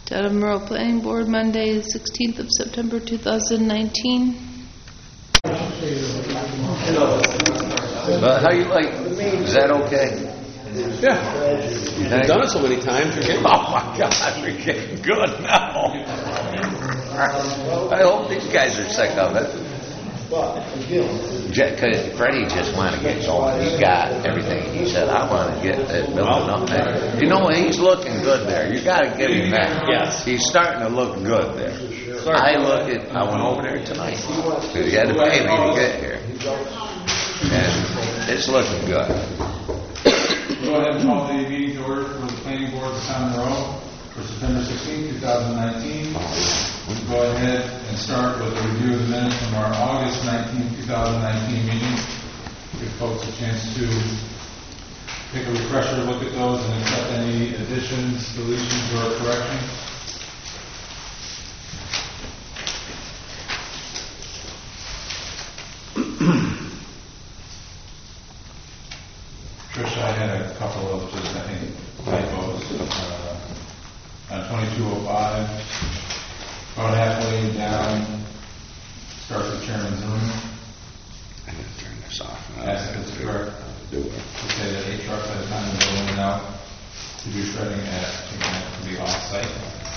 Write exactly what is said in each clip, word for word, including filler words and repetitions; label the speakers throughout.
Speaker 1: Dedham Rural Planning Board, Monday, the sixteenth of September, two thousand nineteen.
Speaker 2: But how you like? Is that okay?
Speaker 3: Yeah. You've done it so many times, you're getting.
Speaker 2: Oh my God, we're getting good now. I hope these guys are sick of it. Because Freddie just wanted to get going. He got everything. He said, I want to get that building up there. You know, he's looking good there. You got to give him that.
Speaker 3: Yes.
Speaker 2: He's starting to look good there. I look at, I went over there tonight. Because he had to pay me to get here. And it's looking good.
Speaker 4: Go ahead and call the meeting to order for the planning board of Town Monroe for September sixteenth, twenty nineteen. Go ahead and start with a review of the minutes from our August nineteenth, twenty nineteen meeting. Give folks a chance to take a refresher look at those and accept any additions, deletions, or corrections. Trish, I had a couple of just, I think, typos. Uh, on twenty-two oh five, about halfway down, starts with Chairman Zimmerman.
Speaker 2: I need to turn this off.
Speaker 4: Ask if it's correct.
Speaker 2: Do it.
Speaker 4: Okay, that eight trucks at a time are going in and out to do shredding at, taking that to be off-site.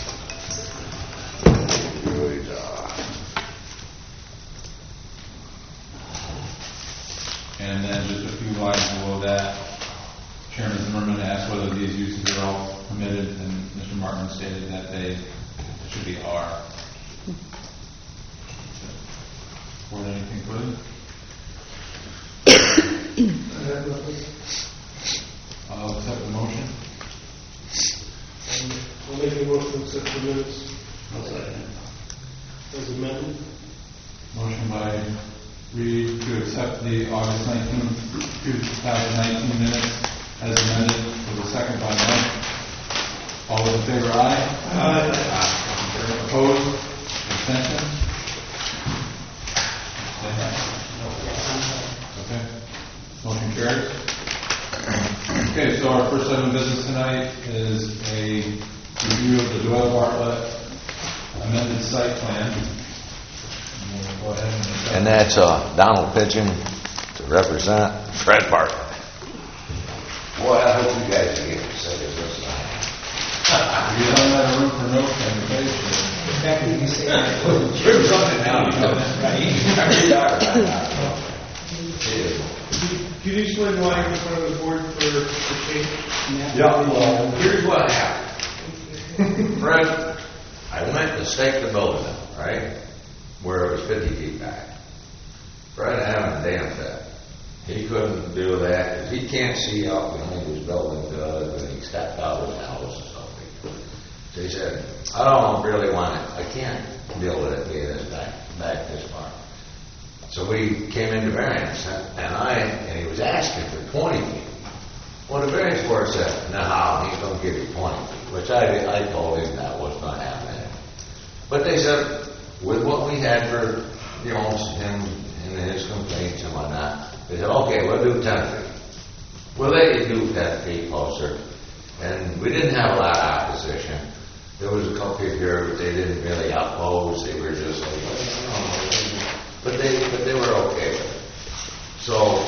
Speaker 2: Good. Uh,
Speaker 4: And then just a few lines below that, Chairman Zimmerman asked whether these uses are all permitted, and Mister Martin stated that they should be are. Or anything further? I'll accept the motion.
Speaker 5: I'll make a motion to accept the minutes. I'll second. As amended.
Speaker 4: Motion by Reed to accept the August nineteenth, twenty nineteen minutes as amended, for the second by Mike. All those in favor, aye? Aye. Aye. Opposed? Abstentions? Okay. Motion carries. Okay, so our first item of business tonight is a review of the Doyle Bartlett amended site plan. And we'll go ahead and
Speaker 2: and that's uh, Donald Pigeon to represent Fred Bartlett. Boy, I hope you guys are getting sick of this.
Speaker 4: you don't have room for notes on your page.
Speaker 2: You're running down.
Speaker 5: Can you explain why you're in front of the board for the change?
Speaker 2: Yeah, well, here's what happened. Fred, I went to stake the building up, right? Where it was fifty feet back. Fred having a damn fit. He couldn't do that because he can't see out behind his building good when he stepped out of his house or something. So he said, I don't really want it. I can't deal with it being this back, back this far. So we came into variance, and I, and he was asking for twenty feet. Well, the variance board said, no, he's going to give you twenty feet, which I, I told him that was not happening. But they said, with what we had for, you know, him and his complaints and whatnot, they said, okay, we'll do ten feet. Well, they could do ten feet closer, and we didn't have a lot of opposition. There was a couple here, but they didn't really oppose. They were just like, oh, but they, but they were okay with it. So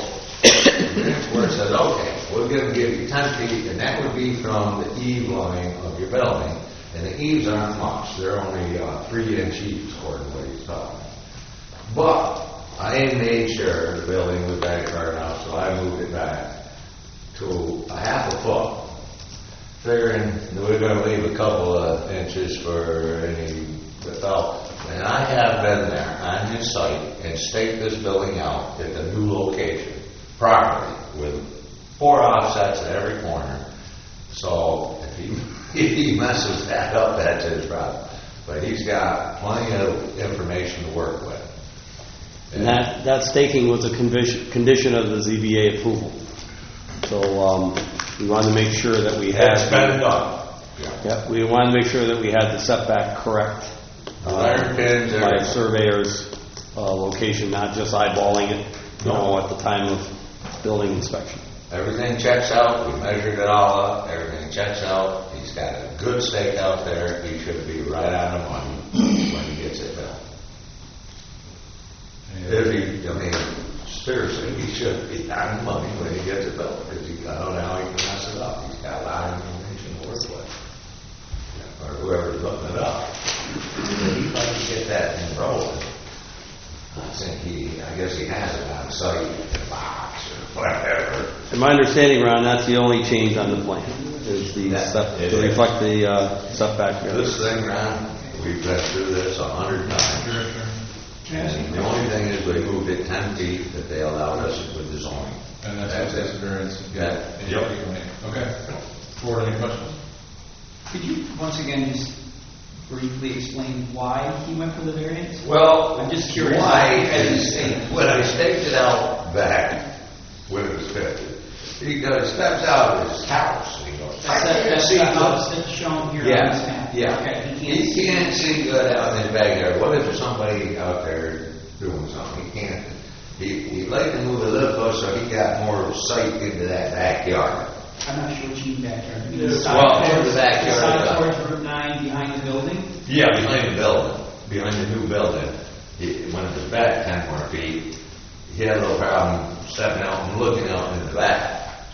Speaker 2: the board said, okay, we're going to give you ten feet, and that would be from the eave line of your building. And the eaves aren't much; they're only uh, three inch eaves, according to what he's talking. But I made sure the building was back far enough, so I moved it back to a half a foot, figuring that we're going to leave a couple of inches for any without. And I have been there on his site and staked this building out at the new location properly with four offsets at every corner. So if he if he messes that up, that's his problem. But he's got plenty of information to work with.
Speaker 3: And that, that staking was a condition, condition of the Z B A approval. So um, we wanted to make sure that we had...
Speaker 2: It's been done.
Speaker 3: Yeah. yeah, we wanted to make sure that we had the setback correct. Uh,
Speaker 2: Iron pins,
Speaker 3: by a surveyor's uh, location, not just eyeballing it, you know, at the time of building inspection.
Speaker 2: Everything checks out. We measured it all up. Everything checks out. He's got a good stake out there, he should be right on the money when he gets it built. If he, I mean, seriously, he should be on the money when he gets it built, because he, I don't know how he can mess it up. He's got a lot of information to work with. Or whoever's looking it up. If he'd like to get that thing rolling, I think he, I guess he has it on site, in a box or whatever.
Speaker 3: In my understanding, Ron, that's the only change on the plan, is the
Speaker 2: That-
Speaker 3: step,
Speaker 2: it
Speaker 3: to
Speaker 2: is.
Speaker 3: reflect the uh, setback
Speaker 2: This
Speaker 3: variance.
Speaker 2: thing, Ron, we've been through this a hundred times.
Speaker 4: Sure, sure.
Speaker 2: And the only thing is we moved it ten feet that they allowed us with the zoning.
Speaker 4: And that's, that's
Speaker 2: That's
Speaker 4: the
Speaker 2: it.
Speaker 4: variance.
Speaker 2: Yeah.
Speaker 4: Yep. Okay. Board, any questions?
Speaker 6: Could you once again just briefly explain why he went for the variance?
Speaker 2: Well,
Speaker 6: I'm just curious.
Speaker 2: Why
Speaker 6: As you
Speaker 2: is,
Speaker 6: state.
Speaker 2: when I staked it out back, when it was fifty, he goes, steps out of his house, and he goes, I
Speaker 6: That's, that,
Speaker 2: can't
Speaker 6: that's
Speaker 2: see
Speaker 6: the
Speaker 2: good.
Speaker 6: house that's shown here on this
Speaker 2: Yeah,
Speaker 6: map.
Speaker 2: yeah.
Speaker 6: Okay, he can't
Speaker 2: He
Speaker 6: see.
Speaker 2: can't see good out in his backyard. What if there's somebody out there doing something? He can't. He, he'd like to move a little closer so he got more sight into that backyard.
Speaker 6: I'm not sure what you mean backyard. You mean
Speaker 5: Yeah.
Speaker 6: the side
Speaker 2: Well,
Speaker 6: towards-
Speaker 2: in the backyard,
Speaker 6: Side
Speaker 2: yeah.
Speaker 6: towards Route nine behind the building?
Speaker 2: Yeah, behind the building, behind the new building. He, when it was back ten more feet, he had a little problem stepping out and looking out in the back,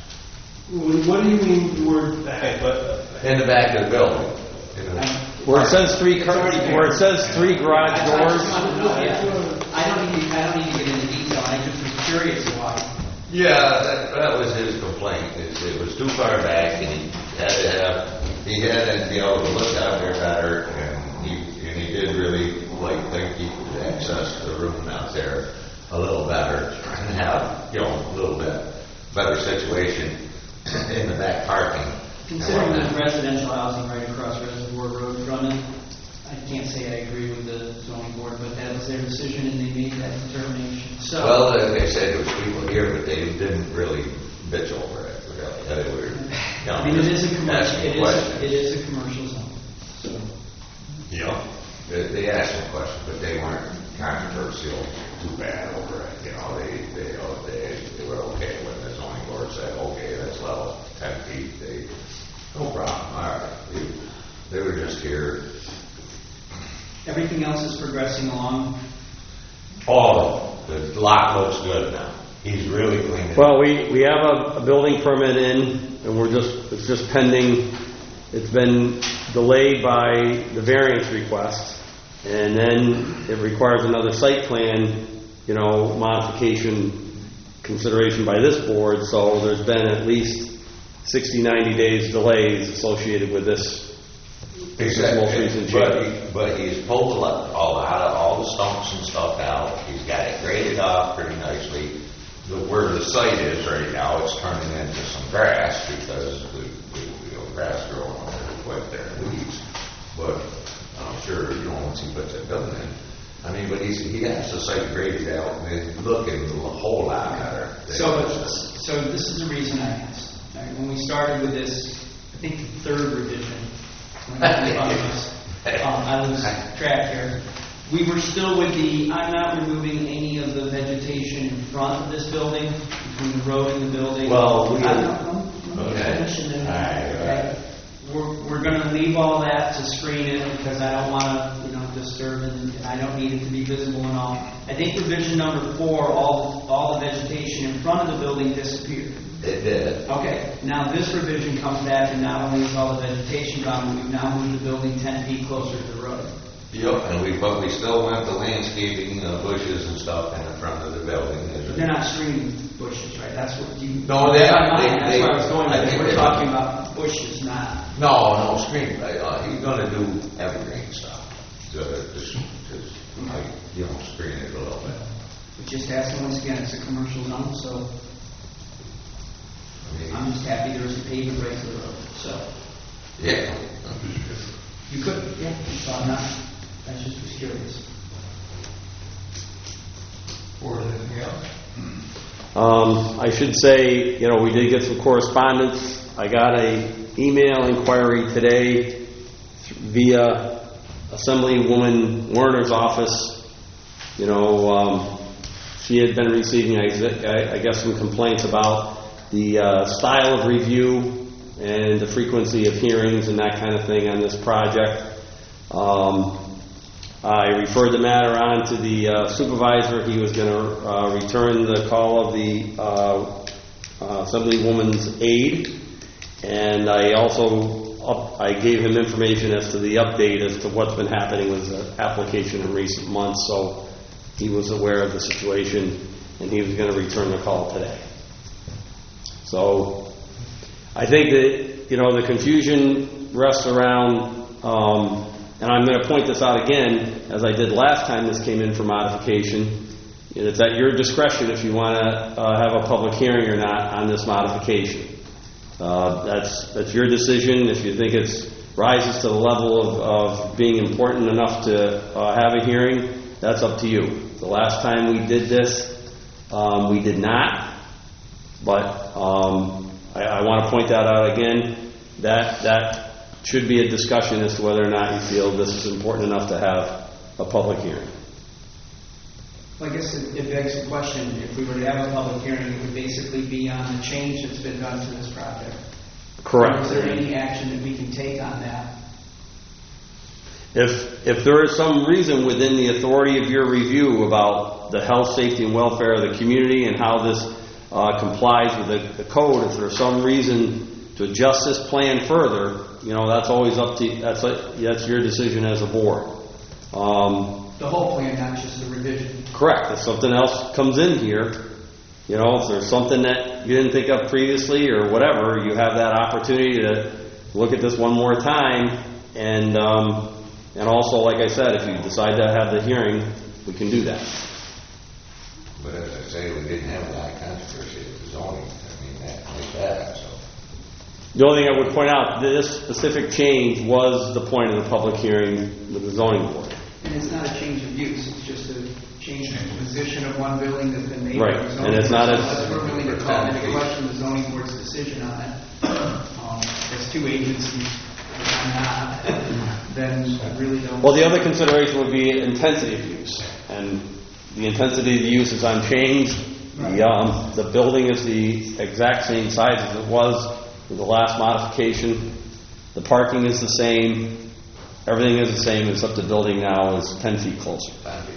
Speaker 5: What do you mean the word back? But
Speaker 2: in the back of the building. You know.
Speaker 3: Where it says three, car-
Speaker 6: It's already
Speaker 3: where it says three garage
Speaker 6: I I
Speaker 3: doors,
Speaker 6: just wanted to know, yeah. I don't need, to- I don't need to get into detail, I just was curious why.
Speaker 2: Yeah, that, that was his complaint, is it was too far back, and he had to have, he had to be able to look out there better, and he, and he did really, like, think he could access the room out there a little better, and have, you know, a little bit better situation in the back parking.
Speaker 6: Considering there's residential housing right across Reservoir Road from it, I can't say I agree with the zoning board, but that was their decision and they made that determination. So,
Speaker 2: Well, they they said there was people here, but they didn't really bitch over it, really. They were, you know,
Speaker 6: I mean, it is a commercial,
Speaker 2: asking
Speaker 6: it is,
Speaker 2: questions.
Speaker 6: a- it is a commercial zone, so.
Speaker 2: Yeah. They, they asked some questions, but they weren't controversial too bad over it. You know, they, they, you know, they, they were okay when the zoning board said, okay, that's level ten feet. They, no problem, all right. They, they were just here.
Speaker 6: Everything else is progressing along.
Speaker 2: Oh, the lot looks good now. He's really cleaned it.
Speaker 3: well, we, we have a, a building permit in, and we're just, it's just pending. It's been delayed by the variance request, and then it requires another site plan, you know, modification consideration by this board, so there's been at least sixty, ninety days delays associated with this, this most recent
Speaker 2: But,
Speaker 3: change.
Speaker 2: he, but he's pulled a lot, a lot of all the stumps and stuff out. He's got it graded off pretty nicely. The, where the site is right now, it's turning into some grass because the, the, the grass growing on there quite there, weeds. But I'm sure, you know, once he puts that building in, I mean, but he's, he has the site graded out and it's looking a whole lot better. than
Speaker 6: So,
Speaker 2: it was.
Speaker 6: so this is the reason I asked. All right, when we started with this, I think the third revision, when I was, um, I lose track here. We were still with the, I'm not removing any of the vegetation in front of this building, between the road and the building.
Speaker 2: Well, we-
Speaker 6: I'm not- I'm- I'm
Speaker 2: Okay.
Speaker 6: finishing it.
Speaker 2: All right, all right.
Speaker 6: Okay. We're, we're gonna leave all that to screen it because I don't wanna, you know, disturb it and I don't need it to be visible and all. I think revision number four, all, all the vegetation in front of the building disappeared.
Speaker 2: It did.
Speaker 6: Okay, now this revision comes back and not only is all the vegetation gone, but we've now moved the building ten feet closer to the road.
Speaker 2: Yep, and we, but we still went the landscaping, uh, bushes and stuff in the front of the building. There's a-
Speaker 6: They're not screening bushes, right? That's what you.
Speaker 2: No, they are.
Speaker 6: In my mind,
Speaker 2: They-
Speaker 6: That's
Speaker 2: they-
Speaker 6: where I was going
Speaker 2: I
Speaker 6: with it.
Speaker 2: think
Speaker 6: We're
Speaker 2: they-
Speaker 6: talking about bushes, not.
Speaker 2: No, no, screen, uh, he's gonna do evergreen stuff, to, just, just, like, you know, screen it a little bit.
Speaker 6: We just asked them once again, it's a commercial zone, so
Speaker 2: I mean,
Speaker 6: I'm just happy there's a pavement right to the road, so.
Speaker 2: yeah.
Speaker 6: You could, yeah, so I'm not, I just was curious.
Speaker 4: Board, anything else?
Speaker 3: Um, I should say, you know, we did get some correspondence. I got a email inquiry today via Assemblywoman Werner's office. You know, um, she had been receiving, I, I guess, some complaints about the uh, style of review and the frequency of hearings and that kind of thing on this project. Um, I referred the matter on to the uh, supervisor. He was going to uh, return the call of the uh, uh, Assemblywoman's aide, and I also up, I gave him information as to the update as to what's been happening with the application in recent months, so he was aware of the situation, and he was going to return the call today. So I think that, you know, the confusion rests around, um, and I'm going to point this out again, as I did last time this came in for modification. It's at your discretion if you want to uh, have a public hearing or not on this modification. Uh, that's that's your decision. If you think it rises to the level of, of being important enough to uh, have a hearing, that's up to you. The last time we did this, um, we did not. But um, I, I want to point that out again. That that should be a discussion as to whether or not you feel this is important enough to have a public hearing.
Speaker 6: Well, I guess it, it begs the question, if we were to have a public hearing, it would basically be on the change that's been done to this project.
Speaker 3: Correct.
Speaker 6: Is there any action that we can take on that?
Speaker 3: If if there is some reason within the authority of your review about the health, safety, and welfare of the community and how this uh, complies with the, the code, if there's some reason to adjust this plan further, you know, that's always up to that's a, that's your decision as a board. Um,
Speaker 6: The whole plan, not just the revision.
Speaker 3: Correct. If something else comes in here, you know, if there's something that you didn't think of previously or whatever, you have that opportunity to look at this one more time. And um, and also, like I said, if you decide to have the hearing, we can do that.
Speaker 2: But as I say, we didn't have that controversy with the zoning. I mean, that, like that, so.
Speaker 3: The only thing I would point out, this specific change was the point of the public hearing with the zoning board.
Speaker 6: And it's not a change of use, it's just a change of position of one building that's been made.
Speaker 3: Right,
Speaker 6: by the zoning
Speaker 3: and it's
Speaker 6: board.
Speaker 3: not a-
Speaker 6: Unless we're willing to call into question the zoning board's decision on it, um, as two agencies, I'm not, then I really don't.
Speaker 3: Well, the other consideration would be intensity of use, and the intensity of the use is unchanged. The um, the building is the exact same size as it was with the last modification. The parking is the same. Everything is the same, except the building now is ten feet closer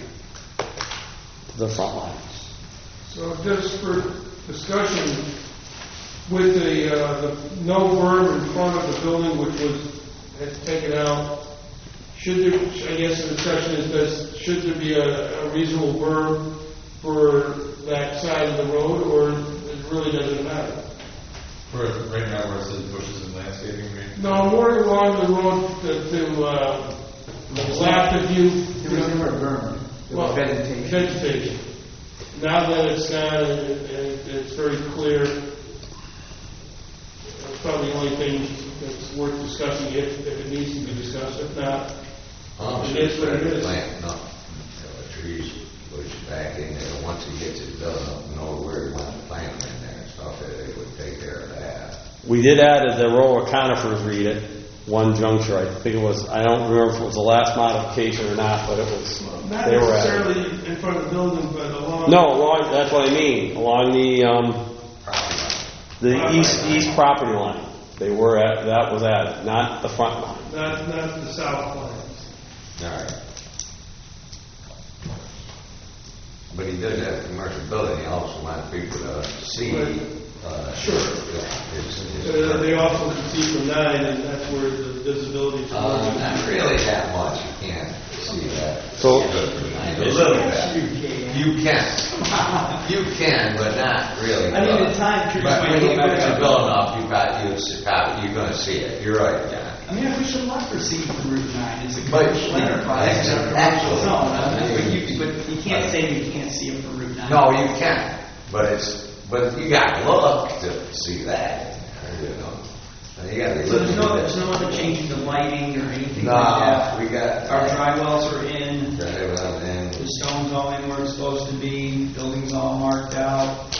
Speaker 3: to the front line.
Speaker 5: So just for discussion, with the, uh, the no berm in front of the building, which was had taken out, should there, I guess the discussion is this, should there be a, a reasonable berm for that side of the road, or it really doesn't matter?
Speaker 4: For right now where it says bushes and landscaping, maybe?
Speaker 5: No, more along the road to, to uh, the left of you.
Speaker 6: There was never a berm, there was
Speaker 5: Well,
Speaker 6: vegetation.
Speaker 5: vegetation. Now that it's gone and it- and it's very clear, that's probably the only thing that's worth discussing if, if it needs to be discussed. If not,
Speaker 2: Oh,
Speaker 5: it
Speaker 2: sure,
Speaker 5: is what it is.
Speaker 2: plant, no, you know, the trees, push back in there, once he gets it done, up, know where he wants to plant them in there and stuff, that they would take care of that.
Speaker 3: We did add a the row of conifers read at one juncture. I think it was, I don't remember if it was the last modification or not, but it was,
Speaker 5: not
Speaker 3: they were added.
Speaker 5: necessarily in front of the building, but along.
Speaker 3: No, along, that's what I mean, along the, um,
Speaker 2: Probably
Speaker 3: the east, east property line. They were at, that was added, not the front line.
Speaker 5: Not, not the south line.
Speaker 2: not. All right. But he does have a commercial building, he also wants people to see,
Speaker 5: Right.
Speaker 2: uh,
Speaker 5: Sure.
Speaker 2: yeah, his, his.
Speaker 5: Uh, They also can see from nine, and that's where the visibility is.
Speaker 2: Uh, not really that much, you can't see that.
Speaker 3: So-
Speaker 2: A little bit. You can. You can, but not really.
Speaker 6: I mean, at times, trees
Speaker 2: But
Speaker 6: might
Speaker 2: when
Speaker 6: go
Speaker 2: you
Speaker 6: back
Speaker 2: put your
Speaker 6: up.
Speaker 2: building up, you got, you, you're gonna see it, you're right, John.
Speaker 6: I mean, if we should not proceed from Route nine, it's a
Speaker 2: But-
Speaker 6: commercial enterprise, it's a commercial
Speaker 2: Actually-
Speaker 6: zone, I mean, but you, but you can't say you can't see it from Route nine.
Speaker 2: No, you can, but it's, but you gotta look to see that, you know. And you gotta be
Speaker 6: So there's
Speaker 2: looking
Speaker 6: no,
Speaker 2: at
Speaker 6: there's no other change to lighting or anything
Speaker 2: No,
Speaker 6: like that?
Speaker 2: we got.
Speaker 6: Our dry wells are in,
Speaker 2: Drive out and.
Speaker 6: the stone's all in where it's supposed to be, building's all marked out.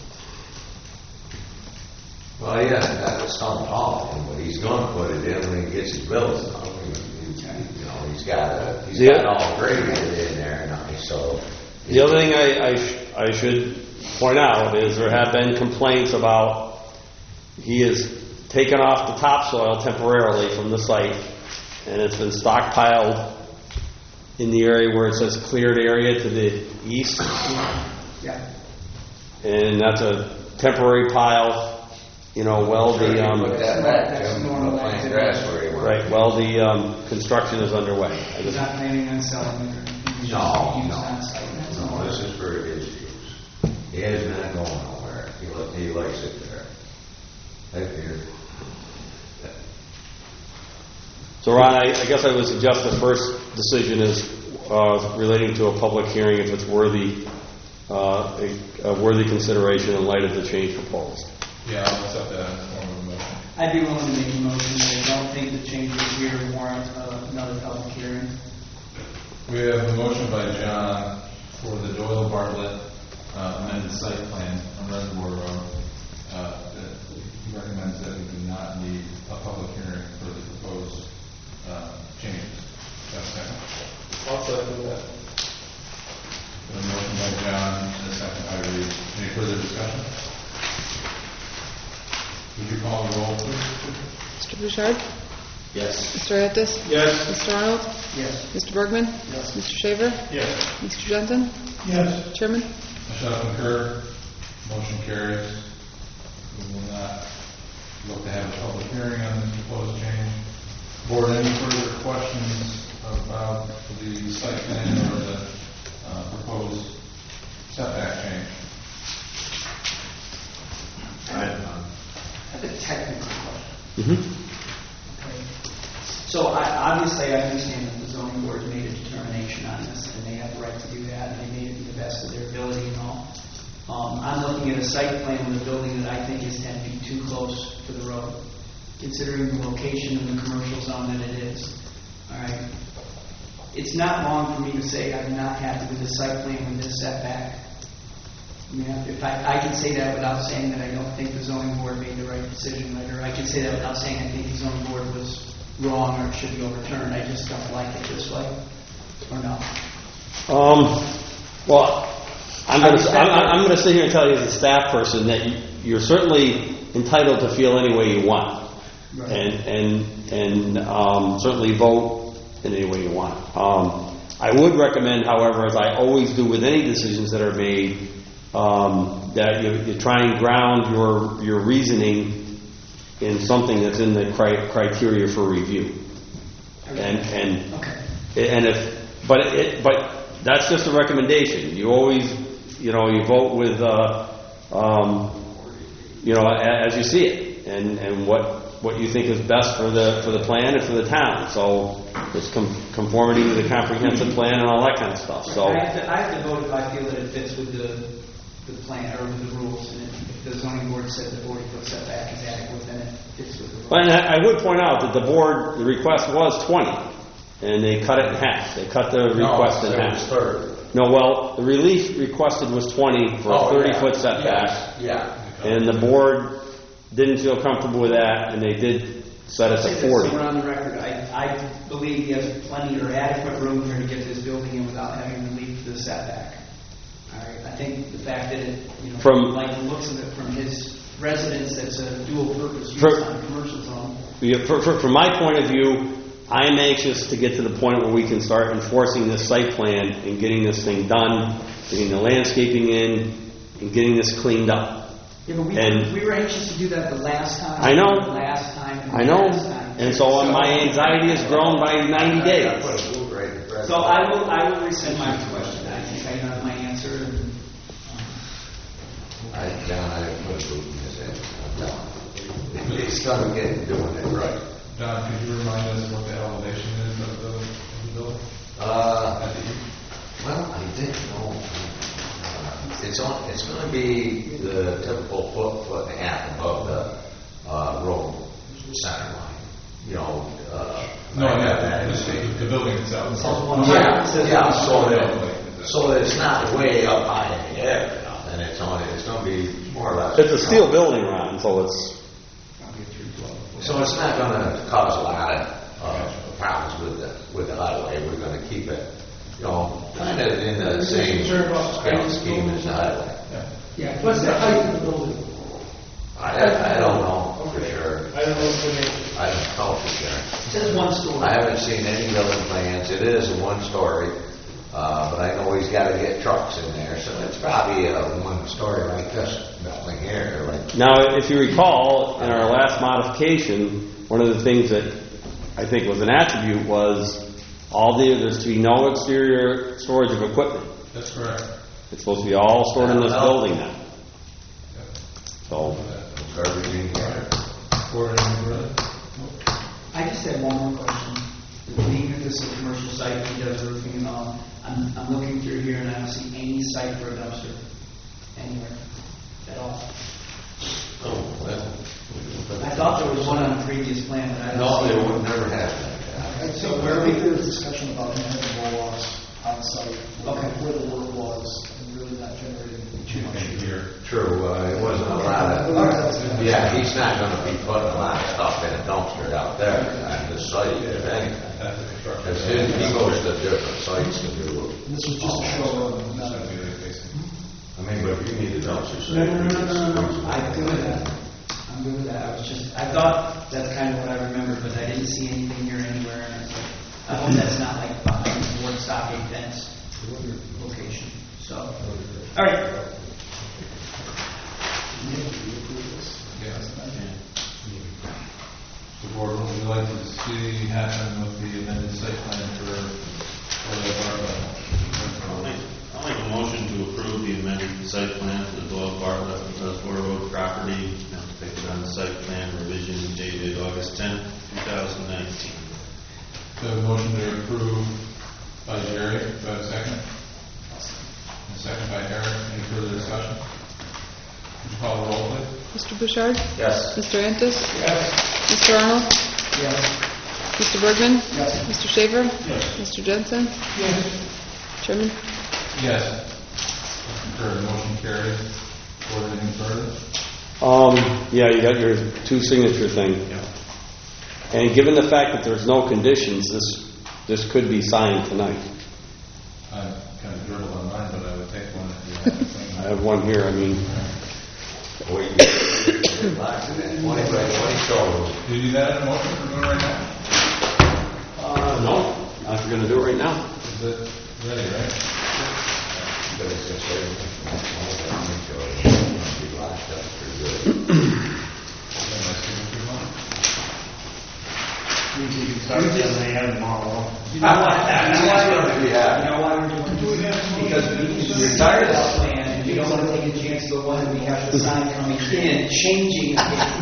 Speaker 2: Well, yeah, that was stone tall, but he's gonna put it in when he gets his bills done. He- he- You know, he's got a, he's
Speaker 3: Yeah.
Speaker 2: got all graded in there now, so.
Speaker 3: The other thing I, I, sh- I should point out is there have been complaints about, he is taken off the topsoil temporarily from the site, and it's been stockpiled in the area where it says cleared area to the east.
Speaker 6: Yeah.
Speaker 3: And that's a temporary pile, you know, well, the, um,
Speaker 2: Put that back, Jim, the plain grass where you were.
Speaker 3: right, well, the, um, construction is underway. I
Speaker 6: He's
Speaker 3: just-
Speaker 6: not planning on selling it or anything.
Speaker 2: No,
Speaker 6: Use
Speaker 2: no.
Speaker 6: on site. That's all.
Speaker 2: No, this is for his use. He is not going nowhere. He, li- he likes it there. I fear.
Speaker 3: So Ron, I, I guess I would suggest the first decision is, uh, relating to a public hearing if it's worthy, uh, a, a worthy consideration in light of the change proposed.
Speaker 4: Yeah, I'll accept that in the form of a motion.
Speaker 6: I'd be willing to make a motion, but I don't think the changes here warrant uh, another public hearing.
Speaker 4: We have a motion by John for the Doyle Bartlett uh, amended site plan on Reservoir Road. Uh, that he recommends that we do not need a public hearing for the proposed uh, changes. That's second.
Speaker 5: I'll second that.
Speaker 4: A motion by John and a second by Reed. Any further discussion? Would you call the roll, please?
Speaker 7: Mister Bouchard?
Speaker 2: Yes.
Speaker 7: Mister Antis?
Speaker 5: Yes.
Speaker 7: Mister Arnold?
Speaker 6: Yes.
Speaker 7: Mister Bergman?
Speaker 6: Yes.
Speaker 7: Mister Shaver?
Speaker 5: Yes.
Speaker 7: Mister Jensen?
Speaker 5: Yes.
Speaker 7: Chairman?
Speaker 4: I shall concur. Motion carries. We will not look to have a public hearing on this proposed change. Board, any further questions about the site plan or the uh, proposed setback change?
Speaker 2: I have none.
Speaker 6: I have a technical question.
Speaker 3: Mm-hmm.
Speaker 6: Okay. So I, obviously I understand that the zoning board made a determination on this and they have the right to do that and they made it to the best of their ability and all. Um, I'm looking at a site plan with a building that I think is ten feet too close to the road, considering the location and the commercial zone that it is. All right. It's not wrong for me to say I'm not happy with the site plan with this setback. I mean, if I, I can say that without saying that I don't think the zoning board made the right decision, or I can say that without saying I think the zoning board was wrong or it should be overturned. I just don't like it this way, or no.
Speaker 3: Um, well, I'm going to I'm, I'm going to sit here and tell you as a staff person that you, you're certainly entitled to feel any way you want,
Speaker 6: Right.
Speaker 3: and and and um, certainly vote in any way you want. Um, I would recommend, however, as I always do with any decisions that are made, um, that you, you try and ground your your reasoning in something that's in the cri- criteria for review, and and
Speaker 6: Okay.
Speaker 3: and if but it but that's just a recommendation. You always, you know, you vote with, uh, um, you know, a- as you see it, and, and what what you think is best for the for the plan and for the town. So it's com- conformity to the comprehensive plan and all that kind of stuff. So
Speaker 6: I have to, I have to vote if I feel that it fits with the the plan or with the rules, and if the zoning board said the forty foot setback is adequate, then it fits with the rules.
Speaker 3: and I I would point out that the board, the request was twenty, and they cut it in half. They cut the request
Speaker 2: No,
Speaker 3: in
Speaker 2: it
Speaker 3: half.
Speaker 2: was thirty.
Speaker 3: No, well, the relief requested was twenty for a
Speaker 2: Oh,
Speaker 3: thirty
Speaker 2: yeah.
Speaker 3: foot setback.
Speaker 2: Yes, yeah.
Speaker 3: And the board didn't feel comfortable with that, and they did set it
Speaker 6: Say
Speaker 3: to
Speaker 6: this
Speaker 3: forty.
Speaker 6: somewhere on the record, I, I believe he has plenty or adequate room here to get this building in without having relief to the setback. All right, I think the fact that it, you know,
Speaker 3: From-
Speaker 6: like the looks of it from his residence, that's a dual purpose use
Speaker 3: For-
Speaker 6: on a commercial zone.
Speaker 3: Yeah, for- for- From my point of view, I'm anxious to get to the point where we can start enforcing this site plan and getting this thing done, getting the landscaping in, and getting this cleaned up.
Speaker 6: Yeah, but we,
Speaker 3: And-
Speaker 6: we were anxious to do that the last time.
Speaker 3: I know.
Speaker 6: The last time. and
Speaker 3: I
Speaker 6: the
Speaker 3: know,
Speaker 6: last time.
Speaker 3: and so my anxiety has grown by ninety
Speaker 2: I
Speaker 3: days.
Speaker 2: put a blue right- right-
Speaker 6: So I will, I will rescind my question. I think I know my answer. And,
Speaker 2: I, John, I put a boot in his head. I'm telling you. He's gonna get doing it right.
Speaker 4: John, could you remind us what the elevation is of the, of the building?
Speaker 2: Uh,
Speaker 4: At the,
Speaker 2: well, I didn't know. Uh, It's on, it's gonna be the typical foot, foot and a half above the, uh, road center line. You know, uh.
Speaker 4: no,
Speaker 2: I got
Speaker 4: yeah,
Speaker 2: that.
Speaker 4: the, the building itself.
Speaker 2: Yeah, yeah, so that, so that it's not way up high in the air, you know, and it's only, it's gonna be more or less.
Speaker 3: It's a steel building, Ron, so it's,
Speaker 2: So it's not gonna cause a lot of, uh, problems with the, with the highway. We're gonna keep it, you know, kind of in the same
Speaker 5: concerned about the height of the
Speaker 2: scheme as the highway.
Speaker 6: yeah.
Speaker 5: What's the height of the building?
Speaker 2: I, I don't know for sure.
Speaker 5: I don't know the name.
Speaker 2: I don't know for sure.
Speaker 6: It says one story.
Speaker 2: I haven't seen any building plans. It is a one-story, uh, but I know he's got to get trucks in there, so it's probably a one-story like this building here, like.
Speaker 3: Now, if you recall, in our last modification, one of the things that I think was an attribute was all the, there's to be no exterior storage of equipment.
Speaker 4: That's correct.
Speaker 3: It's supposed to be all stored in this building now. So,
Speaker 2: Garbage in here.
Speaker 4: Board, any further?
Speaker 6: I just have one more question. Being that this is a commercial site, he does roofing and all, I'm, I'm looking through here and I don't see any site for a dumpster anywhere at all.
Speaker 2: Oh, well.
Speaker 6: I thought there was one on a previous plan, but I don't
Speaker 2: No,
Speaker 6: see
Speaker 2: it
Speaker 6: it.
Speaker 2: would never happen like that.
Speaker 8: So where we there was discussion about having roll-offs on site,
Speaker 6: Okay.
Speaker 8: where the work was, and really not generating too much.
Speaker 4: Here.
Speaker 2: True, uh, it wasn't a lot of, yeah, he's not gonna be putting a lot of stuff in a dumpster out there on this site, if anything.
Speaker 4: That's the construction.
Speaker 2: Because his- he goes to different sites to do.
Speaker 8: And this was just a showroom,
Speaker 4: That's
Speaker 8: not
Speaker 4: gonna be the case.
Speaker 2: I mean, but if you need a dumpster.
Speaker 6: No, no, no, no, no, no, I'm good with that. I'm good with that. I was just, I thought that's kind of what I remembered, but I didn't see anything here anywhere, and I was like, I hope that's not like behind the board stocking fence location, so. All right.
Speaker 4: Yes. The board, what would you like to see happen with the amended site plan for, for the
Speaker 9: I'll make, I'll make a motion to approve the amended site plan for the Doyle Bartlett Reservoir Road property, now depicted on the site plan revision dated August tenth, two thousand nineteen.
Speaker 4: The motion to approve by Jerry, do I have a second? A second by Eric, any further discussion? Would you call the roll, please?
Speaker 7: Mister Bouchard?
Speaker 2: Yes.
Speaker 7: Mister Antis?
Speaker 8: Yes.
Speaker 7: Mister Arnold?
Speaker 6: Yes.
Speaker 7: Mister Bergman?
Speaker 8: Yes.
Speaker 7: Mister Shaver? Mister Jensen? Chairman?
Speaker 4: Yes. Concur, motion carries. Board, anything further?
Speaker 3: um, yeah, you got your two signature thing. And given the fact that there's no conditions, this, this could be signed tonight.
Speaker 4: I kind of dribbled on mine, but I would take one if you have anything.
Speaker 3: I have one here, I mean,
Speaker 2: We, twenty by twenty showroom.
Speaker 4: Do you need that in a motion for doing right now?
Speaker 3: uh, no, I'm gonna do it right now.
Speaker 4: Is it ready, right?
Speaker 2: But it's just everything. Be locked up pretty good.
Speaker 4: Then my signature on it.
Speaker 6: You know why, you know why we're doing this? Because we can start that plan, and we don't want to take a chance to go on, and we have the sign coming in, changing.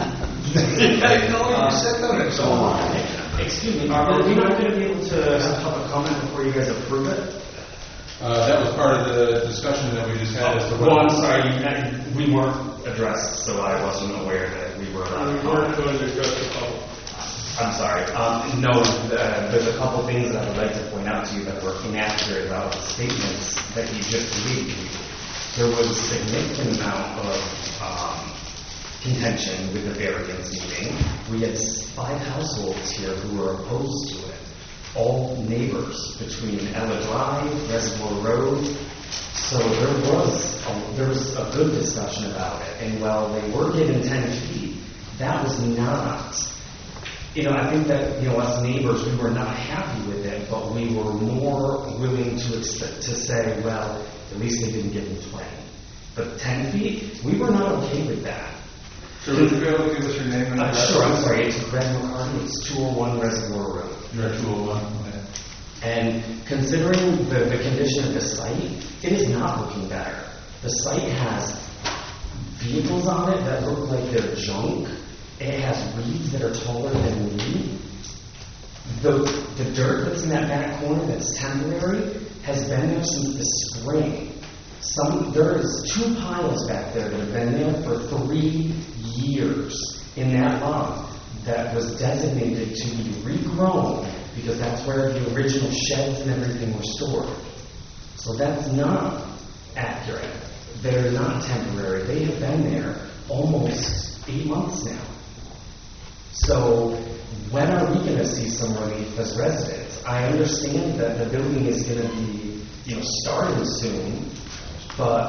Speaker 6: Excuse me,
Speaker 10: Are we not going to be able to have public comment before you guys approve it?
Speaker 4: Uh, that was part of the discussion that we just had as to
Speaker 10: Well, I'm
Speaker 4: what.
Speaker 10: sorry, you, we weren't addressed, so I wasn't aware that we were allowed to
Speaker 5: We weren't
Speaker 10: comment.
Speaker 5: going to address the public.
Speaker 10: I'm sorry. Um, no, uh, there's a couple things that I would like to point out to you that were inaccurate about the statements that you just made. There was a significant amount of um, contention with the variance meeting. We had five households here who were opposed to it. All neighbors between Ella Drive, Reservoir Road. So there was a, there was a good discussion about it. And while they were given ten feet, that was not. You know, I think that, you know, us neighbors, we were not happy with it, but we were more willing to accept, to say, well, at least they didn't give them twenty. But ten feet, we were not okay with that.
Speaker 4: So would you be able to give us your name and
Speaker 10: Uh,
Speaker 4: address?
Speaker 10: sure, I'm sorry, it's Greg McCartney, it's two oh one Reservoir Road.
Speaker 4: You're at two oh one, okay.
Speaker 10: And considering the, the condition of the site, it is not looking better. The site has vehicles on it that look like they're junk. It has weeds that are taller than me. The, the dirt that's in that back corner that's temporary has been there since the spring. Some, there is two piles back there that have been there for three years in that lot that was designated to be regrown because that's where the original sheds and everything were stored. So that's not accurate. They're not temporary. They have been there almost eight months now. So when are we going to see some relief as residents? I understand that the building is going to be, you know, starting soon, but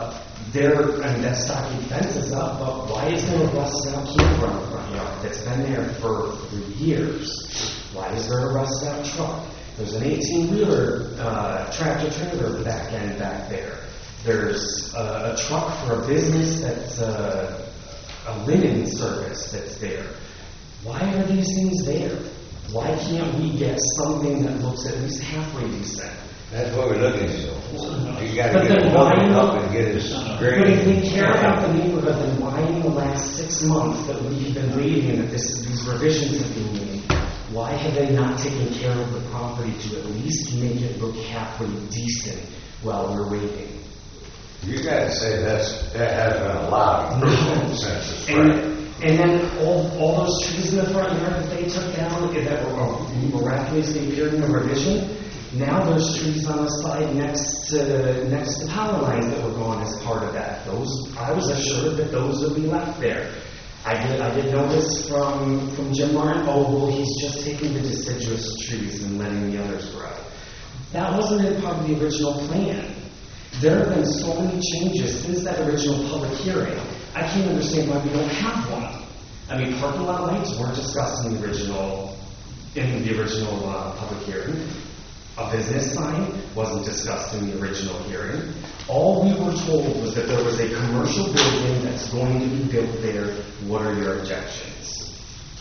Speaker 10: There, I mean, that stockade fence is up, but why is there a rusted out camper on the front yard that's been there for, for years? Why is there a rusted out truck? There's an eighteen-wheeler uh, tractor trailer back end back there. There's uh, a truck for a business that's uh, a linen service that's there. Why are these things there? Why can't we get something that looks at least halfway decent?
Speaker 2: That's what we're looking for. You gotta
Speaker 10: But
Speaker 2: get
Speaker 10: then
Speaker 2: the
Speaker 10: why
Speaker 2: building
Speaker 10: not-
Speaker 2: up and get his
Speaker 10: But
Speaker 2: grade.
Speaker 10: if we care about the neighborhood, then why in the last six months that we've been waiting and that this, these revisions have been made, why have they not taken care of the property to at least make it look halfway decent while we're waiting?
Speaker 2: You gotta say that's, that has been a lot of improvement since the spring.
Speaker 10: And, and then all, all those trees in the front yard that they took down that were miraculously appeared in the revision, now there's trees on the side next to next to power lines that were gone as part of that. Those I was assured that those would be left there. I did I did notice from from Jim Martin, oh well, he's just taking the deciduous trees and letting the others grow. That wasn't in part of the original plan. There have been so many changes since that original public hearing. I can't understand why we don't have one. I mean, parking lot lights weren't discussed in the original in the original uh, public hearing. A business sign wasn't discussed in the original hearing. All we were told was that there was a commercial building that's going to be built there. What are your objections?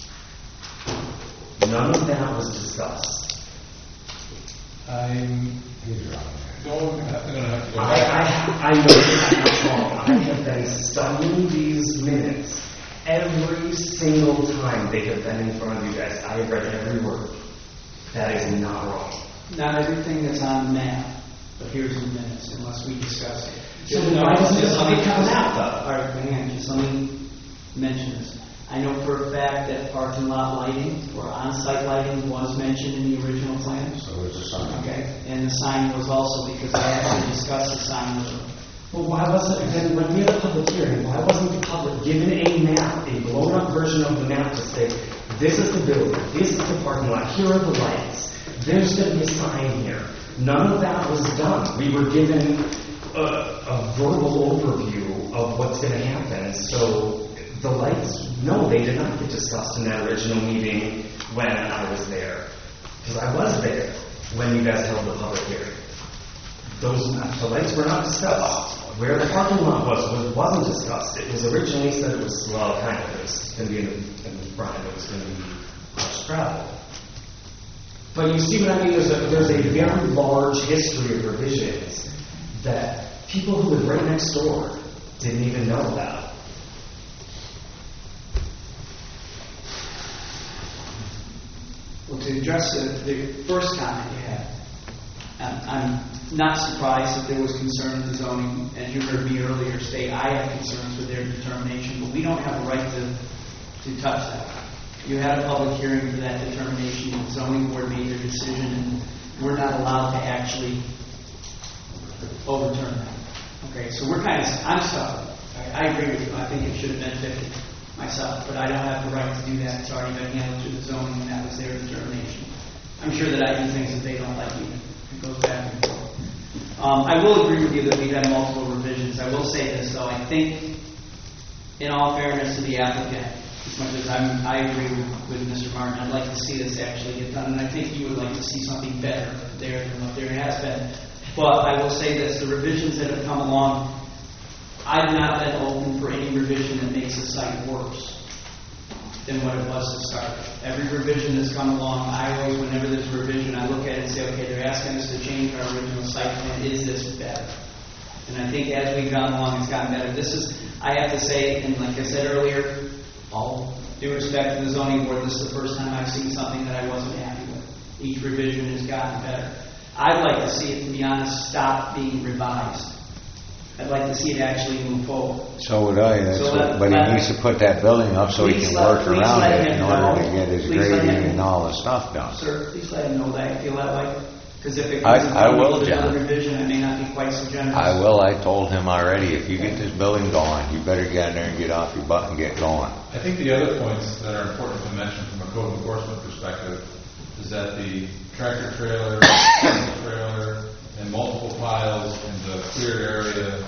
Speaker 10: None of that was discussed.
Speaker 4: I'm going to have to, gonna have to go
Speaker 10: I,
Speaker 4: back.
Speaker 10: I, I know this is wrong. I have been studying these minutes every single time they have been in front of you guys. I have read every word. That is not wrong.
Speaker 6: Not everything that's on the map appears in the minutes unless we discuss it.
Speaker 10: So then why doesn't this
Speaker 6: Let me-
Speaker 10: come out, though?
Speaker 6: All right, hang on, just let me mention this. I know for a fact that parking lot lighting or on-site lighting was mentioned in the original plan.
Speaker 2: So it's a sign.
Speaker 6: Okay, and the sign was also, because I actually discussed the sign with them.
Speaker 10: Well, why wasn't, then when we had a public hearing, why wasn't the public given a map, a blown-up version of the map to say, this is the building, this is the parking lot, here are the lights, there's going to be a sign here. None of that was done. We were given a, a verbal overview of what's going to happen. So the lights, no, they did not get discussed in that original meeting when I was there. Because I was there when you guys held the public hearing. Those, the lights were not discussed. Where the parking lot was, was wasn't discussed. It was originally said it was, well, kind of, it was going to be in the, in the front, it was going to be crushed gravel. But you see what I mean? There's a, there's a very large history of revisions that people who live right next door didn't even know about.
Speaker 6: Well, to address the, the first comment you had, um, I'm not surprised that there was concern with the zoning. As you heard me earlier state, I have concerns with their determination, but we don't have a right to, to touch that. You had a public hearing for that determination, the zoning board made their decision, and we're not allowed to actually overturn that. Okay, so we're kind of, I'm stuck. I, I agree with you. I think it should have been fifty myself, but I don't have the right to do that. It's already been handled through the zoning, and that was their determination. I'm sure that I do things that they don't like either. It goes back and forth. Um, I will agree with you that we've had multiple revisions. I will say this, though. I think, in all fairness to the applicant, as much as I'm, I agree with, with Mister Martin, I'd like to see this actually get done, and I think you would like to see something better there than what there has been. But I will say this, the revisions that have come along, I've not been open for any revision that makes the site worse than what it was to start. Every revision that's come along, I always, whenever there's a revision, I look at it and say, okay, they're asking us to change our original site plan. Is this better? And I think as we've gone along, it's gotten better. This is, I have to say, and like I said earlier, all due respect to the zoning board, this is the first time I've seen something that I wasn't happy with. Each revision has gotten better. I'd like to see it, to be honest, stop being revised. I'd like to see it actually move forward.
Speaker 2: So would I, that's
Speaker 6: So
Speaker 2: what,
Speaker 6: let-
Speaker 2: but he
Speaker 6: let-
Speaker 2: needs to put that building up so he
Speaker 6: Please
Speaker 2: can
Speaker 6: let-
Speaker 2: work
Speaker 6: please
Speaker 2: around
Speaker 6: let
Speaker 2: it
Speaker 6: him
Speaker 2: in order
Speaker 6: know.
Speaker 2: to get his
Speaker 6: Please let
Speaker 2: grading
Speaker 6: him-
Speaker 2: and all the stuff done.
Speaker 6: Sir, please let him know that I feel that way. Because if it
Speaker 2: I-
Speaker 6: comes in
Speaker 2: I
Speaker 6: front of me
Speaker 2: will,
Speaker 6: with another
Speaker 2: John.
Speaker 6: revision, I may not be quite so generous.
Speaker 2: I will, I told him already, if you get this building going, you better get in there and get off your butt and get going.
Speaker 4: I think the other points that are important to mention from a code enforcement perspective is that the tractor trailer, trailer, and multiple piles in the clear area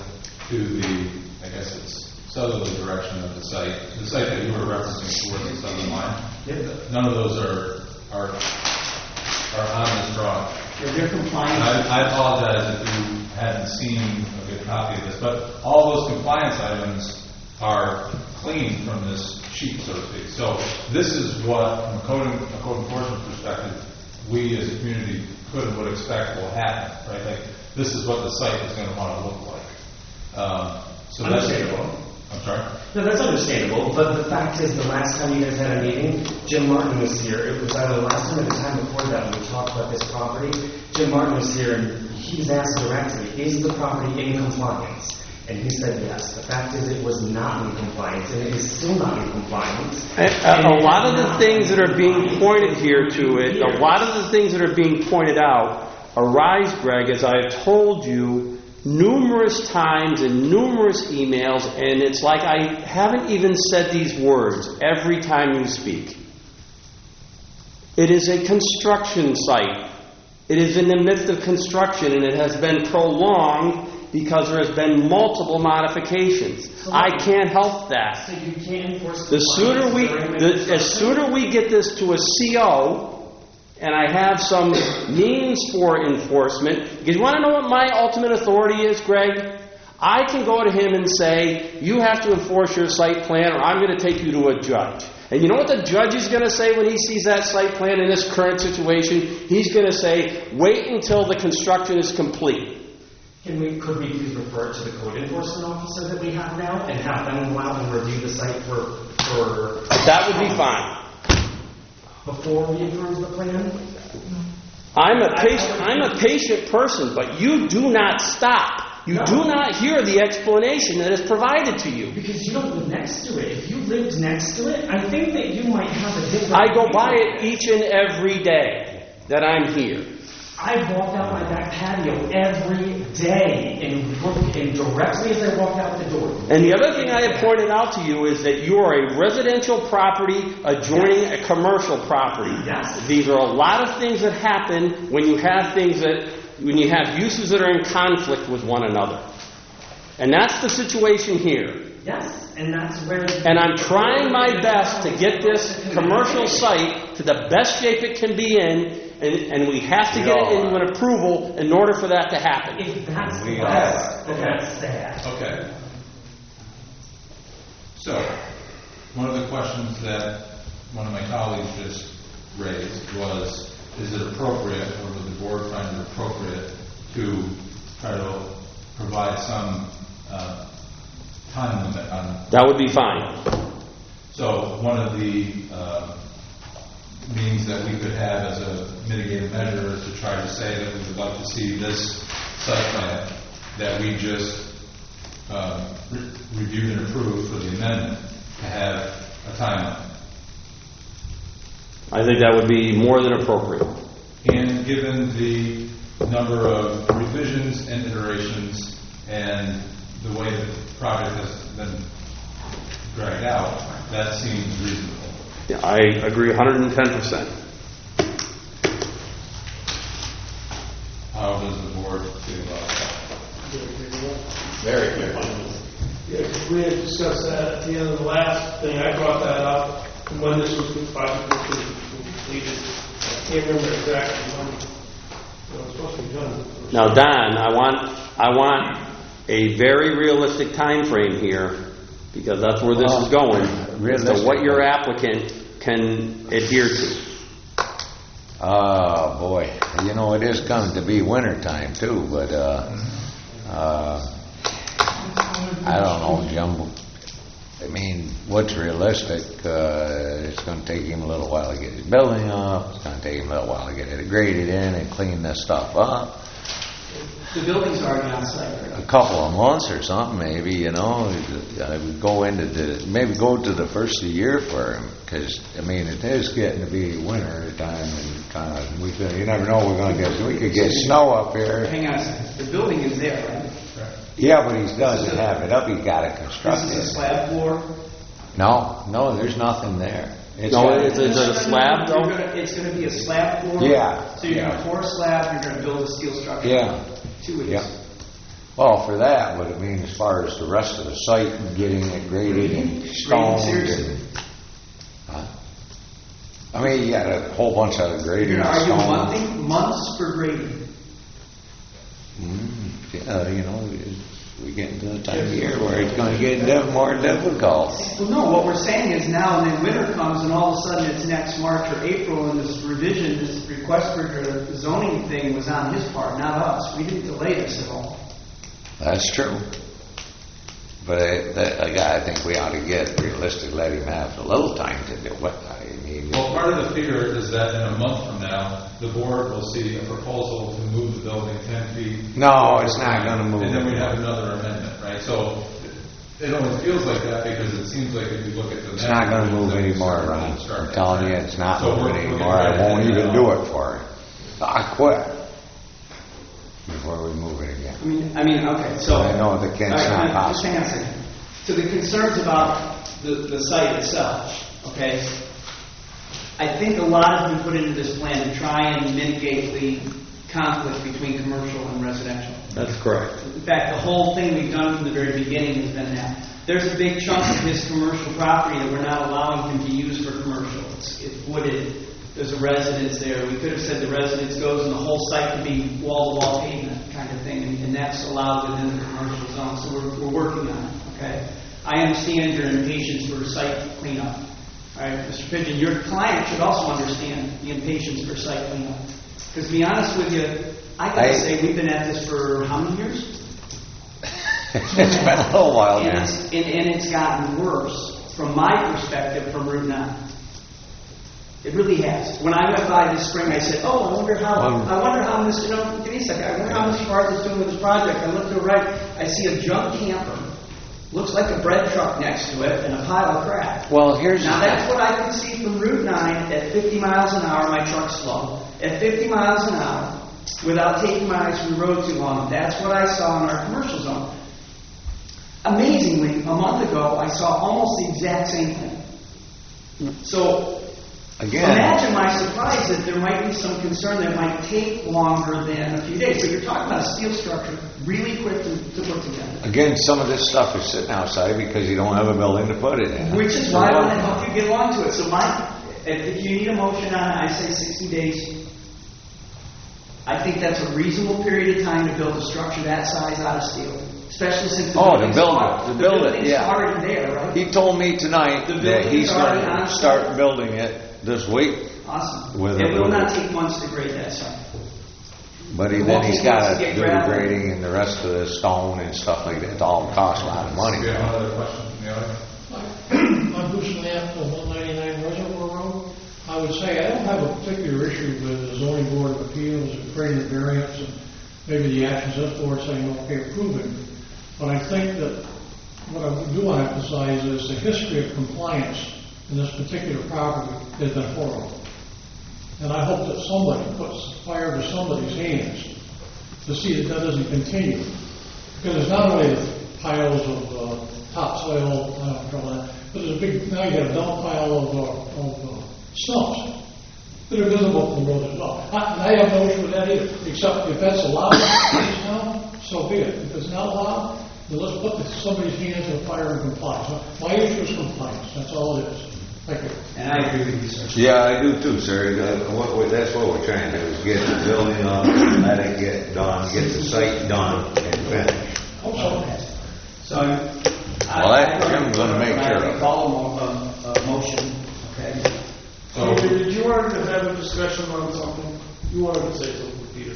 Speaker 4: to the, I guess it's southerly direction of the site, the site that you were referencing towards the southern line.
Speaker 10: Yep.
Speaker 4: None of those are are are on this drawing.
Speaker 6: They're, they're compliant.
Speaker 4: And I, I apologize if you hadn't seen a good copy of this, but all those compliance items are clean from this sheet, so to speak. So this is what, from a code, a code enforcement perspective, we as a community could and would expect will happen, right? Like, this is what the site is going to want to look like. Um, so that's
Speaker 10: Understandable.
Speaker 4: I'm sorry?
Speaker 10: No, that's understandable, but the fact is, the last time you guys had a meeting, Jim Martin was here. It was either the last time or the time before that when we talked about this property. Jim Martin was here, and he was asked directly, is the property in compliance? And he said yes. The fact is, it was not in compliance, and it is still not in compliance.
Speaker 3: And, uh, a lot of the things that are being pointed here to it, a lot of the things that are being pointed out arise, Greg, as I have told you numerous times in numerous emails, and it's like I haven't even said these words every time you speak. It is a construction site. It is in the midst of construction, and it has been prolonged because there has been multiple modifications.
Speaker 10: So
Speaker 3: I can't help that.
Speaker 10: So you can't enforce
Speaker 3: The sooner we,
Speaker 10: during
Speaker 3: the, as sooner we get this to a C O, and I have some means for enforcement, because you want to know what my ultimate authority is, Greg? I can go to him and say, you have to enforce your site plan, or I'm going to take you to a judge. And you know what the judge is going to say when he sees that site plan in this current situation? He's going to say, wait until the construction is complete.
Speaker 10: Can we, could we please refer to the code enforcement officer that we have now and have them go out and review the site for, for
Speaker 3: That would be fine.
Speaker 10: before we approve the plan?
Speaker 3: I'm a patient, I'm a patient person, but you do not stop. You do not hear the explanation that is provided to you.
Speaker 10: Because you don't live next to it. If you lived next to it, I think that you might have a different...
Speaker 3: I go by it each and every day that I'm here.
Speaker 10: I walk out my back patio every day and, look, and directly as I walk out the door.
Speaker 3: And the other thing I have pointed out to you is that you are a residential property adjoining a commercial property.
Speaker 10: Yes.
Speaker 3: These are a lot of things that happen when you have things that, when you have uses that are in conflict with one another. And that's the situation here.
Speaker 10: Yes, and that's where...
Speaker 3: And I'm trying my best to get this commercial site to the best shape it can be in, and, and we have to get it into an approval in order for that to happen.
Speaker 10: If that's
Speaker 2: We
Speaker 10: the
Speaker 2: are.
Speaker 10: best, then that's sad.
Speaker 4: Okay. So, one of the questions that one of my colleagues just raised was, is it appropriate, or would the board find it appropriate to try to provide some uh, time limit on...
Speaker 3: That would be fine.
Speaker 4: So, one of the uh, means that we could have as a mitigating measure is to try to say that we would like to see this site plan that we just uh, re- reviewed and approved for the amendment to have a time limit.
Speaker 3: I think that would be more than appropriate.
Speaker 4: And given the number of revisions and iterations and the way the project has been dragged out, that seems reasonable.
Speaker 3: Yeah, I agree one hundred ten percent.
Speaker 4: How does the board feel about that?
Speaker 2: Very good.
Speaker 5: Yeah, 'cause we had discussed that at the end of the last thing. I brought that up when this was the project was completed. I can't remember exactly when it was supposed to be done.
Speaker 3: Now, Don, I want I want a very realistic time frame here, because that's where this is going, as to what your applicant can adhere to.
Speaker 2: Oh, boy. You know, it is coming to be winter time, too, but, uh, uh, I don't know, Jim. I mean, what's realistic? Uh, it's going to take him a little while to get his building up. It's going to take him a little while to get it graded in and clean this stuff up.
Speaker 6: The building's already on site, right?
Speaker 2: A couple of months or something, maybe, you know. I would go into the, maybe go to the first of the year for him, because, I mean, it is getting to be winter time, and kind of, we could, you never know, we're going to get, we could get snow up here.
Speaker 6: Hang on a second. The building is there, right?
Speaker 2: Yeah, but he doesn't have it up, he's got to construct
Speaker 6: This is a
Speaker 2: it.
Speaker 6: slab floor?
Speaker 2: No, no, there's nothing there. It's
Speaker 3: No,
Speaker 2: got-
Speaker 3: it's, it's a slab,
Speaker 6: You're
Speaker 3: though?
Speaker 6: gonna- It's going to be a slab floor?
Speaker 2: Yeah,
Speaker 6: So you're going
Speaker 2: yeah.
Speaker 6: to pour a slab, you're going to build a steel structure?
Speaker 2: Yeah,
Speaker 6: Two of
Speaker 2: yeah.
Speaker 6: these?
Speaker 2: Well, for that, what it means as far as the rest of the site and getting it graded and stoned
Speaker 6: seriously.
Speaker 2: and... Huh? I mean, you got a whole bunch of grading
Speaker 6: You're
Speaker 2: and
Speaker 6: gonna argue
Speaker 2: stone.
Speaker 6: monthly, months for grading.
Speaker 2: Mm, yeah, you know, it's- we get into the time of year where it's gonna get diff- more difficult.
Speaker 6: Well, no, what we're saying is now, and then winter comes, and all of a sudden it's next March or April, and this revision, this request for the zoning thing was on his part, not us. We didn't delay this at all.
Speaker 2: That's true. But I, that, I think we ought to get realistic, let him have a little time to do it. I mean,
Speaker 4: Well, part of the figure is that in a month from now, the board will see a proposal to move the building ten feet.
Speaker 2: no, it's not gonna move.
Speaker 4: And then we have another amendment, right? So it only feels like that because it seems like if you look at the.
Speaker 2: It's not gonna move anymore, Ron. I'm telling you, it's not
Speaker 4: So we're-
Speaker 2: moving
Speaker 4: we're
Speaker 2: anymore.
Speaker 4: getting
Speaker 2: I won't
Speaker 4: ready to
Speaker 2: even
Speaker 4: do
Speaker 2: do
Speaker 4: it
Speaker 2: it for it. I quit before we move it again.
Speaker 6: I mean, I mean, okay, so.
Speaker 2: I know that Kent's
Speaker 6: All right,
Speaker 2: not
Speaker 6: just hang on a second. To the concerns about the, the site itself, okay? I think a lot has been put into this plan to try and mitigate the conflict between commercial and residential.
Speaker 3: That's correct.
Speaker 6: In fact, the whole thing we've done from the very beginning has been that. There's a big chunk of his commercial property that we're not allowing him to use for commercial. It's, it's wooded. There's a residence there. We could have said the residence goes and the whole site could be wall-to-wall pavement kind of thing, and, and that's allowed within the commercial zone. So we're, we're working on it, okay? I understand your impatience for site cleanup. All right, Mister Pigeon, your client should also understand the impatience for site cleanup. Because to be honest with you, I gotta
Speaker 2: I-
Speaker 6: say, we've been at this for how many years?
Speaker 2: It's been a little while
Speaker 6: And
Speaker 2: now.
Speaker 6: it's, and, and it's gotten worse, from my perspective, from Route nine. It really has. When I went by this spring, I said, oh, I wonder how,
Speaker 2: Um,
Speaker 6: I wonder how Mister No, give me a second, I wonder how Mister Barth is doing with this project. I look to the right, I see a junk camper. Looks like a bread truck next to it and a pile of crap.
Speaker 2: Well, here's
Speaker 6: Now,
Speaker 2: the
Speaker 6: that's
Speaker 2: thing.
Speaker 6: what I can see from Route nine at fifty miles an hour, my truck's slow. At fifty miles an hour, without taking my eyes from the road too long. That's what I saw in our commercial zone. Amazingly, a month ago, I saw almost the exact same thing. So,
Speaker 2: Again,
Speaker 6: imagine my surprise that there might be some concern that might take longer than a few days. But you're talking about a steel structure, really quick to, to put together.
Speaker 2: again, some of this stuff is sitting outside because you don't have a building to put it in.
Speaker 6: Which is why I want to help you get along to it. So my, if you need a motion on it, I say sixty days. I think that's a reasonable period of time to build a structure that size out of steel. Especially since the
Speaker 2: Oh, to
Speaker 6: building's
Speaker 2: build it,
Speaker 6: al-
Speaker 2: to
Speaker 6: the
Speaker 2: build it,
Speaker 6: building's
Speaker 2: yeah.
Speaker 6: already there, right?
Speaker 2: He told me tonight
Speaker 6: The
Speaker 2: that he's
Speaker 6: building's already
Speaker 2: going to
Speaker 6: on
Speaker 2: start
Speaker 6: site.
Speaker 2: building it this week,
Speaker 6: Awesome.
Speaker 2: With
Speaker 6: It
Speaker 2: a-
Speaker 6: will
Speaker 2: with
Speaker 6: not
Speaker 2: a-
Speaker 6: take months to grade that site.
Speaker 2: but he,
Speaker 6: It
Speaker 2: then
Speaker 6: won't
Speaker 2: he's
Speaker 6: take
Speaker 2: got
Speaker 6: months
Speaker 2: to
Speaker 6: to get
Speaker 2: do the
Speaker 6: gravel.
Speaker 2: grading and the rest of the stone and stuff like that. It all costs a lot of money.
Speaker 4: We have another question from the audience.
Speaker 5: I'm Bruce Knapp of one ninety-nine Reservoir Road. I would say I don't have a particular issue with the zoning board of appeals and creating a variance and maybe the actions of the board saying, okay, approving. But I think that what I do want to emphasize is the history of compliance in this particular property has been horrible. And I hope that somebody puts fire to somebody's hands to see that that doesn't continue. Because it's not only the piles of uh, topsoil, I don't know, that, but there's a big, now you have a dump pile of, uh, of uh, stumps that are visible from the road as well. I, and I have no issue with that either, except if that's allowed in this town, so be it. If it's not allowed, then let's put the- somebody's hands on fire and comply. So my issue is compliance, that's all it is. Thank you.
Speaker 6: And I agree with you, sir.
Speaker 2: Yeah, I do too, sir. Uh, what we- That's what we're trying to do, is get the building up, let it get done, get the site done and finished.
Speaker 6: So, I-
Speaker 2: Well, that-
Speaker 6: I-
Speaker 2: I'm gonna make sure of it.
Speaker 6: I Call a mo- a, a motion, okay?
Speaker 4: So,
Speaker 5: Did you want to have a discussion on something? You wanted to say something, Peter?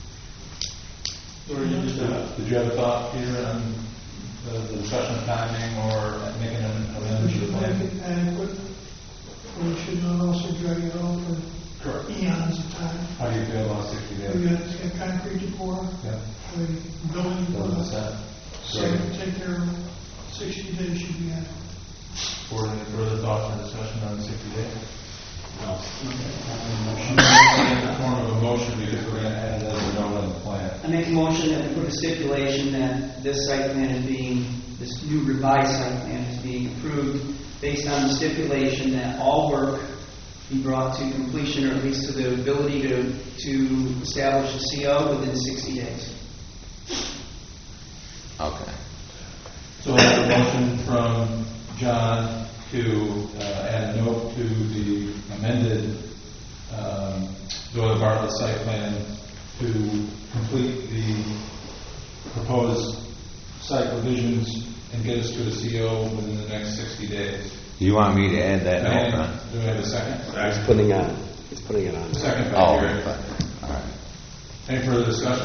Speaker 5: Or you just
Speaker 4: uh, did you have a thought, Peter, on the the discussion of timing or making an amendment to the plan?
Speaker 8: adequate, we should not also drag it on
Speaker 4: Correct.
Speaker 8: for eons of time.
Speaker 4: How do you feel about sixty
Speaker 8: We
Speaker 4: days?
Speaker 8: got, it's got concrete to pour,
Speaker 4: Yeah.
Speaker 8: the building,
Speaker 4: Building set.
Speaker 8: so take care of it. sixty days should be adequate.
Speaker 4: Board, any further thoughts or discussion on sixty days? No. In the form of a motion, because we're going to add it as a note on the plan.
Speaker 6: I make a motion that we put a stipulation that this site plan is being, this new revised site plan is being approved based on the stipulation that all work be brought to completion, or at least to the ability to, to establish a C O within sixty days.
Speaker 2: Okay.
Speaker 4: So I have a motion from John to uh, add a note to the amended um, Doyle Bartlett site plan to complete the proposed site revisions and get us to a C O within the next sixty days.
Speaker 2: You want me to add that note,
Speaker 4: And
Speaker 2: huh?
Speaker 4: do we have a second?
Speaker 3: He's putting on, he's putting it on.
Speaker 4: Second by
Speaker 2: Oh,
Speaker 4: Gary.
Speaker 2: all right.
Speaker 4: Any further discussion?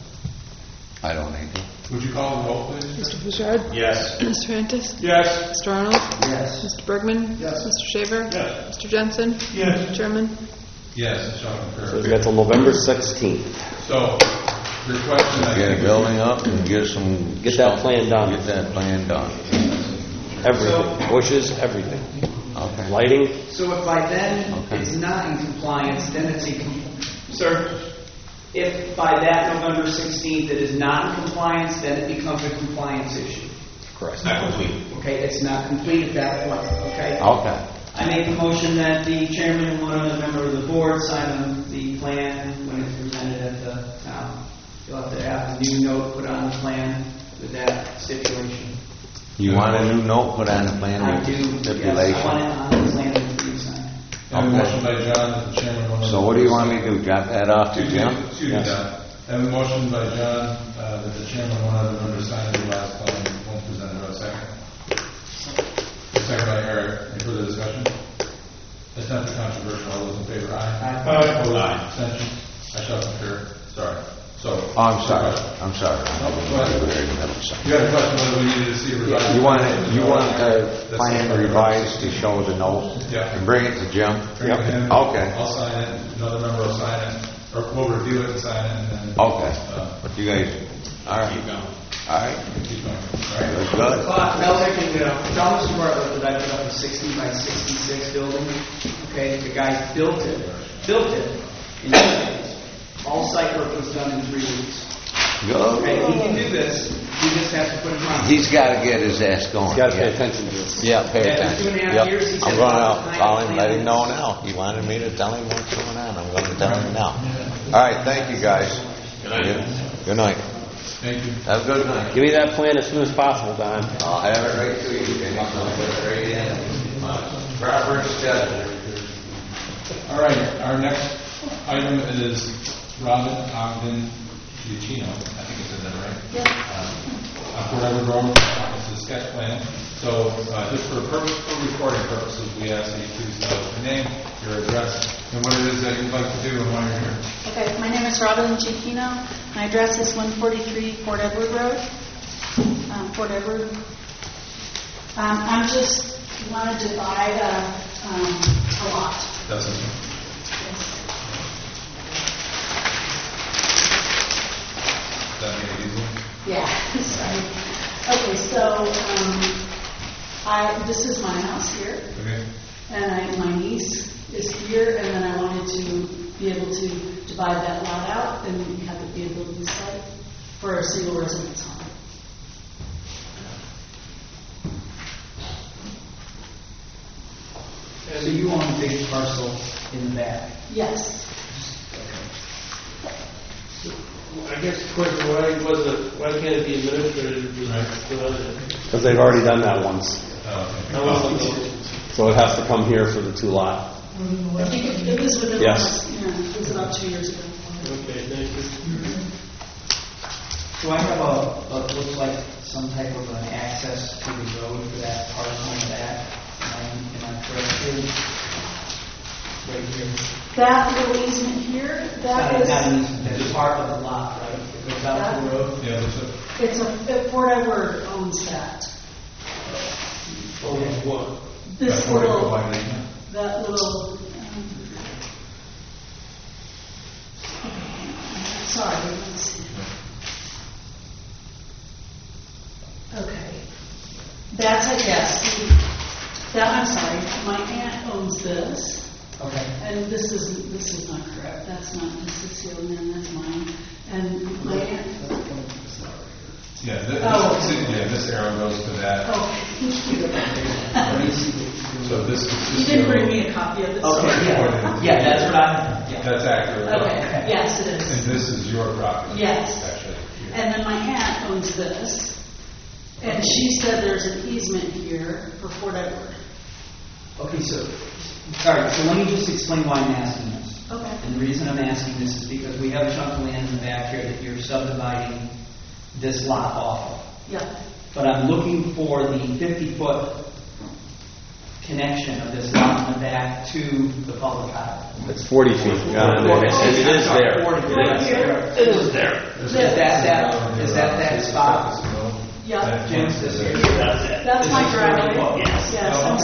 Speaker 2: I don't need to.
Speaker 4: Would you call the roll, please?
Speaker 7: Mister Bouchard?
Speaker 9: Yes.
Speaker 7: Mister Antis?
Speaker 5: Yes.
Speaker 7: Mister Arnold?
Speaker 10: Yes.
Speaker 7: Mister Bergman?
Speaker 8: Yes.
Speaker 7: Mister Shaver?
Speaker 5: Yes.
Speaker 7: Mister Jensen?
Speaker 5: Yes.
Speaker 7: Chairman?
Speaker 4: Yes, shall
Speaker 3: So
Speaker 4: concur.
Speaker 3: we've got till November sixteenth.
Speaker 4: So, your question, I
Speaker 2: Get a
Speaker 4: think,
Speaker 2: building up and get some.
Speaker 3: Get that plan done.
Speaker 2: Get that plan done.
Speaker 3: Everything, bushes, everything.
Speaker 2: Okay.
Speaker 3: Lighting,
Speaker 6: So if by then
Speaker 2: Okay.
Speaker 6: it's not in compliance, then it's in, com- sir, if by that November sixteenth it is not in compliance, then it becomes a compliance issue.
Speaker 3: correct.
Speaker 9: It's not complete.
Speaker 6: Okay, it's not complete at that point, okay?
Speaker 2: Okay.
Speaker 6: I make the motion that the chairman and one other member of the board sign the plan when it's presented at the town. You'll have to have a new note put on the plan with that stipulation.
Speaker 2: You want a new note put on the plan?
Speaker 6: I
Speaker 2: with
Speaker 6: do, yes,
Speaker 2: Stipulation?
Speaker 6: I want it on the plan that you sign.
Speaker 4: I have a
Speaker 2: Okay.
Speaker 4: motion by John that the chairman will...
Speaker 2: So what do you want me to do? Drop that off to
Speaker 4: Excuse
Speaker 2: Jim?
Speaker 4: me, excuse me, John. I have a motion by John uh, that the chairman will have the member sign the revised plan when presented. Do I have a second? Second by Eric. Any further discussion? It's not too controversial. All those in favor, aye.
Speaker 5: Aye.
Speaker 4: Opposed? Abstentions? I shall concur. Sorry. So.
Speaker 2: Oh, I'm sorry. I'm sorry.
Speaker 4: No, go ahead. You had a question whether we needed to see a revised...
Speaker 2: You want it, you want the
Speaker 4: That's-
Speaker 2: plan revised to show the note?
Speaker 4: Yeah.
Speaker 2: And bring it to Jim?
Speaker 4: Bring it to him.
Speaker 2: Okay.
Speaker 4: I'll sign it, another member will sign it, or we'll review it and sign it, and then...
Speaker 2: Okay.
Speaker 4: Uh,
Speaker 2: But you guys, all right.
Speaker 9: Keep going.
Speaker 2: All right.
Speaker 4: keep going. All right.
Speaker 2: That's good.
Speaker 6: Well, Mel, I can, you know, tell Mister Bartlett that I put up a sixty by sixty-six building. Okay, the guy built it, built it in two days. All site work was done in three weeks. Okay, he can
Speaker 2: Good.
Speaker 6: do this, he just has to put it on.
Speaker 2: He's got to get his ass going.
Speaker 3: He's got to pay
Speaker 2: Yeah.
Speaker 3: attention to this.
Speaker 2: Yeah, pay
Speaker 6: Yeah,
Speaker 2: attention.
Speaker 6: two and a half
Speaker 2: Yep.
Speaker 6: years, he
Speaker 2: I'm
Speaker 6: said
Speaker 2: going
Speaker 6: about
Speaker 2: to
Speaker 6: nine
Speaker 2: call him, let him know
Speaker 6: plans.
Speaker 2: now. He wanted me to tell him what's going on. I'm going to tell him now. All right, thank you, guys.
Speaker 9: Good night.
Speaker 2: Good night.
Speaker 4: Thank you.
Speaker 2: Have a good night.
Speaker 3: Give me that plan as soon as possible, Don.
Speaker 2: I'll have it right to you. Then I'll put it right in. Proper schedule.
Speaker 4: All right, our next item is Robin Ogden Giacchino, I think I said that right? Yeah. On Fort Edward Road, it's a sketch plan. So, uh, just for purpose, for recording purposes, we ask that you please tell us your name, your address, and what it is that you'd like to do and why you're here.
Speaker 11: Okay, my name is Robin Giacchino. My address is one forty-three Fort Edward Road, um, Fort Edward. Um, I'm just wanted to buy a, um, a lot.
Speaker 4: That's it. That make it easy?
Speaker 11: Yeah, sorry. Okay, so um, I this is my house here,
Speaker 4: Okay.
Speaker 11: and I, my niece is here, and then I wanted to be able to divide that lot out and have it be a building site for a single residence home.
Speaker 6: So you own a big parcel in the back?
Speaker 11: Yes.
Speaker 5: I guess the question, why was it, why can't it be administrative?
Speaker 3: Because they've already done that once.
Speaker 4: Oh,
Speaker 5: How long ago?
Speaker 3: So it has to come here for the two lot.
Speaker 11: I think it, it was within
Speaker 3: Yes.
Speaker 11: the last, yeah, it was about two years ago.
Speaker 5: Okay, thank you.
Speaker 6: Do I have a, a, looks like some type of an access to the road for that parcel in the back? Am I, am I correct here? Right here.
Speaker 11: That little easement here, that
Speaker 6: Not-
Speaker 11: is,
Speaker 6: not an easement, that's part of the lot, right? It goes out to the road?
Speaker 4: Yeah, that's it.
Speaker 11: it's a, Fort Edward owns that.
Speaker 5: Oh, what?
Speaker 11: This
Speaker 4: That's where it
Speaker 11: little,
Speaker 4: go by the-
Speaker 11: that little, um, sorry, let me see. Okay. That's, I guess, that, I'm sorry, my aunt owns this.
Speaker 6: Okay.
Speaker 11: And this is, this is not correct, that's not, this is Celine, that's mine, and my aunt,
Speaker 4: Yeah, this,
Speaker 11: Oh,
Speaker 4: this,
Speaker 11: okay.
Speaker 4: yeah, this arrow goes to that.
Speaker 11: oh, thank you.
Speaker 4: So this,
Speaker 11: You
Speaker 4: this
Speaker 11: didn't bring
Speaker 4: arrow-
Speaker 11: me a copy of this?
Speaker 6: Okay, yeah, yeah, that's what I, yeah.
Speaker 4: That's accurate.
Speaker 11: Okay, yes, it
Speaker 4: And
Speaker 11: is.
Speaker 4: this is your property.
Speaker 11: Yes.
Speaker 4: Actually.
Speaker 11: And then my aunt owns this, And she said there's an easement here for Fort Edward.
Speaker 6: Okay, so, sorry, so let me just explain why I'm asking this.
Speaker 11: Okay.
Speaker 6: And the reason I'm asking this is because we have a chunk of land in the back here that you're subdividing this lot off of.
Speaker 11: Yeah.
Speaker 6: But I'm looking for the fifty-foot connection of this lot in the back to the public highway.
Speaker 3: It's forty feet. Yeah, and it- and it is there.
Speaker 11: Right here?
Speaker 3: It is there.
Speaker 6: Is that that, is that that spot?
Speaker 11: Yeah.
Speaker 6: Jim, this here?
Speaker 3: That's it.
Speaker 11: That's my driveway.
Speaker 3: Yes.
Speaker 11: Yes, I'm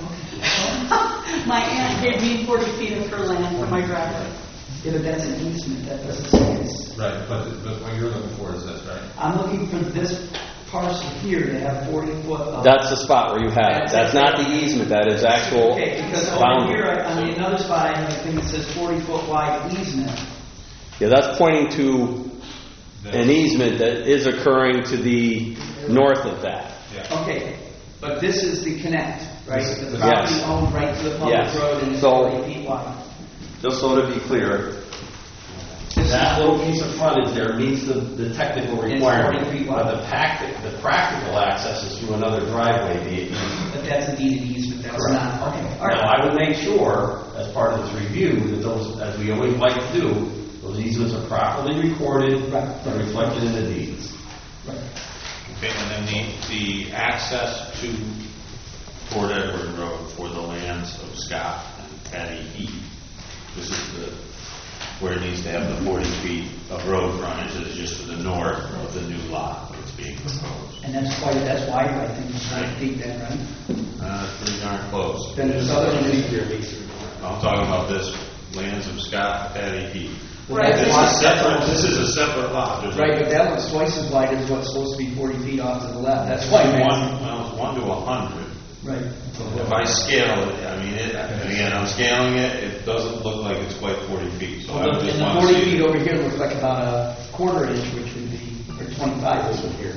Speaker 11: sorry. My aunt gave me forty feet of her land for my driveway.
Speaker 6: Yeah, but that's an easement, that doesn't say it's.
Speaker 4: Right, but, but what you're looking for is this, right?
Speaker 6: I'm looking for this parcel here to have forty foot of.
Speaker 3: That's the spot where you have it. That's not the easement, that is actual
Speaker 6: Okay, because over
Speaker 3: boundary.
Speaker 6: here, on the another spot, I have a thing that says forty foot wide easement.
Speaker 3: Yeah, that's pointing to an easement that is occurring to the north of that.
Speaker 4: Yeah.
Speaker 6: Okay, but this is the connect, right?
Speaker 4: This-
Speaker 6: The
Speaker 4: this-
Speaker 6: property
Speaker 3: Yes.
Speaker 6: owned right to the public
Speaker 3: Yes.
Speaker 6: road and it's
Speaker 3: So-
Speaker 6: forty feet wide.
Speaker 3: Just so to be clear, that little piece of frontage there meets the, the technical
Speaker 6: It's
Speaker 3: requirement.
Speaker 6: forty feet wide.
Speaker 3: But the practic, the practical access is through another driveway, the
Speaker 6: But that's a deeded easement, that's
Speaker 3: Correct.
Speaker 6: not, okay, all
Speaker 3: Now,
Speaker 6: right.
Speaker 3: I would make sure, as part of this review, that those, as we always like to do, those easements are properly recorded
Speaker 6: Right.
Speaker 3: and reflected in the deeds.
Speaker 9: Okay, and then the, the access to Fort Edward Road for the lands of Scott and Patty Heath. This is the, where it needs to have the forty feet of road frontage, that is just to the north of the new lot that's being proposed.
Speaker 6: And that's quite, that's wide, I think, it's forty feet then, right?
Speaker 9: Uh, it's pretty darn close.
Speaker 6: Then there's other one in here.
Speaker 9: I'm talking about this, lands of Scott and Patty Heath.
Speaker 11: Right.
Speaker 9: This is separate, this is a separate lot. There's a-
Speaker 6: Right, but that one's twice as wide as what's supposed to be forty feet off to the left, that's why I'm
Speaker 9: One,
Speaker 6: asking.
Speaker 9: well, it's one to a hundred.
Speaker 6: Right.
Speaker 9: If I scale it, I mean, it, and again, I'm scaling it, it doesn't look like it's quite forty feet, so I
Speaker 6: Well,
Speaker 9: would
Speaker 6: the-
Speaker 9: just
Speaker 6: And the
Speaker 9: want to
Speaker 6: forty
Speaker 9: see.
Speaker 6: feet over here looks like about a quarter inch, which would be, or twenty-five over here.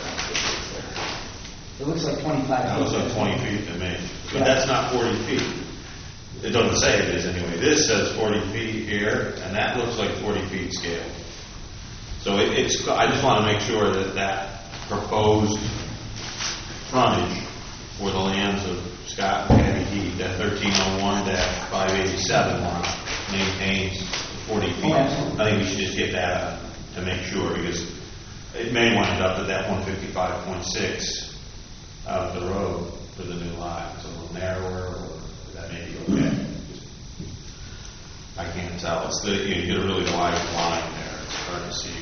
Speaker 6: It looks like twenty-five feet.
Speaker 9: That looks like twenty feet to me, but that's not forty feet. It doesn't say it is anyway. This says forty feet here, and that looks like forty feet scale. So it, it's, I just want to make sure that that proposed frontage for the lands of Scott and Patty Heath, that thirteen oh one five eighty-seven lot, maintains the forty feet.
Speaker 6: Oh, absolutely.
Speaker 9: I think we should just get that up to make sure, because it may wind up that that one fifty-five point six out of the road for the new lot. It's a little narrower, or that may be okay. I can't tell. It's the, you know, you get a really wide line there. It's hard to see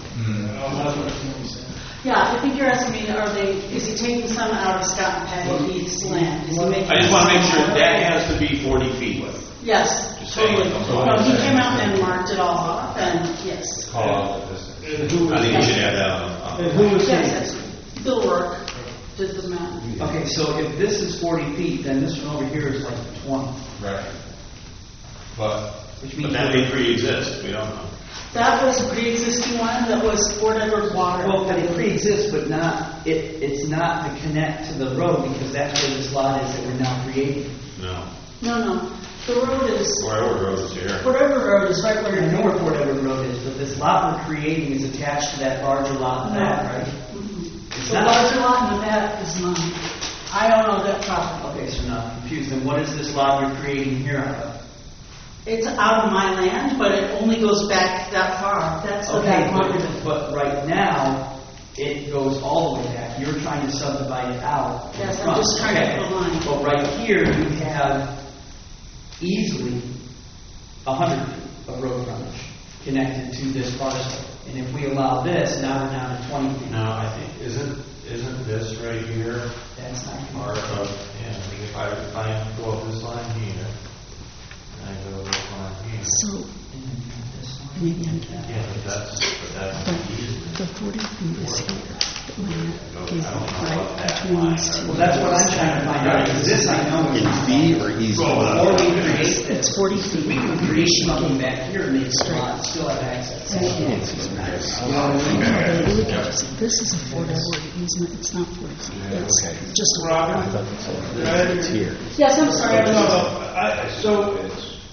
Speaker 9: what.
Speaker 11: Yeah, I think you're asking me, are they, is he taking some out of Scott and Patty Heath's land? Is he making
Speaker 9: I just want to make
Speaker 11: some
Speaker 9: sure
Speaker 11: more?
Speaker 9: that has to be forty feet.
Speaker 11: Yes,
Speaker 9: Just saying
Speaker 11: totally.
Speaker 9: it comes off.
Speaker 11: No, he came out and marked it all off, and yes.
Speaker 4: Call out the distance.
Speaker 9: I think you should have that on. on-
Speaker 6: And who was saying?
Speaker 11: Yes, yes. Bill Rourke did the math.
Speaker 6: Okay, so if this is forty feet, then this one over here is like twenty,
Speaker 4: Right. But,
Speaker 6: which
Speaker 9: But
Speaker 6: means.
Speaker 9: that may pre-exist. We don't know.
Speaker 11: That was a pre-existing one, that was Fort Edward Water.
Speaker 6: Well, but it pre-exists, but not, it, it's not to connect to the road, because that's where this lot is that we're now creating.
Speaker 9: No.
Speaker 11: No, no, the road is,
Speaker 9: Fort Edward Road is here.
Speaker 11: Fort Edward Road is right where
Speaker 6: I
Speaker 11: you're
Speaker 6: know where Fort Edward Road is, but this lot we're creating is attached to that larger lot in the back, right? It's
Speaker 11: The
Speaker 6: not.
Speaker 11: larger lot in the back is mine. I don't know that property.
Speaker 6: Okay, so now I'm confused, then what is this lot you're creating here out of?
Speaker 11: It's out of my land, but it only goes back that far. That's the
Speaker 6: Okay,
Speaker 11: back
Speaker 6: but,
Speaker 11: one.
Speaker 6: but right now, it goes all the way back. You're trying to subdivide it out. in
Speaker 11: Yes, I'm
Speaker 6: front.
Speaker 11: just trying to
Speaker 6: Okay.
Speaker 11: put a line.
Speaker 6: But right here, you have easily a hundred feet of road frontage connected to this parcel. And if we allow this, now we're down to twenty feet.
Speaker 9: No, I think, isn't, isn't this right here
Speaker 6: That's not.
Speaker 9: part of, yeah, I mean, if I, if I go up this line here, and I go this line here.
Speaker 12: So,
Speaker 6: This one.
Speaker 12: maybe I'm,
Speaker 9: Yeah, but that's, but that's the easement.
Speaker 12: the forty feet is here, the land is
Speaker 9: I don't know
Speaker 12: right
Speaker 9: what that
Speaker 12: between
Speaker 9: line
Speaker 12: these
Speaker 9: is.
Speaker 12: two.
Speaker 6: Well, that's what I'm trying to find out, because this I know is.
Speaker 3: In fee or easement?
Speaker 6: Before we create this.
Speaker 12: It's forty feet.
Speaker 6: We can create something back here and make a lot, and still have access.
Speaker 12: And it is. Well, they look at this, this is a Fort Edward easement, it's not forty feet, it's just a.
Speaker 5: Robert?
Speaker 3: It's here.
Speaker 11: Yes, I'm sorry. I
Speaker 5: No,
Speaker 11: was-
Speaker 5: no, I, so it's,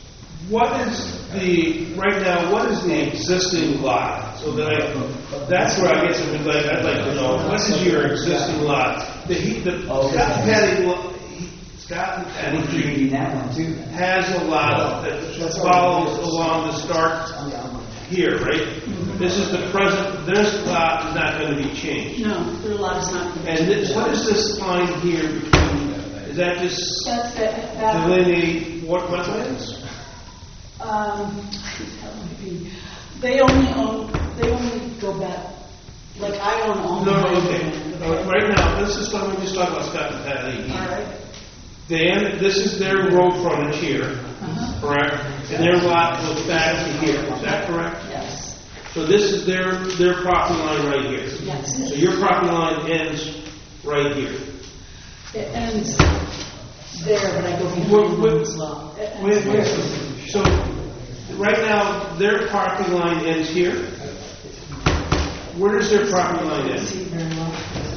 Speaker 5: what is the, right now, what is the existing lot? So that I, that's where I guess I would like, I'd like to know, what is your existing lot? The, he, the, Scott and Patty, lo- he- Scott and Patty
Speaker 8: that one too.
Speaker 5: has a lot that follows along the start here, right? This is the present, this lot is not going to be changed.
Speaker 11: No, their lot is not.
Speaker 5: And this, what is this line here between, is that just
Speaker 11: That's the, that,
Speaker 5: delineate what wetlands?
Speaker 11: um, that would be, they only own, they only go back, like I own all.
Speaker 5: No, no,
Speaker 11: my
Speaker 5: okay.
Speaker 11: land.
Speaker 5: Uh, Right now, this is what we just talked about Scott and Patty.
Speaker 11: All right.
Speaker 5: Dan, this is their road frontage here,
Speaker 11: Uh-huh.
Speaker 5: correct? And their lot goes back to here, is that correct?
Speaker 11: Yes,
Speaker 5: So this is their, their property line right here.
Speaker 11: yes.
Speaker 5: So your property line ends right here.
Speaker 11: It ends there, but I go
Speaker 5: Wait,
Speaker 11: behind
Speaker 5: wait,
Speaker 11: them as well. It ends
Speaker 5: Wait, wait,
Speaker 11: there.
Speaker 5: so, right now, their property line ends here. Where does their property line end?
Speaker 11: See very well.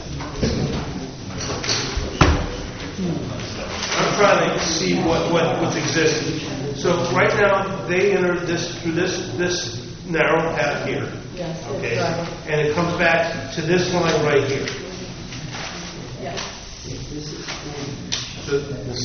Speaker 5: I'm trying to see what, what, what's existing. So right now, they enter this, through this, this narrow path here.
Speaker 11: Yes, it's
Speaker 5: Okay?
Speaker 11: right.
Speaker 5: And it comes back to this line right here.
Speaker 11: Yes.
Speaker 5: So,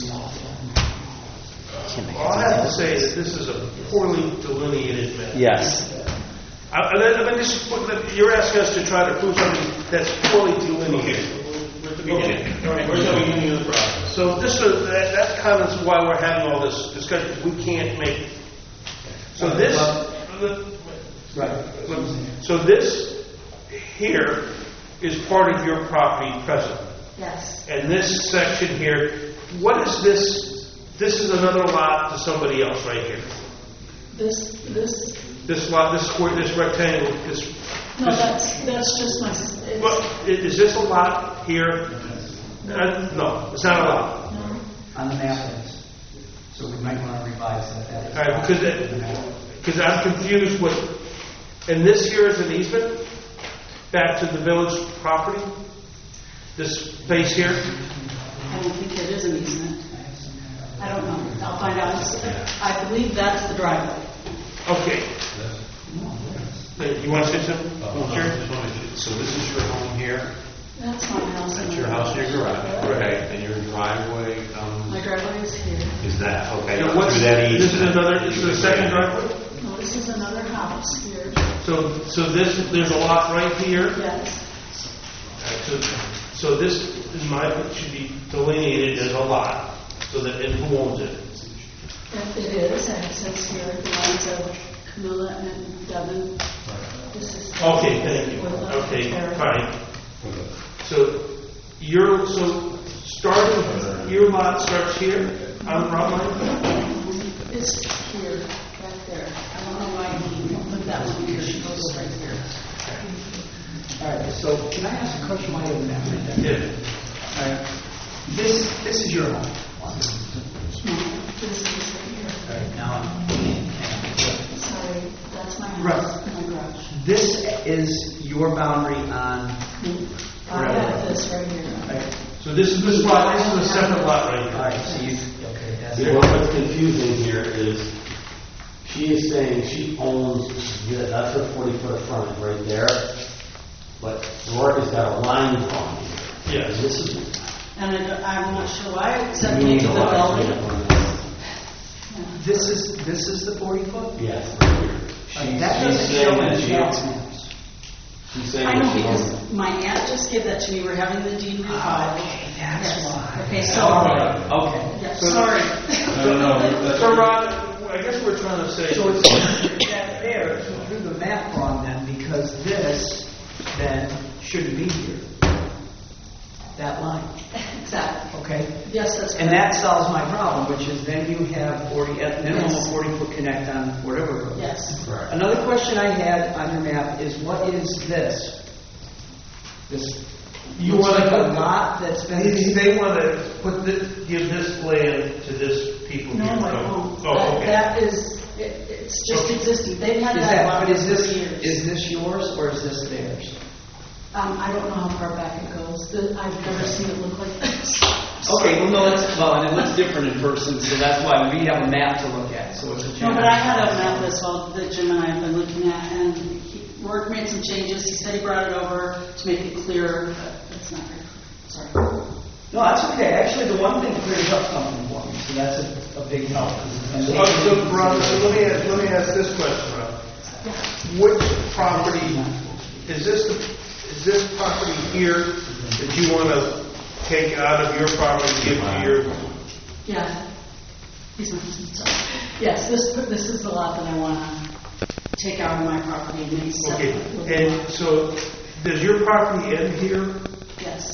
Speaker 5: all I have to say is this is a poorly delineated map.
Speaker 3: Yes.
Speaker 5: I, I, I mean, this, you're asking us to try to prove something that's poorly delineated. We're at the beginning. We're at the beginning of the process. So this is, that, that kind of is why we're having all this discussion. We can't make. So this.
Speaker 8: Right.
Speaker 5: So this here is part of your property present.
Speaker 11: Yes.
Speaker 5: And this section here, what is this? This is another lot to somebody else right here.
Speaker 11: This, this,
Speaker 5: This lot, this square, this rectangle, this.
Speaker 11: no,
Speaker 5: this-
Speaker 11: that's, that's just my, it's,
Speaker 5: Well, i- is this a lot here? Uh, no, it's not a lot.
Speaker 11: no.
Speaker 8: On the map it is. So we might want to revise that. That is
Speaker 5: All right, because it, because I'm confused with, and this here is an easement back to the village property. This space here.
Speaker 11: I don't think it is an easement. I don't know. I'll find out. I believe that's the driveway.
Speaker 5: Okay. You want to say something? Sure.
Speaker 13: So this is your home here,
Speaker 11: That's my house.
Speaker 13: that's
Speaker 11: and
Speaker 13: your
Speaker 11: my-
Speaker 13: house and your garage,
Speaker 5: Right.
Speaker 13: and your driveway comes,
Speaker 11: My driveway is here.
Speaker 13: is that, okay,
Speaker 5: Yeah, what's,
Speaker 13: through that
Speaker 5: this is
Speaker 13: easement.
Speaker 5: another, this is the second driveway?
Speaker 11: No, this is another house here.
Speaker 5: So, so this, there's a lot right here.
Speaker 11: Yes.
Speaker 5: So, so this, in my, should be delineated as a lot, so that, and who owns it?
Speaker 11: If it is, and it says here, the lines of Camilla and Devin. This is.
Speaker 5: Okay, thank you.
Speaker 11: with the
Speaker 5: Okay,
Speaker 11: terrace.
Speaker 5: fine. So, your, so, starting, your lot starts here on the route line?
Speaker 11: It's here, right there. I don't know why he put that one here. She goes right here.
Speaker 8: All right, so can I ask a question while you're in that right there?
Speaker 5: Yeah.
Speaker 8: All right. This, this is your home.
Speaker 11: No, this is right here.
Speaker 8: All right, now,
Speaker 11: Sorry, that's my house,
Speaker 8: Right.
Speaker 11: my garage.
Speaker 8: this is your boundary on,
Speaker 11: I have this right here.
Speaker 8: right?
Speaker 5: So this is, this lot, this is a separate lot right
Speaker 8: All
Speaker 5: here.
Speaker 8: right, so you, okay, that's
Speaker 3: See, what's confusing here is, she is saying she owns, yeah, that's her forty foot of frontage right there, but Rourke has got a line drawn here.
Speaker 5: Yes.
Speaker 3: This is,
Speaker 11: And I, I'm not sure why, except
Speaker 3: we
Speaker 11: maybe
Speaker 3: need
Speaker 11: the
Speaker 3: a line
Speaker 11: building.
Speaker 3: on this.
Speaker 8: This is, this is the forty foot?
Speaker 3: Yes, right here.
Speaker 8: Uh, That
Speaker 3: She's
Speaker 8: doesn't
Speaker 3: saying
Speaker 8: show in
Speaker 3: that
Speaker 8: the
Speaker 3: she
Speaker 8: tax
Speaker 3: owns-
Speaker 8: maps.
Speaker 3: She's saying
Speaker 11: I know
Speaker 3: that she owns.
Speaker 11: because my aunt just gave that to me. We're having the deed revised.
Speaker 8: Okay, that's
Speaker 11: Yes.
Speaker 8: why.
Speaker 11: Okay, so.
Speaker 8: All right, okay.
Speaker 11: Yeah, sorry.
Speaker 4: No, no, that's.
Speaker 5: So Rod, I guess we're trying to say.
Speaker 8: So it's that there, so drew the map wrong then, because this then shouldn't be here. That line,
Speaker 11: Exactly.
Speaker 8: okay?
Speaker 11: Yes, that's.
Speaker 8: And that solves my problem, which is then you have forty, at minimum
Speaker 11: Yes.
Speaker 8: a forty foot connect on whatever road.
Speaker 11: Yes.
Speaker 8: Another question I had on your map is what is this? This
Speaker 5: You
Speaker 8: looks
Speaker 5: want
Speaker 8: like
Speaker 5: to
Speaker 8: a lot that's been.
Speaker 5: They, they want to put this, give this land to this people
Speaker 11: No,
Speaker 5: here.
Speaker 11: I
Speaker 5: Oh,
Speaker 11: won't.
Speaker 5: Oh,
Speaker 11: That-
Speaker 5: okay.
Speaker 11: That is, it- it's just
Speaker 5: Okay.
Speaker 11: existing. They've had
Speaker 8: Is
Speaker 11: that
Speaker 8: that,
Speaker 11: lot
Speaker 8: but is
Speaker 11: for
Speaker 8: this,
Speaker 11: years.
Speaker 8: is this yours or is this theirs?
Speaker 11: Um, I don't know how far back it goes. The- I've never seen it look like this.
Speaker 6: Okay, well, no, that's, well, and it looks different in person, so that's why we have a map to look at, so it's a
Speaker 11: No,
Speaker 6: challenge.
Speaker 11: but I had a map as well that Jim and I have been looking at, and he, Mark made some changes. He said he brought it over to make it clearer, but it's not very clear. Sorry.
Speaker 6: No, that's okay. Actually, the one thing clears up something for me, so that's a, a big help. And
Speaker 5: So, so, Rob, so let me ask, let me ask this question, Rob. Which property, is this, the is this property here that you want to take out of your property and give to your?
Speaker 11: Yeah. He's not, sorry. Yes, this, this is the lot that I want to take out of my property and make
Speaker 5: Okay,
Speaker 11: separate.
Speaker 5: and so, does your property end here?
Speaker 11: Yes.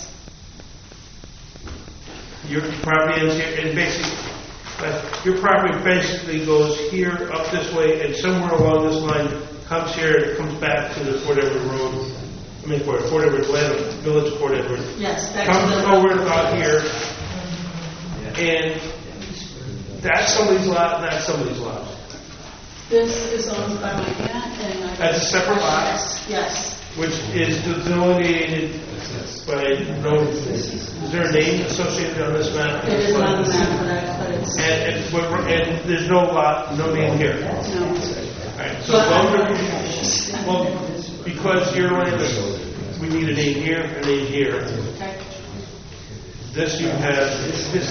Speaker 5: Your property ends here, and basically, uh, your property basically goes here, up this way, and somewhere along this line, comes here, and comes back to the Fort Edward Road, I mean, Fort Fort Edward, Land, Village of Fort Edward.
Speaker 11: Yes, back to
Speaker 5: Comes
Speaker 11: the-
Speaker 5: over about here, and that's somebody's lot, that's somebody's lot.
Speaker 11: This is owned by my aunt, and I...
Speaker 5: That's a separate lot?
Speaker 11: Yes, yes.
Speaker 5: Which is delineated by, no, is there a name associated on this map?
Speaker 11: It is not on the map, but I- but it's...
Speaker 5: And, and, but- and there's no lot, no name here?
Speaker 11: No.
Speaker 5: Alright, so
Speaker 11: But-
Speaker 5: those are, well, because your land is, we need a name here, a name here.
Speaker 11: Okay.
Speaker 5: This you have, this,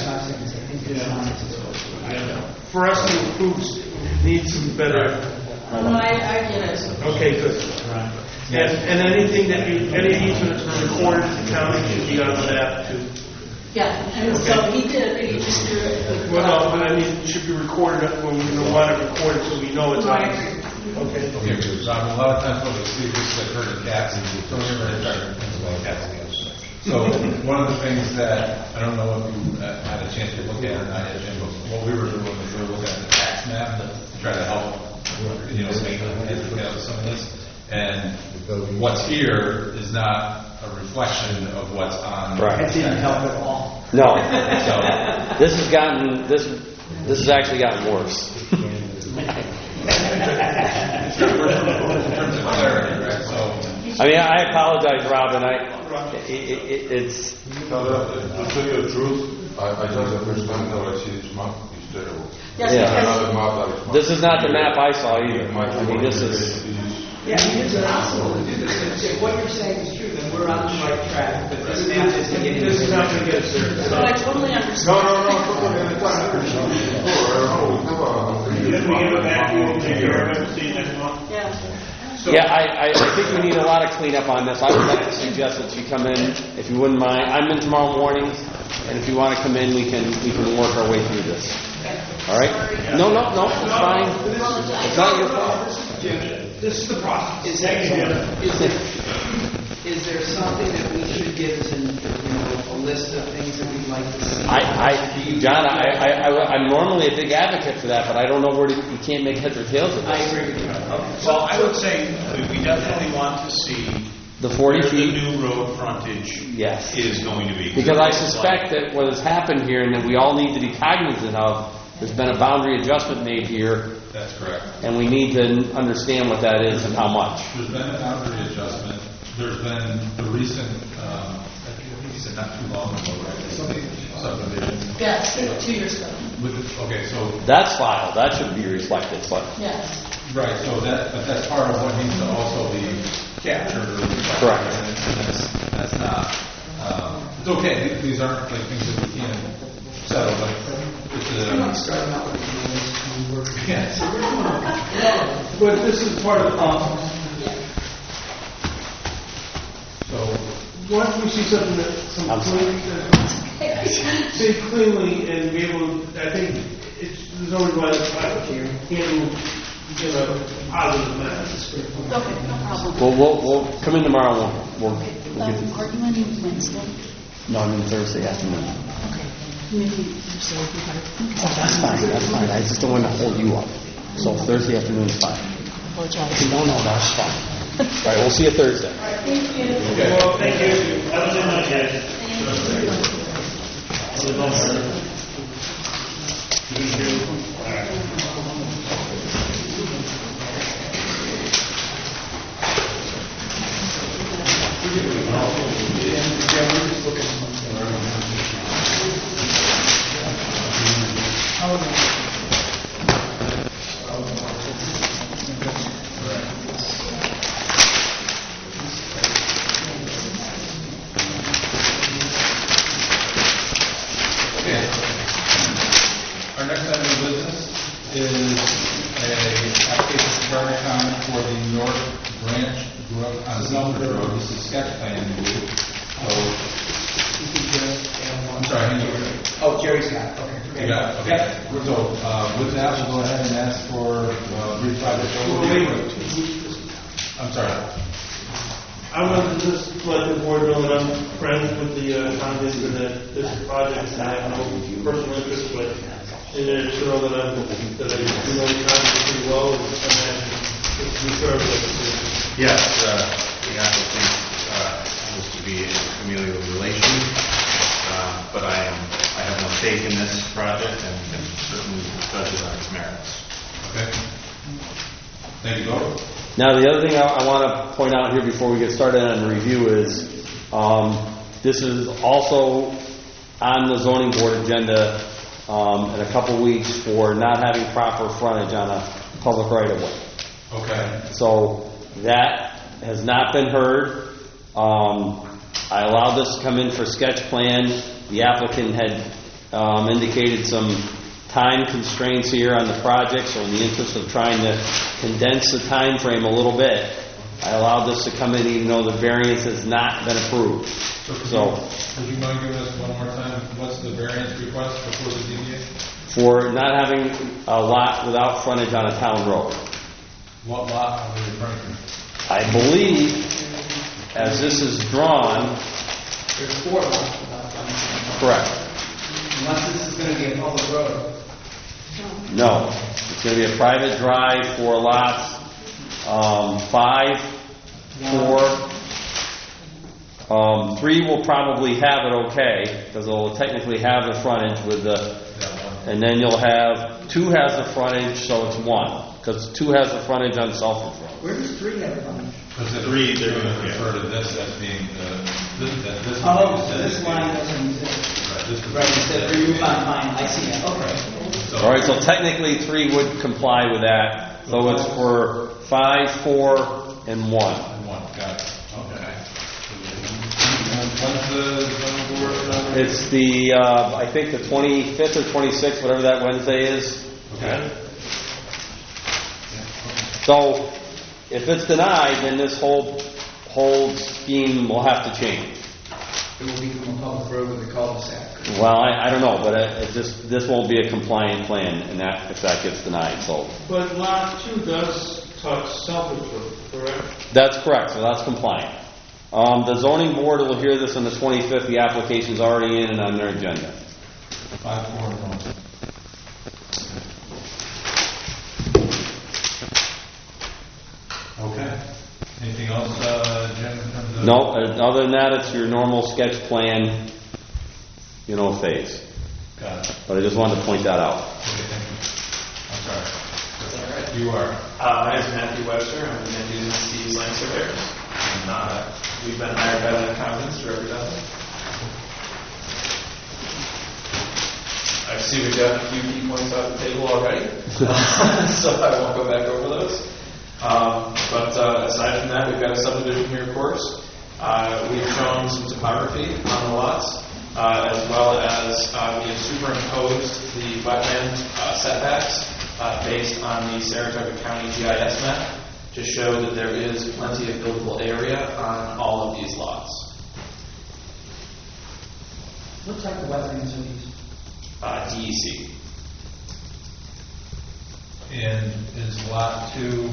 Speaker 5: yeah. For us to approve, needs some better.
Speaker 11: Oh, no, I, I get it.
Speaker 5: Okay, good. And, and anything that you, any easements that are recorded in the county should be on the map too.
Speaker 11: Yeah, and so he did, but he just drew it. with-
Speaker 5: Well, no, but I mean, it should be recorded when we want it recorded so we know it's
Speaker 11: No, I
Speaker 5: on.
Speaker 11: agree.
Speaker 5: Okay.
Speaker 4: Okay, because um, a lot of times when we see this, like herding cats, and we don't ever try to Pennsylvania cats again. So one of the things that, I don't know if you uh, had a chance to look at or not yet, Jim, but what we were doing was we were looking at the tax map to try to help, you know, make it look at some of this. And what's here is not a reflection of what's on.
Speaker 3: Right.
Speaker 6: It didn't help at all.
Speaker 3: No.
Speaker 4: So,
Speaker 3: This has gotten, this, this has actually gotten worse.
Speaker 4: in terms of clarity, right? So.
Speaker 3: I mean, I apologize, Robin, I, it, it, it's,
Speaker 14: No, no, to tell you the truth, I, I just the first time that I see this map, it's terrible.
Speaker 11: Yes,
Speaker 3: Yeah.
Speaker 11: because-
Speaker 14: Another map that is much-
Speaker 3: this is not the map I saw either. I mean, this is,
Speaker 6: Yeah, I mean, it's impossible to do this. And if what you're saying is true, then we're on the right track, but this map is getting...
Speaker 5: This is not going to get us there.
Speaker 11: So I totally understand.
Speaker 14: No, no, no, totally understand.
Speaker 4: Didn't we give it back to you in January, see next month?
Speaker 11: Yeah.
Speaker 3: yeah, I, I I think we need a lot of cleanup on this. I would like to suggest that you come in, if you wouldn't mind. I'm in tomorrow morning, and if you want to come in, we can, we can work our way through this. All right? No, no, no, it's fine. It's not your fault.
Speaker 5: This is the process.
Speaker 6: Is there, is there, is there something that we should give as, in, you know, a list of things that we'd like to see?
Speaker 3: I, I, John, I, I, I, I'm normally a big advocate for that, but I don't know where to, you can't make heads or tails of
Speaker 6: I
Speaker 3: this.
Speaker 6: agree with you. Okay.
Speaker 13: Well, I would say we definitely want to see
Speaker 3: The forty
Speaker 13: where the
Speaker 3: feet,
Speaker 13: new road frontage
Speaker 3: yes.
Speaker 13: is going to be.
Speaker 3: Because I suspect that what has happened here, and that we all need to be cognizant of, there's been a boundary adjustment made here,
Speaker 4: That's correct.
Speaker 3: and we need to understand what that is and how much.
Speaker 4: There's been a boundary adjustment. There's been the recent, um, I think you said not too long ago, right? Something subdivision.
Speaker 11: Yes, two years ago.
Speaker 4: With the, okay, so
Speaker 3: That's filed, that should be reflected, but,
Speaker 11: Yes.
Speaker 4: right, so that but that's part of what needs to also be captured. Or reflected,
Speaker 3: Correct.
Speaker 4: and that's that's not. Um, it's okay. These aren't like things that we can settle, but it's
Speaker 6: We're not
Speaker 4: a.
Speaker 6: starting out with the
Speaker 4: Yes.
Speaker 5: But this is part of the process.
Speaker 4: So
Speaker 5: Once we see something that, some
Speaker 3: I'm sorry.
Speaker 5: clean, uh, see cleanly and be able, to- I think it's, there's no reason why the pilot here can't give a positive message.
Speaker 11: Okay, no problem.
Speaker 3: we'll, we'll, we'll come in tomorrow, we'll, we'll, we'll get
Speaker 12: Um,
Speaker 3: this.
Speaker 12: Are you on Wednesday?
Speaker 3: No, I'm in Thursday afternoon.
Speaker 12: Okay. Maybe Thursday would be better.
Speaker 3: Oh, that's fine, that's fine, I just don't want to hold you up. So Thursday afternoon is fine.
Speaker 12: Apologize.
Speaker 3: No, no, that's fine. All right, we'll see you Thursday.
Speaker 11: Thank you.
Speaker 5: Well, thank you. Have a good night, guys.
Speaker 11: Thank you.
Speaker 4: Road, on Selfridge Road, this is sketch plan review. So, I'm sorry, hand over.
Speaker 8: Oh, Jerry's got it, okay.
Speaker 4: You got it, okay. So, uh, with that, we'll go ahead and ask for, uh, brief project overview. I'm sorry.
Speaker 15: I want to just let the board know that I'm friends with the uh, convicts and that this project, and I have no personal interest, but in order to know that I'm, that I do know the convicts pretty well, and imagine it's deserved of it.
Speaker 13: Yes, uh, the applicant uh, was to be a familial relation, uh, but I am, I have no stake in this project and can certainly judge it on its merits.
Speaker 4: Okay. Thank you, Bo.
Speaker 3: Now, the other thing I, I want to point out here before we get started on the review is um, this is also on the zoning board agenda um, in a couple weeks for not having proper frontage on a public right-of-way.
Speaker 4: Okay.
Speaker 3: So that has not been heard. Um, I allowed this to come in for sketch plan. The applicant had um, indicated some time constraints here on the project, so in the interest of trying to condense the time frame a little bit, I allowed this to come in even though the variance has not been approved.
Speaker 4: So, could
Speaker 3: So,
Speaker 4: you, would you mind giving us one more time, what's the variance request before the Z B A?
Speaker 3: for not having a lot without frontage on a town road.
Speaker 4: What lot are we referring to?
Speaker 3: I believe, as this is drawn,
Speaker 8: There's four lots without frontage.
Speaker 3: correct.
Speaker 8: Unless this is going to be a public road.
Speaker 3: No, it's going to be a private drive, four lots, um, five, four, um, three will probably have it okay, because it'll technically have the frontage with the, and then you'll have, two has the frontage, so it's one, because two has the frontage on Selfridge Road.
Speaker 8: Where does three have frontage?
Speaker 4: Because the
Speaker 13: Three,
Speaker 4: they're
Speaker 13: they're
Speaker 4: going to
Speaker 13: gonna-
Speaker 4: refer to this as being the, this, that this.
Speaker 8: Oh,
Speaker 4: is
Speaker 8: so this
Speaker 4: designated-
Speaker 8: line doesn't exist.
Speaker 4: Right, this is-
Speaker 8: Right, instead of remove on fine, I see that, okay.
Speaker 4: So-
Speaker 3: All right, so technically three would comply with that, so it's for five, four, and one.
Speaker 4: And one, got it, okay. And when's the zoning board? uh,
Speaker 3: It's the, uh, I think the twenty-fifth or twenty-sixth, whatever that Wednesday is.
Speaker 4: Okay.
Speaker 3: So, if it's denied, then this whole, whole scheme will have to change.
Speaker 8: It will become a public road with a cul-de-sac.
Speaker 3: Well, I, I don't know, but it, it just, this won't be a compliant plan, and that, if that gets denied, so.
Speaker 5: But lot two does touch Selfridge Road, correct?
Speaker 3: That's correct, so that's compliant. Um, the zoning board will hear this on the twenty-fifth, the application's already in and on their agenda.
Speaker 4: Five, four, and one. Okay. Anything else, uh, Jim, in terms of?
Speaker 3: No, uh, other than that, it's your normal sketch plan, you know, phase.
Speaker 4: Got it.
Speaker 3: But I just wanted to point that out.
Speaker 4: Okay, thank you. I'm sorry.
Speaker 16: That's all right.
Speaker 4: You are.
Speaker 16: Uh, my name is Matthew Webster. I'm with Matthews and Steve's Land Surveyors. And, uh, we've been hired by the accountants to represent them. I see we've got a few key points on the table already, so I won't go back over those. Um, but uh, aside from that, we've got a subdivision here, of course. Uh, we've shown some topography on the lots, uh, as well as uh, we have superimposed the wetland uh, setbacks uh, based on the Saratoga County G I S map to show that there is plenty of buildable area on all of these lots.
Speaker 8: What type of wetlands are these?
Speaker 16: Uh, D E C.
Speaker 4: And is lot two,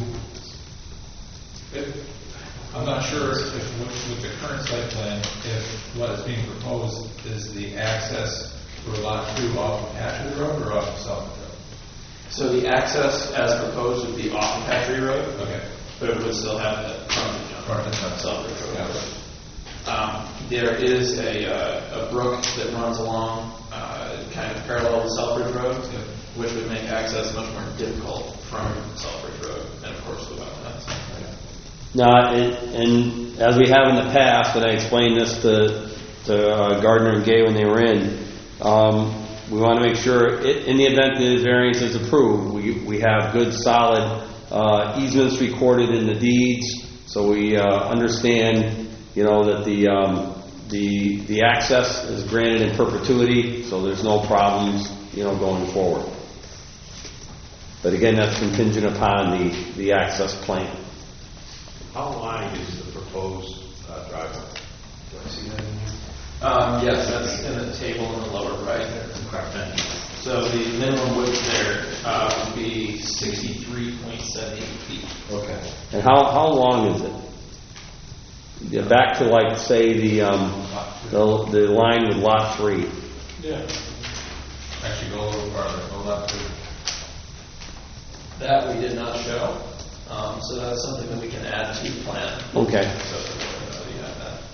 Speaker 4: if, I'm not sure if with, with the current site plan, if what is being proposed is the access for lot two off of Hatchet Road or off of Selfridge Road?
Speaker 16: So the access as proposed would be off of Hatchery Road,
Speaker 4: Okay.
Speaker 16: but it would still have the frontage on
Speaker 4: Frontage on
Speaker 16: Selfridge Road.
Speaker 4: Yeah.
Speaker 16: Um, there is a, uh, a brook that runs along uh, kind of parallel to Selfridge Road,
Speaker 4: Yep.
Speaker 16: which would make access much more difficult from Selfridge Road, and of course the wetlands.
Speaker 3: Now, it, and as we have in the past, and I explained this to, to uh, Gardner and Gay when they were in, um, we want to make sure, it, in the event the variance is approved, we, we have good, solid uh, easements recorded in the deeds, so we uh, understand, you know, that the um, the the access is granted in perpetuity, so there's no problems, you know, going forward. But again, that's contingent upon the the access plan.
Speaker 13: How wide is the proposed uh, driveway? Do I see that in here?
Speaker 16: Um, yes, that's in the table in the lower right.
Speaker 13: Okay.
Speaker 16: So the minimum width there uh, would be sixty-three point seven eight feet.
Speaker 13: Okay.
Speaker 3: And how, how long is it? Yeah, back to like, say, the, um, the, the line with lot three.
Speaker 5: Yeah.
Speaker 4: Actually, go a little farther, go left to.
Speaker 16: That we did not show, um, so that's something that we can add to the plan.
Speaker 3: Okay.
Speaker 16: So uh, you have that.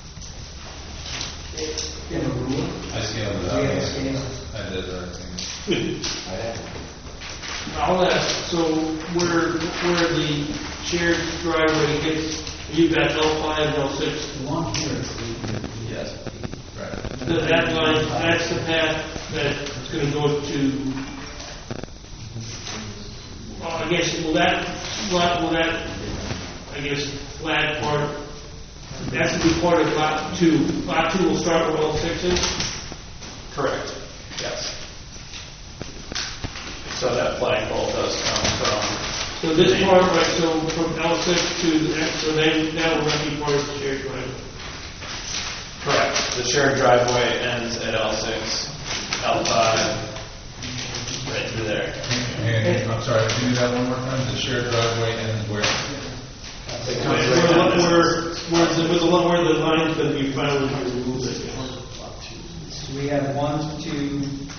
Speaker 8: In a room?
Speaker 4: I scaled it
Speaker 8: Do you have
Speaker 4: out.
Speaker 8: scales?
Speaker 4: I did everything.
Speaker 5: I'll ask, so where, where the shared driveway gets, you've got L five and L six.
Speaker 8: Along here.
Speaker 16: Yes.
Speaker 4: Right.
Speaker 5: That that line, that's the path that's gonna go to, well, I guess, will that, lot, will that, I guess, flag part, that's gonna be part of lot two. Lot two will start where L six is?
Speaker 16: Correct. Yes. So that flagpole does come from.
Speaker 5: So this part, right, so from L six to the next, so then that will not be part of the shared driveway.
Speaker 16: Correct. The shared driveway ends at L six, L five, right through there.
Speaker 4: And, I'm sorry, can you do that one more time? The shared driveway ends where?
Speaker 16: It
Speaker 5: Where,
Speaker 16: comes right down
Speaker 5: where,
Speaker 16: this-
Speaker 5: where, the, with the, where the line's gonna be finally removed, I guess.
Speaker 8: So we have one, two,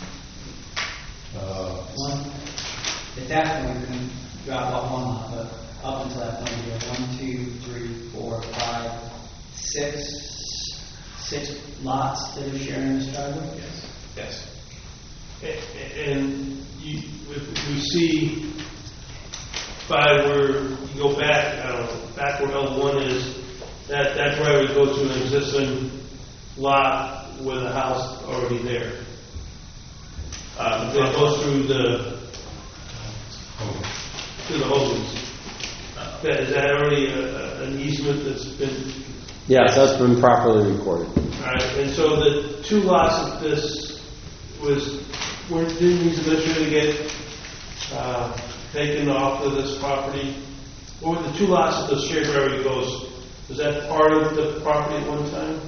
Speaker 4: Uh,
Speaker 8: one. At that point, we can drop off one lot, but up until that point, we have one, two, three, four, five, six, six lots that are sharing this driveway?
Speaker 16: Yes. Yes.
Speaker 5: A- And you, if we see by where you go back, I don't know, back where L one is, that, that driveway goes to an existing lot with a house already there. Uh, it goes through the, through the Hogans. That, is that already a, a- an easement that's been,
Speaker 3: Yes, that's been properly recorded.
Speaker 5: alright, and so the two lots of this was, were, didn't these eventually get, uh, taken off of this property? What were the two lots of the shared driveway goes, was that part of the property at one time?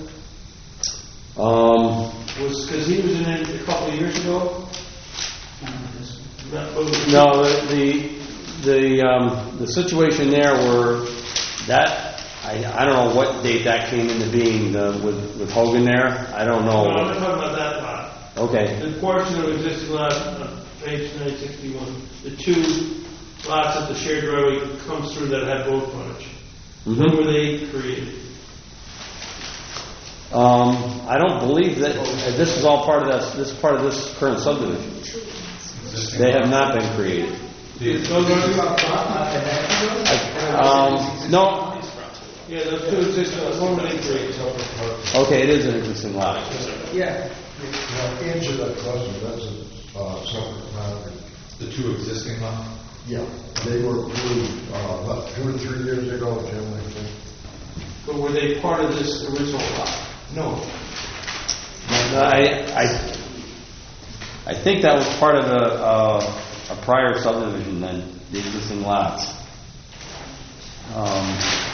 Speaker 3: Um,
Speaker 5: Was, because he was in it a couple of years ago? Not- but-
Speaker 3: no, the, the, the, um, the situation there were, that, I, I don't know what date that came into being, the, with, with Hogan there, I don't
Speaker 5: No, I'm
Speaker 3: know.
Speaker 5: not talking about that lot.
Speaker 3: Okay,
Speaker 5: The portion of existing lot, on page nine sixty-one, the two lots that the shared driveway comes through that have road frontage. When
Speaker 3: Mhm.
Speaker 5: were they created?
Speaker 3: um, I don't believe that, uh, this is all part of this, this is part of this current subdivision. They have not been created.
Speaker 5: Those are-
Speaker 3: I- Um, no,
Speaker 5: Yeah, those two existing, lots, when were they created?
Speaker 3: okay, it is an existing lot.
Speaker 8: Yeah.
Speaker 14: Now, answer that question, that's a, uh, separate matter.
Speaker 4: The two existing lots?
Speaker 14: Yeah, they were approved, uh, about two or three years ago, Jim, I think.
Speaker 5: But were they part of this original lot?
Speaker 14: No.
Speaker 3: No, I, I, I think that was part of a, uh, a prior subdivision then, the existing lots. Um,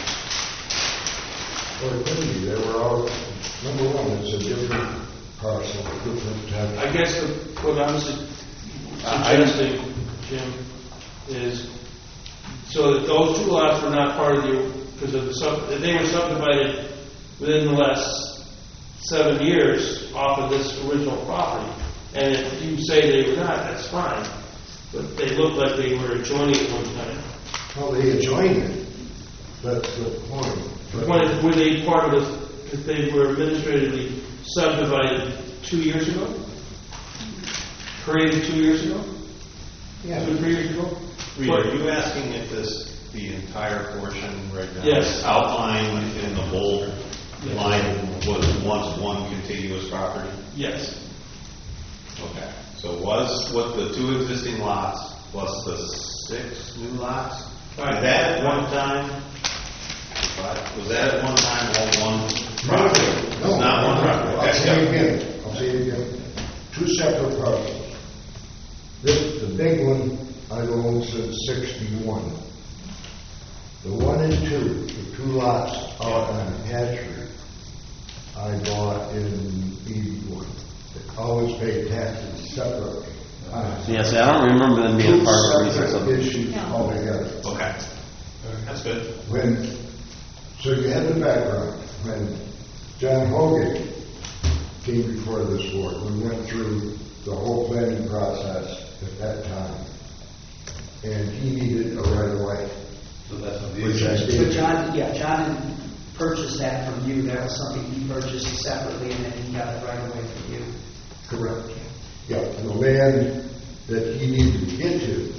Speaker 14: Well, it couldn't be, they were all, number one, it's a different parcel, different tax.
Speaker 5: I guess the- what I'm su-
Speaker 3: I-
Speaker 5: suggesting, Jim, is so that those two lots were not part of the, because of the sub, they were subdivided within the last seven years off of this original property. And if you say they were not, that's fine. But they look like they were adjoining at one time.
Speaker 14: Well, they adjoined it, that's the point.
Speaker 5: But when- Were they part of this, if they were administratively subdivided two years ago? Created two years ago?
Speaker 14: Yeah.
Speaker 5: Two, three years ago?
Speaker 13: Reed, are you asking if this, the entire portion right now?
Speaker 5: Yes.
Speaker 13: Outlined in the bold
Speaker 5: Yes.
Speaker 13: line was once one contiguous property?
Speaker 5: Yes.
Speaker 13: Okay, so was what the two existing lots plus the six new lots?
Speaker 5: Right.
Speaker 13: Was that at one time? Was that at one time all one property?
Speaker 14: No,
Speaker 13: It's not one property.
Speaker 14: I'll
Speaker 13: Okay,
Speaker 14: say it again, I'll say it again. Two separate parcels. This, the big one, I've owned since sixty-one.
Speaker 17: The one and two, the two lots out on Hatchery, I bought in eighty-one. They always paid taxes separately.
Speaker 3: Yes, I don't remember them being
Speaker 17: Two
Speaker 3: part of the
Speaker 17: separate
Speaker 3: subdivision.
Speaker 17: issues altogether.
Speaker 13: Okay. That's good.
Speaker 17: When, so you have the background. When John Hogan came before this board, we went through the whole planning process at that time. And he needed a right of way.
Speaker 13: So that's what
Speaker 17: Which I
Speaker 8: But
Speaker 17: did.
Speaker 8: John, yeah, John didn't purchase that from you. That was something he purchased separately, and then he got it right away from you.
Speaker 17: Correct. Yeah, and the land that he needed to get to,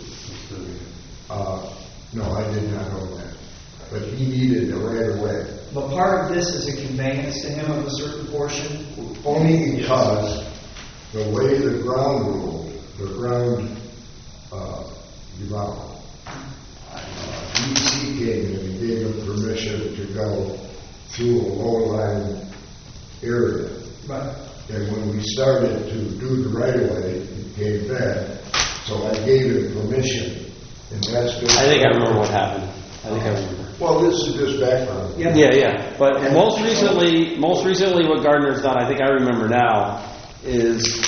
Speaker 17: uh, no, I did not own that. But he needed a right of way.
Speaker 8: But part of this is a conveyance to him of a certain portion.
Speaker 17: Only because the way the ground ruled, the ground uh, developed. Uh, D C came in and gave him permission to go through a low-lying area.
Speaker 8: Right.
Speaker 17: And when we started to do the right-of-way, it came back. So I gave him permission, and that's good.
Speaker 3: I think I remember what happened. I think I remember.
Speaker 17: Well, this is just background.
Speaker 3: Yeah, yeah. But most recently, most recently, what Gardner's done, I think I remember now, is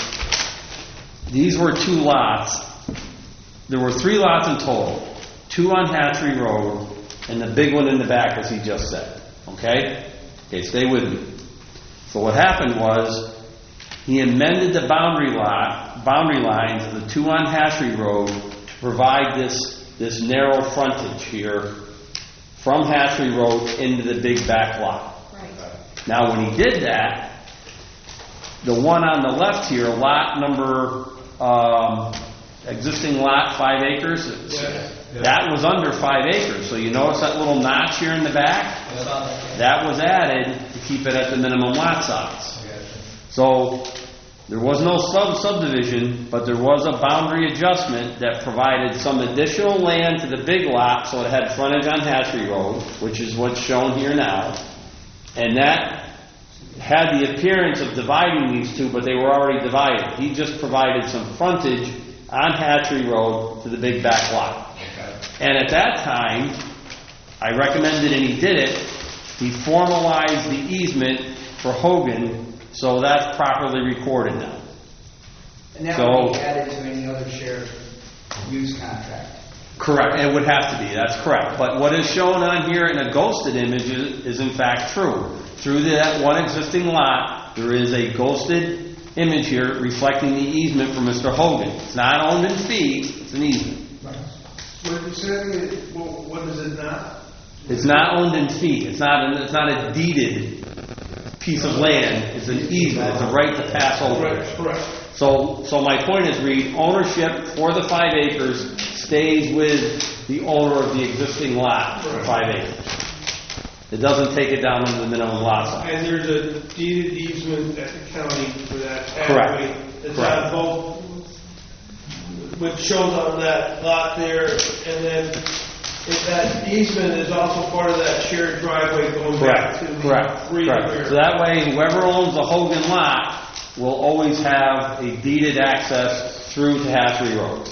Speaker 3: these were two lots. There were three lots in total. Two on Hatchery Road, and the big one in the back, as he just said. Okay? Okay, stay with me. So what happened was, he amended the boundary lot, boundary lines of the two on Hatchery Road to provide this, this narrow frontage here from Hatchery Road into the big back lot.
Speaker 11: Right.
Speaker 3: Now, when he did that, the one on the left here, lot number, um, existing lot, five acres,
Speaker 5: Yeah.
Speaker 3: that was under five acres. So you notice that little notch here in the back? That was added to keep it at the minimum lot size. So there was no sub subdivision, but there was a boundary adjustment that provided some additional land to the big lot, so it had frontage on Hatchery Road, which is what's shown here now. And that had the appearance of dividing these two, but they were already divided. He just provided some frontage on Hatchery Road to the big back lot. And at that time, I recommended, and he did it, he formalized the easement for Hogan, so that's properly recorded now.
Speaker 8: And that
Speaker 3: So-
Speaker 8: would be added to any other shared use contract.
Speaker 3: Correct, it would have to be, that's correct. But what is shown on here in a ghosted image is, is in fact true. Through that one existing lot, there is a ghosted image here reflecting the easement for Mister Hogan. It's not owned in fee, it's an easement.
Speaker 5: What you said, well, what is it not?
Speaker 3: It's not owned in fee, it's not, an, it's not a deeded piece of land, it's an easement, it's a right to pass over.
Speaker 5: Right, correct.
Speaker 3: So, so my point is, Reed, ownership for the five acres stays with the owner of the existing lot for five acres. It doesn't take it down to the minimum lot size.
Speaker 5: And there's a deeded easement at the county for that
Speaker 3: Correct.
Speaker 5: pathway. It's
Speaker 3: Correct.
Speaker 5: on both, which shows on that lot there, and then if that easement is also part of that shared driveway going back
Speaker 3: Correct,
Speaker 5: to the
Speaker 3: correct,
Speaker 5: three
Speaker 3: correct.
Speaker 5: rear.
Speaker 3: So that way, whoever owns the Hogan lot will always have a deeded access through to Hatchery Road.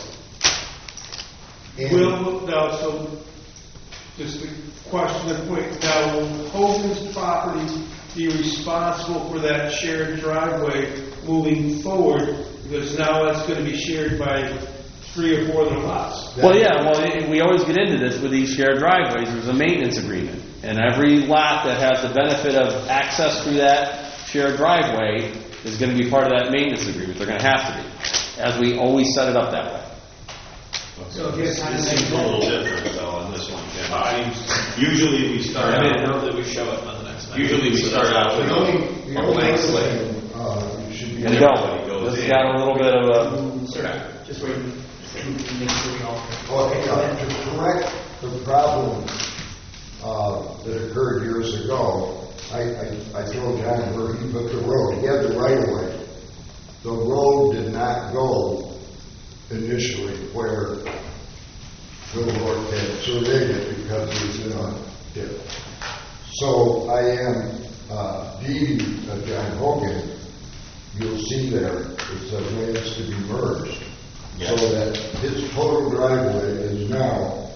Speaker 5: Will, now, so, just a question of quick, now, will Hogan's property be responsible for that shared driveway moving forward? Because now that's gonna be shared by three or four other lots.
Speaker 3: Well, yeah, well, it- we always get into this with these shared driveways, there's a maintenance agreement. And every lot that has the benefit of access through that shared driveway is gonna be part of that maintenance agreement. They're gonna have to be, as we always set it up that way.
Speaker 8: So if
Speaker 9: This
Speaker 8: you're
Speaker 9: this seems a little different though on this one, Tim. I- Usually we start
Speaker 16: I
Speaker 9: out.
Speaker 16: didn't know that we show it on the next one.
Speaker 9: Usually we start out with
Speaker 17: The only, the
Speaker 9: a
Speaker 17: only
Speaker 9: blank
Speaker 17: other
Speaker 9: slate.
Speaker 17: thing, uh, you should be.
Speaker 3: There you go. This has got a little bit of a,
Speaker 8: Sir, just wait, make sure we all.
Speaker 17: Okay, uh, to correct the problem uh, that occurred years ago, I, I, I told John where he put the road. He had the right of way. The road did not go initially where Bill Rourke had surveyed it because it was in a dip. So I am uh, deeding of John Hogan. You'll see there, it says lands to be merged. So that his total driveway is now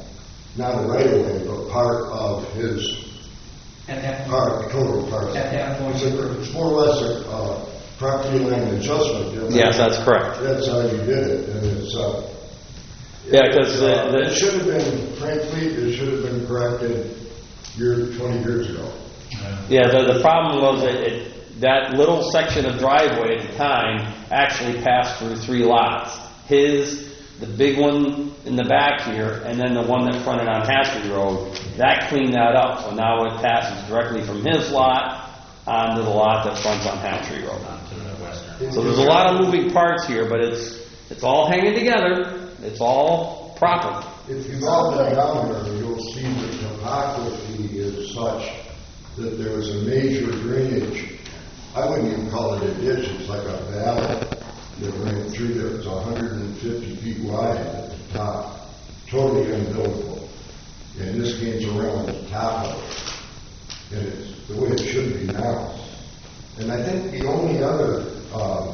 Speaker 17: not a right of way, but part of his
Speaker 8: At that point.
Speaker 17: part, total part.
Speaker 8: At that point.
Speaker 17: It's a- It's more or less a uh, property line adjustment. you know?
Speaker 3: Yes, that's correct.
Speaker 17: That's how you did it, and it's, uh.
Speaker 3: Yeah, 'cause the-
Speaker 17: uh,
Speaker 3: the-
Speaker 17: It should have been, frankly, it should have been corrected year, twenty years ago.
Speaker 3: Yeah, the, the problem was that it, that little section of driveway at the time actually passed through three lots. His, the big one in the back here, and then the one that fronted on Hatchery Road, that cleaned that up. So now it passes directly from his lot onto the lot that fronts on Hatchery Road. So there's a lot of moving parts here, but it's, it's all hanging together. It's all proper.
Speaker 17: If you've all been down there, you'll see the topography is such that there is a major drainage. I wouldn't even call it a ditch, it's like a valley that ran through there. It's one hundred fifty feet wide at the top, totally unbuildable. And this gains around the top of it. And it's the way it should be now. And I think the only other uh,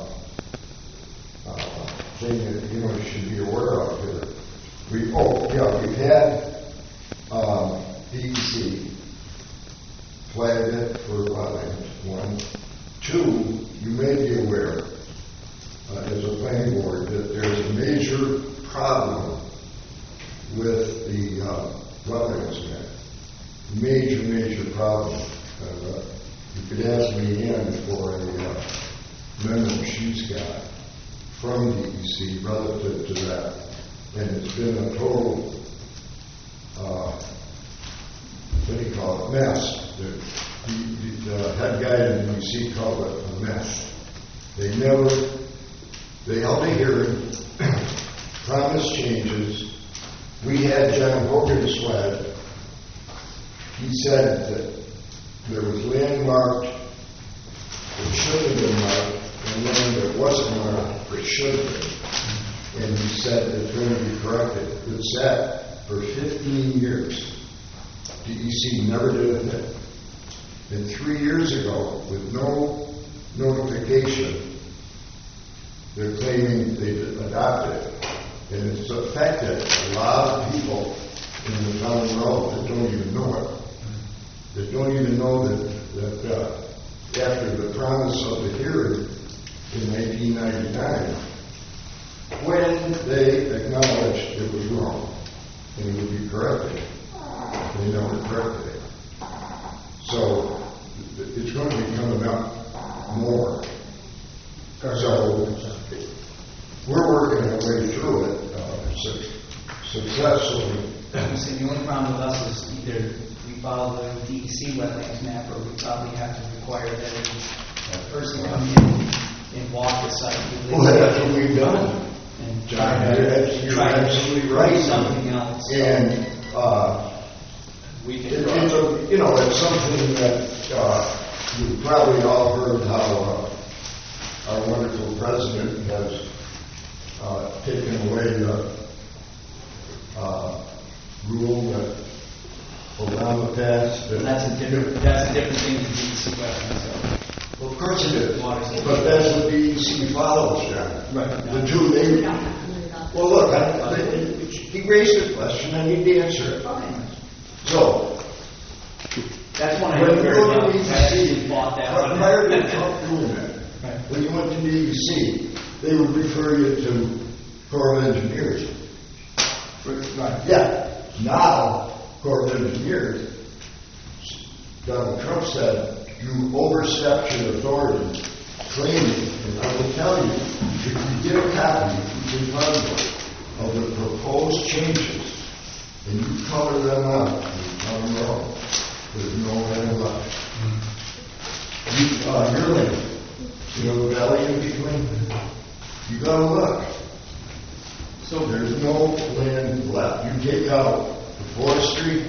Speaker 17: uh, thing that you know you should be aware of here, we oh yeah we've had um, D E C flag it for wetlands. One, two, you may be aware uh, as a planning board that there's a major problem with the uh, wetlands map. Major, major problem. Uh, you could ask me in for a uh, memo she's got from D E C relative to that. And it's been a total, uh, what do you call it, mess. The, the, the head guy in D E C called it a mess. They never, they held a hearing, promised changes. We had John Hogan SWAD. He said that there was land marked that should have been marked, and land that wasn't marked that should have been. And he said it's going to be corrected. It sat for fifteen years. D E C never did a thing. And three years ago, with no notification, they're claiming they adopted it. And it's affected a lot of people in the town of Rome that don't even know it. That don't even know that, that uh, after the promise of the hearing in nineteen ninety-nine, when they acknowledged it was wrong and it would be corrected, they never corrected it. So it's going to be coming up more. So we're working our way through it uh, su- successfully.
Speaker 8: So the only problem with us is either we follow the D E C wetlands map, or we probably have to require that a person come in and walk the site.
Speaker 17: Well, that's what we've done.
Speaker 8: And
Speaker 17: John,
Speaker 8: try to-
Speaker 17: you're abs- you're
Speaker 8: try to
Speaker 17: absolutely
Speaker 8: do
Speaker 17: right.
Speaker 8: Something else.
Speaker 17: And uh,
Speaker 16: We can.
Speaker 17: it, it's a, you know, it's something that uh, you've probably all heard how uh, our wonderful president has uh, taken away the uh, rule that Obama passed. That
Speaker 8: That's a different, that's a different thing than D E C wetlands, so.
Speaker 17: Well, of course it is. But that's what D E C follows, John.
Speaker 8: Right.
Speaker 17: The two, they... Well, look, I, I, he raised a question, I need to answer it. So...
Speaker 8: That's one I
Speaker 17: when
Speaker 8: heard
Speaker 17: you
Speaker 8: very
Speaker 17: go
Speaker 8: well.
Speaker 17: to D E
Speaker 8: I actually
Speaker 17: C,
Speaker 8: bought that one.
Speaker 17: prior to Trump doing that, when you went to D E C, they would refer you to Corps of Engineers.
Speaker 8: Right.
Speaker 17: Yeah. Now, Corps of Engineers, Donald Trump said, you overstepped your authority claiming, and I will tell you, if you get a copy, you can find of the proposed changes, and you color them out, you tell them wrong, there's no land left. You, uh, your land, you know the valley in between? You gotta look. So there's no land left. You take out the forestry,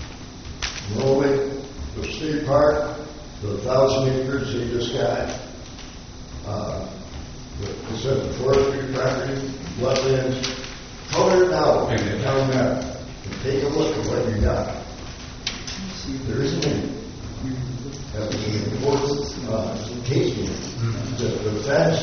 Speaker 17: rolling, the state park, the thousand acres they just got, uh, the, the forestry property, wetlands, color it out, town map, and take a look at what you got. There isn't any. That was an important uh, tasting. The, the fence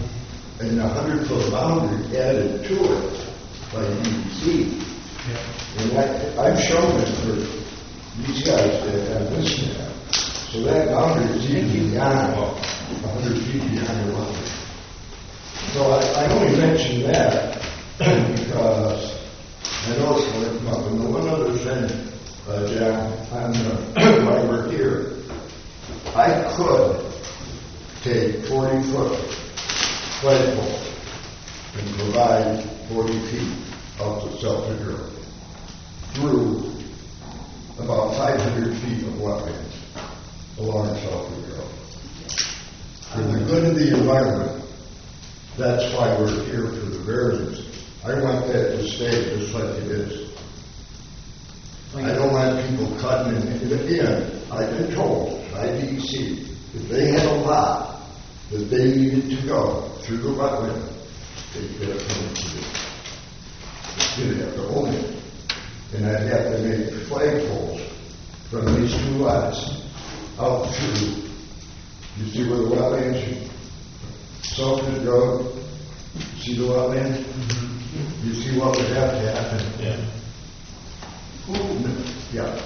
Speaker 17: and the hundred foot boundary added to it by D E C. And I, I've shown it for these guys that have this map. So that boundary is even beyond, a hundred feet beyond the boundary. So I, I only mention that because I know it's going to come up. And the one other thing, uh, John, on the, while we're here, I could take forty foot flagpole and provide forty feet up to Celtic Grove through about five hundred feet of wetlands along Celtic Grove. For the good of the environment, that's why we're here for the variance. I want that to stay just like it is. I don't want people cutting in. And again, I've been told by D E C, if they had a lot that they needed to go through the wetland, they'd get a permit to do it. They'd have to own it. And I'd have to make flagpoles from these two lots out to, you see where the wetlands are? Salted Road, see the wetland? Mm-hmm. You see what would have to happen?
Speaker 9: Yeah.
Speaker 17: Yeah.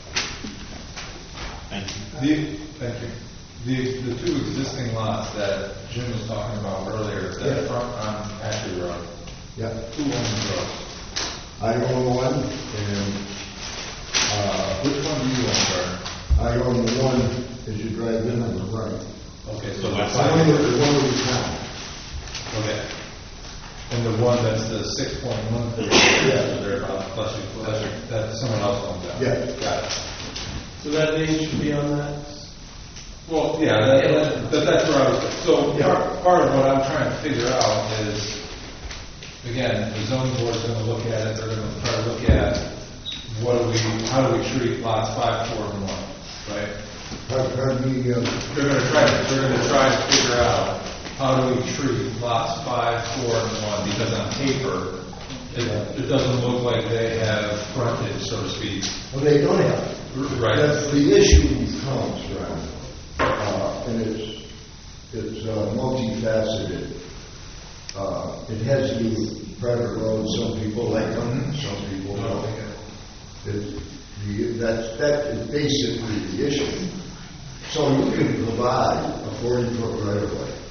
Speaker 9: Thank you.
Speaker 4: The, thank you. The, the two existing lots that Jim was talking about earlier, that
Speaker 17: Yeah.
Speaker 4: front on Ashley Road.
Speaker 17: Yeah.
Speaker 4: Who owns those?
Speaker 17: I own one, and
Speaker 4: Uh, which one do you own, sir?
Speaker 17: I own the one as you drive in on the right.
Speaker 4: Okay, so
Speaker 17: I
Speaker 4: that's
Speaker 17: own the the one we found.
Speaker 4: Okay. And the one that's the six point one three,
Speaker 17: Yeah.
Speaker 4: so they're about, plus you, that's, your- that's someone else owns that.
Speaker 17: Yeah.
Speaker 4: Got it.
Speaker 15: So that name should be on that?
Speaker 4: Well, yeah, that, that, that's where I was, so
Speaker 17: Yeah.
Speaker 4: part, part of what I'm trying to figure out is, again, the zoning board is gonna look at it, they're gonna try to look at what do we, how do we treat lots five, four, and one, right?
Speaker 17: Pardon pardon me, uh,
Speaker 4: They're gonna try, to- they're gonna try to figure out how do we treat lots five, four, and one, because on paper, it, it doesn't look like they have frontage, so to speak.
Speaker 17: well, they don't have.
Speaker 4: Right.
Speaker 17: That's the issue comes, Ron. Uh, and it's, it's uh, multifaceted. Uh, it has to do with private roads. Some people like them, some people don't. It's, the, that's, that is basically the issue. So you can provide a forty foot right of way,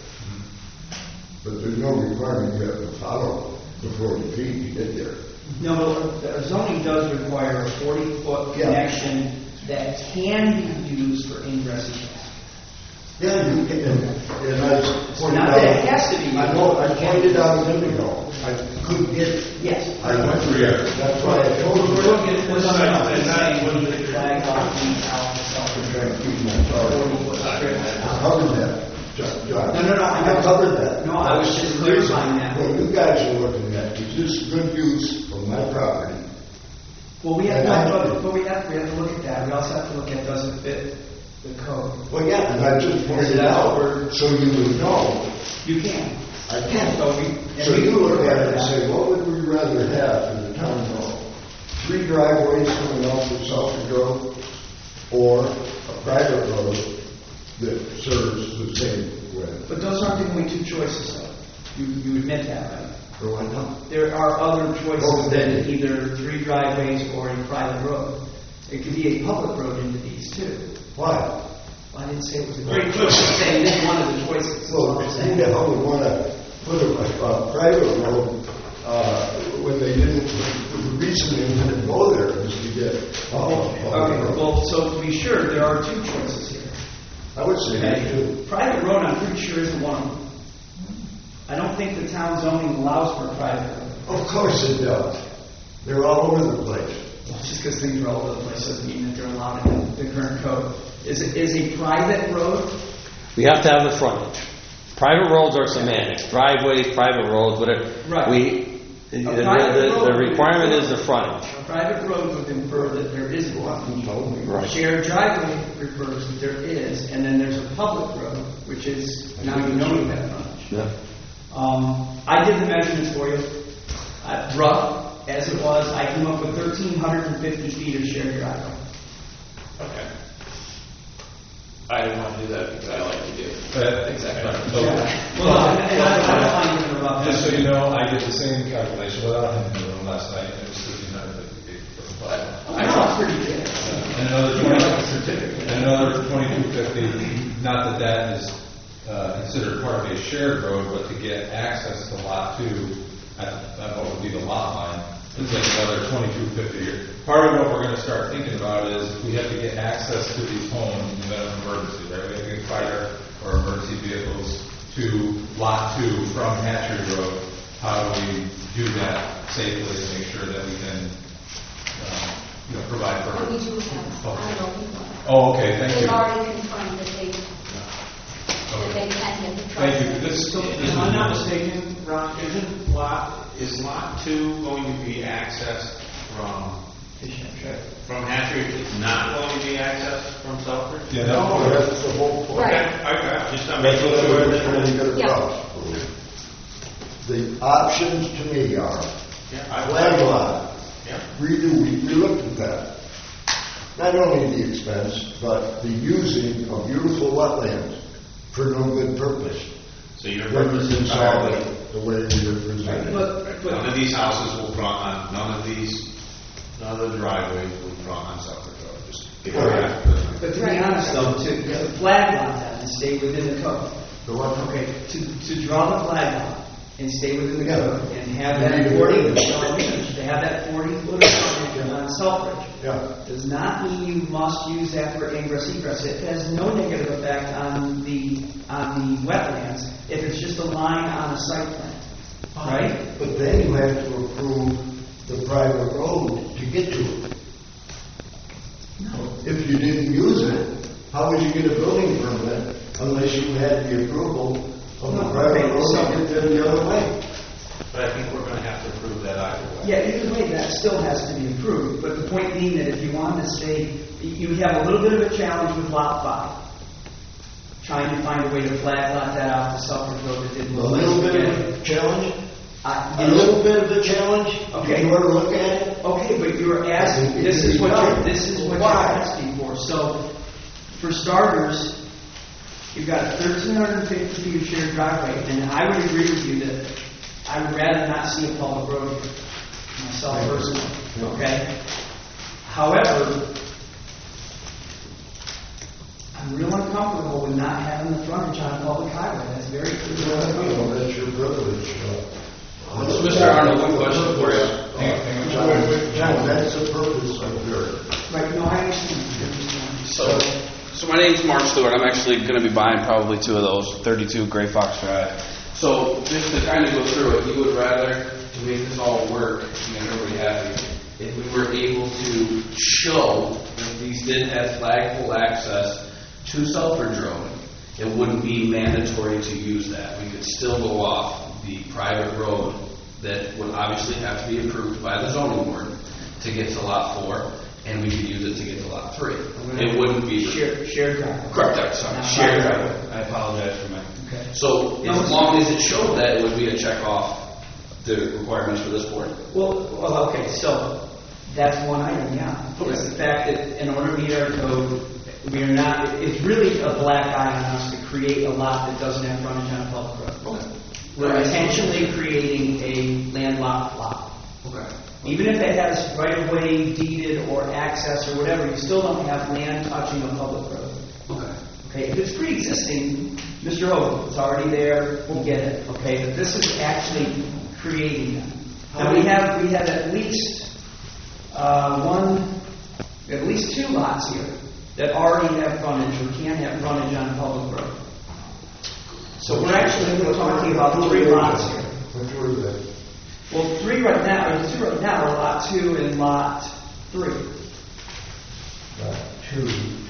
Speaker 17: but there's no requirement you have to follow the forty feet to get there.
Speaker 8: No, the zoning does require a forty-foot
Speaker 17: Yeah.
Speaker 8: connection that can be used for ingress and egress.
Speaker 17: Yeah, you can, and, and I pointed
Speaker 8: Not
Speaker 17: out.
Speaker 8: that it has to be.
Speaker 17: I know, I pointed out a minute ago, I couldn't get it.
Speaker 8: Yes.
Speaker 17: I went through there, that's why I told you.
Speaker 8: We're looking at this,
Speaker 15: Right,
Speaker 8: uh,
Speaker 15: and that
Speaker 8: saying
Speaker 15: was the-
Speaker 8: flag off the out the south.
Speaker 17: I'm trying to keep my thought. I covered that, John. John.
Speaker 8: No, no, no, I
Speaker 17: I covered that.
Speaker 8: No, I was just clarifying that.
Speaker 17: What you guys are looking at, is this good use of my property?
Speaker 8: Well, we have
Speaker 17: And I-
Speaker 8: to, but we have, we have to look at that. We also have to look at, does it fit the code?
Speaker 17: Well, yeah, and I just pointed it out, so you would know.
Speaker 8: You can.
Speaker 17: I can.
Speaker 8: So we, and
Speaker 17: So
Speaker 8: we
Speaker 17: you
Speaker 8: can
Speaker 17: look at it and
Speaker 8: that.
Speaker 17: say, what would we rather have in the town hall? Three driveways coming off the South Grove, or a private road that serves the same way?
Speaker 8: But those aren't the only two choices, though. You, you admit that, right?
Speaker 17: Or why not?
Speaker 8: There are other choices
Speaker 17: Oh,
Speaker 8: than
Speaker 17: then-
Speaker 8: either three driveways or a private road. It could be a public road into these too.
Speaker 17: Why?
Speaker 8: Well, I didn't say it was a great choice. I'm saying this is one of the choices.
Speaker 17: Well,
Speaker 8: That's all I'm
Speaker 17: who
Speaker 8: saying.
Speaker 17: the hell would want to put a, a private road, uh, when they didn't, the reason they didn't go there is to get off of public
Speaker 8: Okay,
Speaker 17: road.
Speaker 8: well, so to be sure, there are two choices here.
Speaker 17: I would say
Speaker 8: Okay?
Speaker 17: that too.
Speaker 8: Private road, I'm pretty sure isn't one of them. I don't think the town zoning allows for a private road.
Speaker 17: Of course it does. They're all over the place.
Speaker 8: Well, just because things are all over the place doesn't mean that they're allowed in the current code. Is it, is a private road?
Speaker 3: We have to have the frontage. Private roads are semantics, driveways, private roads, whatever.
Speaker 8: Right.
Speaker 3: We, the, the,
Speaker 8: private
Speaker 3: the- the
Speaker 8: road-
Speaker 3: requirement is the frontage.
Speaker 8: A private road would infer that there is one.
Speaker 3: Right.
Speaker 8: Shared driveway refers that there is, and then there's a public road, which is, now you know you have frontage.
Speaker 3: Yeah.
Speaker 8: Um, I did the measurements for you. Uh, rough as it was, I came up with thirteen fifty feet of shared driveway.
Speaker 16: Okay. I didn't want to do that because I like to do it.
Speaker 4: But-
Speaker 16: Exactly.
Speaker 4: So-
Speaker 8: Well, and I, and I don't mind giving a rough.
Speaker 4: Just so you know, I did the same calculation without having to do them last night, it was thirteen hundred fifty feet.
Speaker 8: pretty good.
Speaker 4: And another twenty, and another twenty-two fifty, not that that is uh, considered part of a shared road, but to get access to lot two, at, at what would be the lot line, it's like another twenty-two fifty. Part of what we're going to start thinking about is we have to get access to these homes in the event of emergency, right? We have to get fire or emergency vehicles to lot two from Hatchery Road. How do we do that safely to make sure that we can, uh, you know, provide for?
Speaker 18: We do have, I know people.
Speaker 4: Oh, okay, thank you.
Speaker 18: They've already confirmed that they, that they can get the trucks.
Speaker 4: Thank you. This,
Speaker 13: So, if I'm not mistaken, Ron, isn't lot, is lot two going to be accessed from, from Hatchery? It's not going to be accessed from Southbridge?
Speaker 4: Yeah,
Speaker 17: No, that's the whole point.
Speaker 13: Okay, okay, just I'm
Speaker 17: That's
Speaker 13: making
Speaker 17: what
Speaker 13: sure
Speaker 17: I'm
Speaker 13: that.
Speaker 17: trying to get
Speaker 18: Yeah.
Speaker 17: across. The options to me are
Speaker 13: Yeah, I-
Speaker 17: flag lot,
Speaker 13: Yeah.
Speaker 17: redo, we, we looked at that. Not only the expense, but the using of beautiful wetlands for no good purpose.
Speaker 13: So your
Speaker 17: When
Speaker 13: purpose
Speaker 17: you
Speaker 13: is
Speaker 17: solve
Speaker 13: entirely.
Speaker 17: it the way we are presenting.
Speaker 13: But, but none of these houses will front on, none of these, none of the driveways will front on Southbridge Road, just. if we're
Speaker 17: Correct.
Speaker 13: after-
Speaker 8: But to be honest though, to, to flag lot that and stay within the code.
Speaker 17: The what?
Speaker 8: Okay, to, to draw the flag lot and stay within the
Speaker 17: Yeah.
Speaker 8: code and have
Speaker 17: You
Speaker 8: that
Speaker 17: need to
Speaker 8: forty,
Speaker 17: do it.
Speaker 8: to have that forty foot of frontage on Southbridge.
Speaker 17: Yeah.
Speaker 8: Does not mean you must use that for ingress egress. It has no negative effect on the, on the wetlands if it's just a line on a site plan, right?
Speaker 17: But then you have to approve the private road to get to it.
Speaker 8: No.
Speaker 17: If you didn't use it, how would you get a building permit unless you had the approval of the
Speaker 8: No,
Speaker 17: private
Speaker 8: okay,
Speaker 17: road
Speaker 8: so-
Speaker 17: to get there the other way?
Speaker 13: But I think we're gonna have to approve that either way.
Speaker 8: Yeah, either way, that still has to be approved, but the point being that if you want to stay, you have a little bit of a challenge with lot five. Trying to find a way to flag lot that out to Southbridge Road that didn't
Speaker 17: A
Speaker 8: look
Speaker 17: little
Speaker 8: like
Speaker 17: bit
Speaker 8: it.
Speaker 17: of a challenge?
Speaker 8: I-
Speaker 17: A little bit of a challenge?
Speaker 8: Okay.
Speaker 17: You want to look at it?
Speaker 8: Okay, but you're asking,
Speaker 17: It
Speaker 8: this
Speaker 17: can
Speaker 8: is
Speaker 17: be
Speaker 8: what you're,
Speaker 17: done.
Speaker 8: this is what you're
Speaker 17: Why?
Speaker 8: asking for. So, for starters, you've got thirteen hundred fifty feet of shared driveway, and I would agree with you that I would rather not see a public road here, myself personally, okay? However, I'm real uncomfortable with not having the frontage on a public highway. That's very clear.
Speaker 17: Well, that's your privilege. uh,
Speaker 16: So, Mister Arnold, one question for you.
Speaker 17: John, John, that's the purpose of your.
Speaker 8: Right, no, I understand.
Speaker 16: So, so my name's Mark Stewart. I'm actually going to be buying probably two of those, thirty-two Gray Fox Drive. So, just to kind of go through it, you would rather, to make this all work, and make everybody happy, if we were able to show that these did have flagpole access to Southbridge Road, it wouldn't be mandatory to use that. We could still go off the private road that would obviously have to be approved by the zoning board to get to lot four, and we could use it to get to lot three. It wouldn't be
Speaker 8: Shared, shared driveway.
Speaker 16: correct. I'm sorry,
Speaker 8: Not
Speaker 16: shared
Speaker 8: private.
Speaker 16: driveway. I apologize for my.
Speaker 8: Okay.
Speaker 16: So as long as it showed that, it would be a check off the requirements for this board.
Speaker 8: Well, well, okay, so that's one item, yeah.
Speaker 16: Okay.
Speaker 8: It's the fact that in order to meet our code, we are not, it's really a black eye on us to create a lot that doesn't have frontage on a public road.
Speaker 16: Okay.
Speaker 8: We're intentionally creating a landlocked lot.
Speaker 16: Okay.
Speaker 8: Even if it has right-of-way deeded or access or whatever, you still don't have land touching a public road.
Speaker 16: Okay.
Speaker 8: Okay, if it's pre-existing, Mister Hogan, it's already there, we'll get it, okay? But this is actually creating them. Now, we have, we have at least, uh, one, at least two lots here that already have frontage or can have frontage on a public road. So we're actually talking about three lots here.
Speaker 17: Which were they?
Speaker 8: Well, three right now, or the two right now are lot two and lot three.
Speaker 17: Lot two.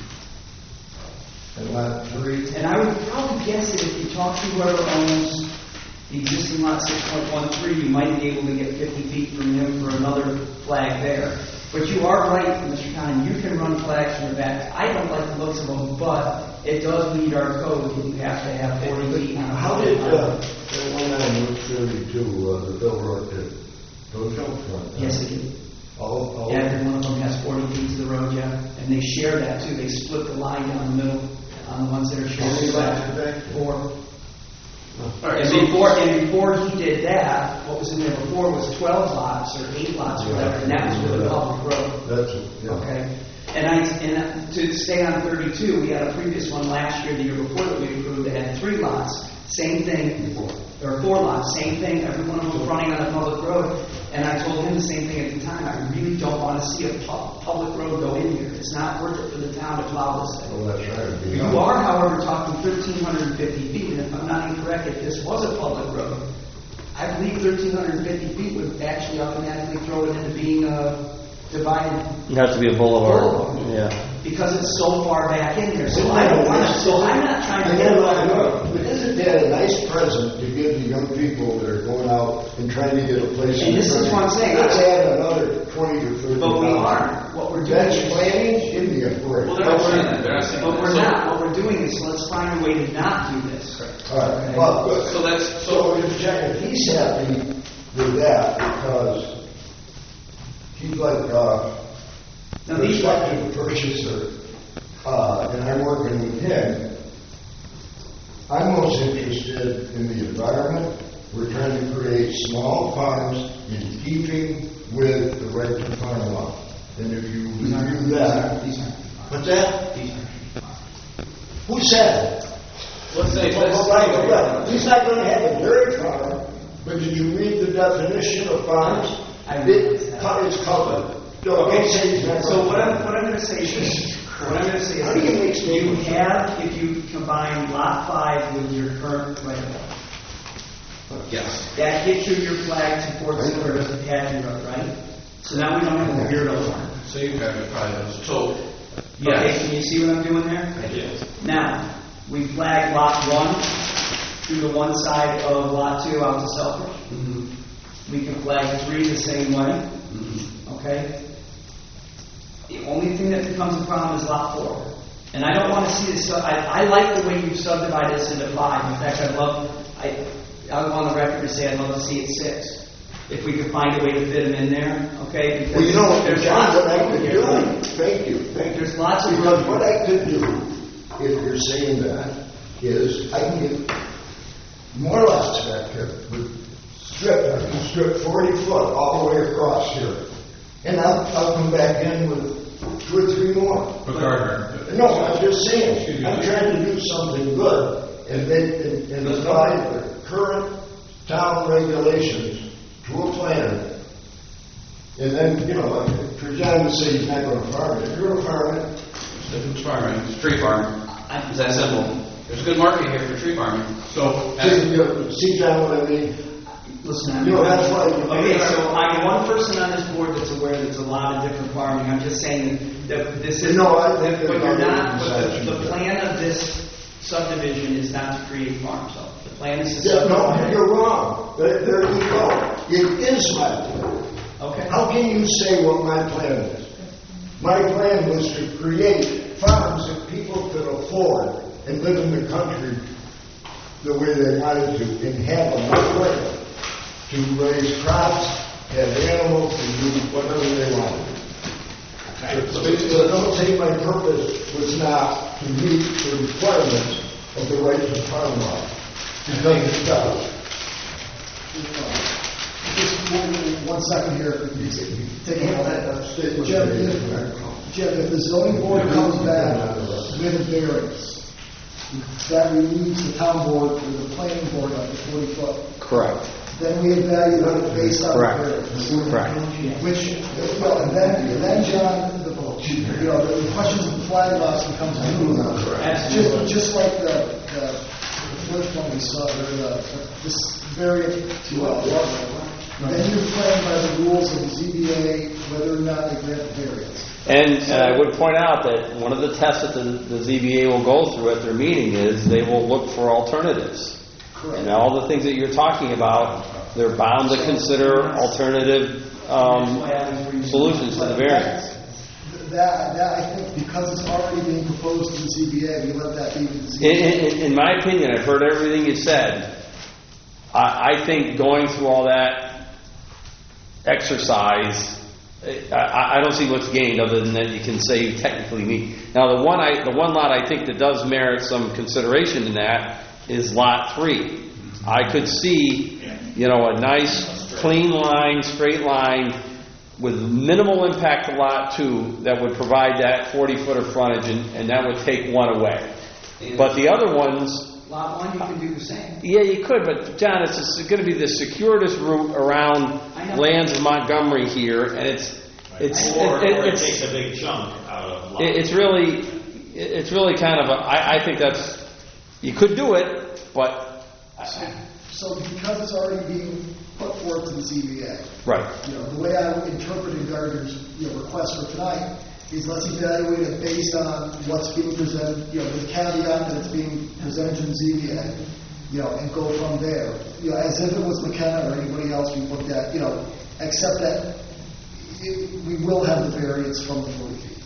Speaker 17: And lot three.
Speaker 8: And I would probably guess that if you talk to whoever owns the existing lot six point one three, you might be able to get fifty feet from him for another flag there. But you are right, Mister Kine, you can run flags from the back. I don't like the looks of them, but it does meet our code that you have to have forty feet. on a
Speaker 17: How did, uh,
Speaker 8: highway.
Speaker 17: that one on Route thirty-two, uh, the Bill Road did? Those don't front.
Speaker 8: Yes, they do.
Speaker 17: All, all.
Speaker 8: Every one of them has forty feet to the road, yeah. And they share that too. They split the line down the middle on the ones that are shared.
Speaker 17: How many lots are back there?
Speaker 8: Four. And before, and before he did that, what was in there before was twelve lots or eight lots or whatever, and that was with a public road.
Speaker 17: That's, yeah.
Speaker 8: Okay? And I, and to stay on thirty-two, we had a previous one last year, the year before that we approved, that had three lots, same thing, or four lots, same thing, every one of them was running on a public road. And I told him the same thing at the time, I really don't want to see a pu- public road go in here. It's not worth it for the town to plow this thing.
Speaker 17: Well, that's right.
Speaker 8: You are, however, talking thirteen fifty feet, and if I'm not incorrect, if this was a public road, I believe thirteen fifty feet would actually automatically throw it into being a divided
Speaker 3: It has to be a boulevard.
Speaker 8: boulevard.
Speaker 3: Yeah.
Speaker 8: Because it's so far back in there. So I don't want to, so I'm not trying to get
Speaker 17: I
Speaker 8: it
Speaker 17: know, but isn't that a nice present to give the young people that are going out and trying to get a place?
Speaker 8: And this is what I'm saying.
Speaker 17: Let's add another twenty or thirty.
Speaker 8: But we aren't. What we're doing
Speaker 17: That's
Speaker 8: is
Speaker 17: planning, give me a break.
Speaker 16: Well, they're not saying that. They're not saying
Speaker 8: But
Speaker 16: that.
Speaker 8: we're
Speaker 16: So-
Speaker 8: not. What we're doing is let's find a way to not do this.
Speaker 17: All right, well, good.
Speaker 16: So that's,
Speaker 17: So if Jack, if he's happy with that, because he's like, uh,
Speaker 8: Now, these-
Speaker 17: prospective purchaser, uh, and I'm working with him, I'm most interested in the environment. We're trying to create small farms in keeping with the right to farm law. And if you review that, what's that? Who said it?
Speaker 16: let's say,
Speaker 17: Well,
Speaker 16: let's
Speaker 17: well, right, well, he's not going to have a dairy farm, but did you read the definition of farms?
Speaker 8: I
Speaker 17: It-
Speaker 8: read that.
Speaker 17: It's covered. Don't don't say he's not.
Speaker 8: So what I'm, what I'm going to say is this. What I'm going to say
Speaker 17: How do you make
Speaker 8: is you have, if you combine lot five with your current right of way,
Speaker 16: yes.
Speaker 8: that gets you your flag to Fort Silver as a patent road, right? So now we don't have a weirdo one.
Speaker 16: So you have your private, so,
Speaker 8: Okay,
Speaker 16: yes.
Speaker 8: can you see what I'm doing there?
Speaker 16: Yes.
Speaker 8: Now, we flag lot one through the one side of lot two out to Selfridge.
Speaker 16: Mm-hmm.
Speaker 8: We can flag three the same way,
Speaker 16: Mm-hmm.
Speaker 8: okay? The only thing that becomes a problem is lot four. And I don't want to see this, sub- I, I like the way you subdivide this into five. In fact, I'd love, I, I'm on the record to say I'd love to see it six. If we could find a way to fit them in there, okay? Because
Speaker 17: Well, you know what,
Speaker 8: there's
Speaker 17: John,
Speaker 8: lots
Speaker 17: what
Speaker 8: of
Speaker 17: I
Speaker 8: room
Speaker 17: could
Speaker 8: here.
Speaker 17: do, thank you, thank you.
Speaker 8: There's lots of
Speaker 17: Because
Speaker 8: room.
Speaker 17: what I could do, if you're saying that, is I can get more lots back here with strip, I can strip forty foot all the way across here. And I'll, I'll come back in with two or three more.
Speaker 4: But Gardner.
Speaker 17: No, I'm just saying,
Speaker 4: Excuse me.
Speaker 17: I'm trying to do something good and make, and, and apply the current town regulations to a plan. And then, you know, like, for John to say he's not gonna farm it, if you're gonna farm it,
Speaker 16: It's farming, it's tree farm. It's that simple. There's a good market here for tree farming.
Speaker 4: So,
Speaker 17: see, you know, see, John, what I mean?
Speaker 8: Listen, I'm
Speaker 17: You know, that's why.
Speaker 8: Okay, so I'm one person on this board that's aware that there's a lot of different farming. I'm just saying that this is.
Speaker 17: No, I think
Speaker 8: But
Speaker 17: there's
Speaker 8: you're
Speaker 17: other
Speaker 8: not, but
Speaker 17: reasons.
Speaker 8: the, the plan of this subdivision is not to create farms, though. The plan is to.
Speaker 17: Yeah, no,
Speaker 8: subdivide.
Speaker 17: you're wrong. There, there you go. It is my plan.
Speaker 8: Okay.
Speaker 17: How can you say what my plan is? My plan was to create farms that people could afford and live in the country the way they wanted to and have enough land to raise crops, have animals, and do whatever they wanted. So, so don't say my purpose was not to meet the requirements of the right to farm law, because it does.
Speaker 19: Just one, one second here. Taking all that, uh, Jeff, if, Jeff, if the zoning board comes back with a variance, that relieves the town board or the planning board up to forty foot.
Speaker 3: Correct.
Speaker 19: Then we evaluate it based on the
Speaker 3: Correct.
Speaker 19: variance.
Speaker 3: Correct.
Speaker 19: Which, well, and then, and then, John, the, you know, the questions of the flag lots becomes moot. Just, just like the, the, the first one we saw, or the, this variant to, uh, then you're playing by the rules of the Z B A, whether or not they grant the variance.
Speaker 3: And uh, I would point out that one of the tests that the, the Z B A will go through at their meeting is they will look for alternatives.
Speaker 19: Correct.
Speaker 3: And all the things that you're talking about, they're bound to consider alternative um, solutions to the variance.
Speaker 19: That, that, I think, because it's already being proposed to the Z B A, we let that be the Z B A.
Speaker 3: In, in, in my opinion, I've heard everything you said. I, I think going through all that exercise, I, I don't see what's gained other than that you can say you technically meet. Now, the one I, the one lot I think that does merit some consideration in that is lot three. I could see, you know, a nice, clean line, straight line, with minimal impact to lot two that would provide that forty-foot of frontage, and, and that would take one away. But the other ones...
Speaker 8: Lot one, you can do the same.
Speaker 3: Yeah, you could, but John, it's going to be the circuitous route around lands of Montgomery here, and it's... it's
Speaker 9: Or,
Speaker 3: it, it,
Speaker 9: or it
Speaker 3: it's,
Speaker 9: takes a big chunk out of lot.
Speaker 3: it, it's really... It, it's really kind of a... I, I think that's... You could do it, but...
Speaker 19: So because it's already being put forth to the Z B A.
Speaker 3: Right.
Speaker 19: You know, the way I interpreted Gardner's, you know, request for tonight is let's evaluate it based on what's being presented, you know, with the caveat that it's being presented to the Z B A, you know, and go from there. You know, as if it was McKenna or anybody else we looked at, you know, except that it, we will have the variance from the forty feet.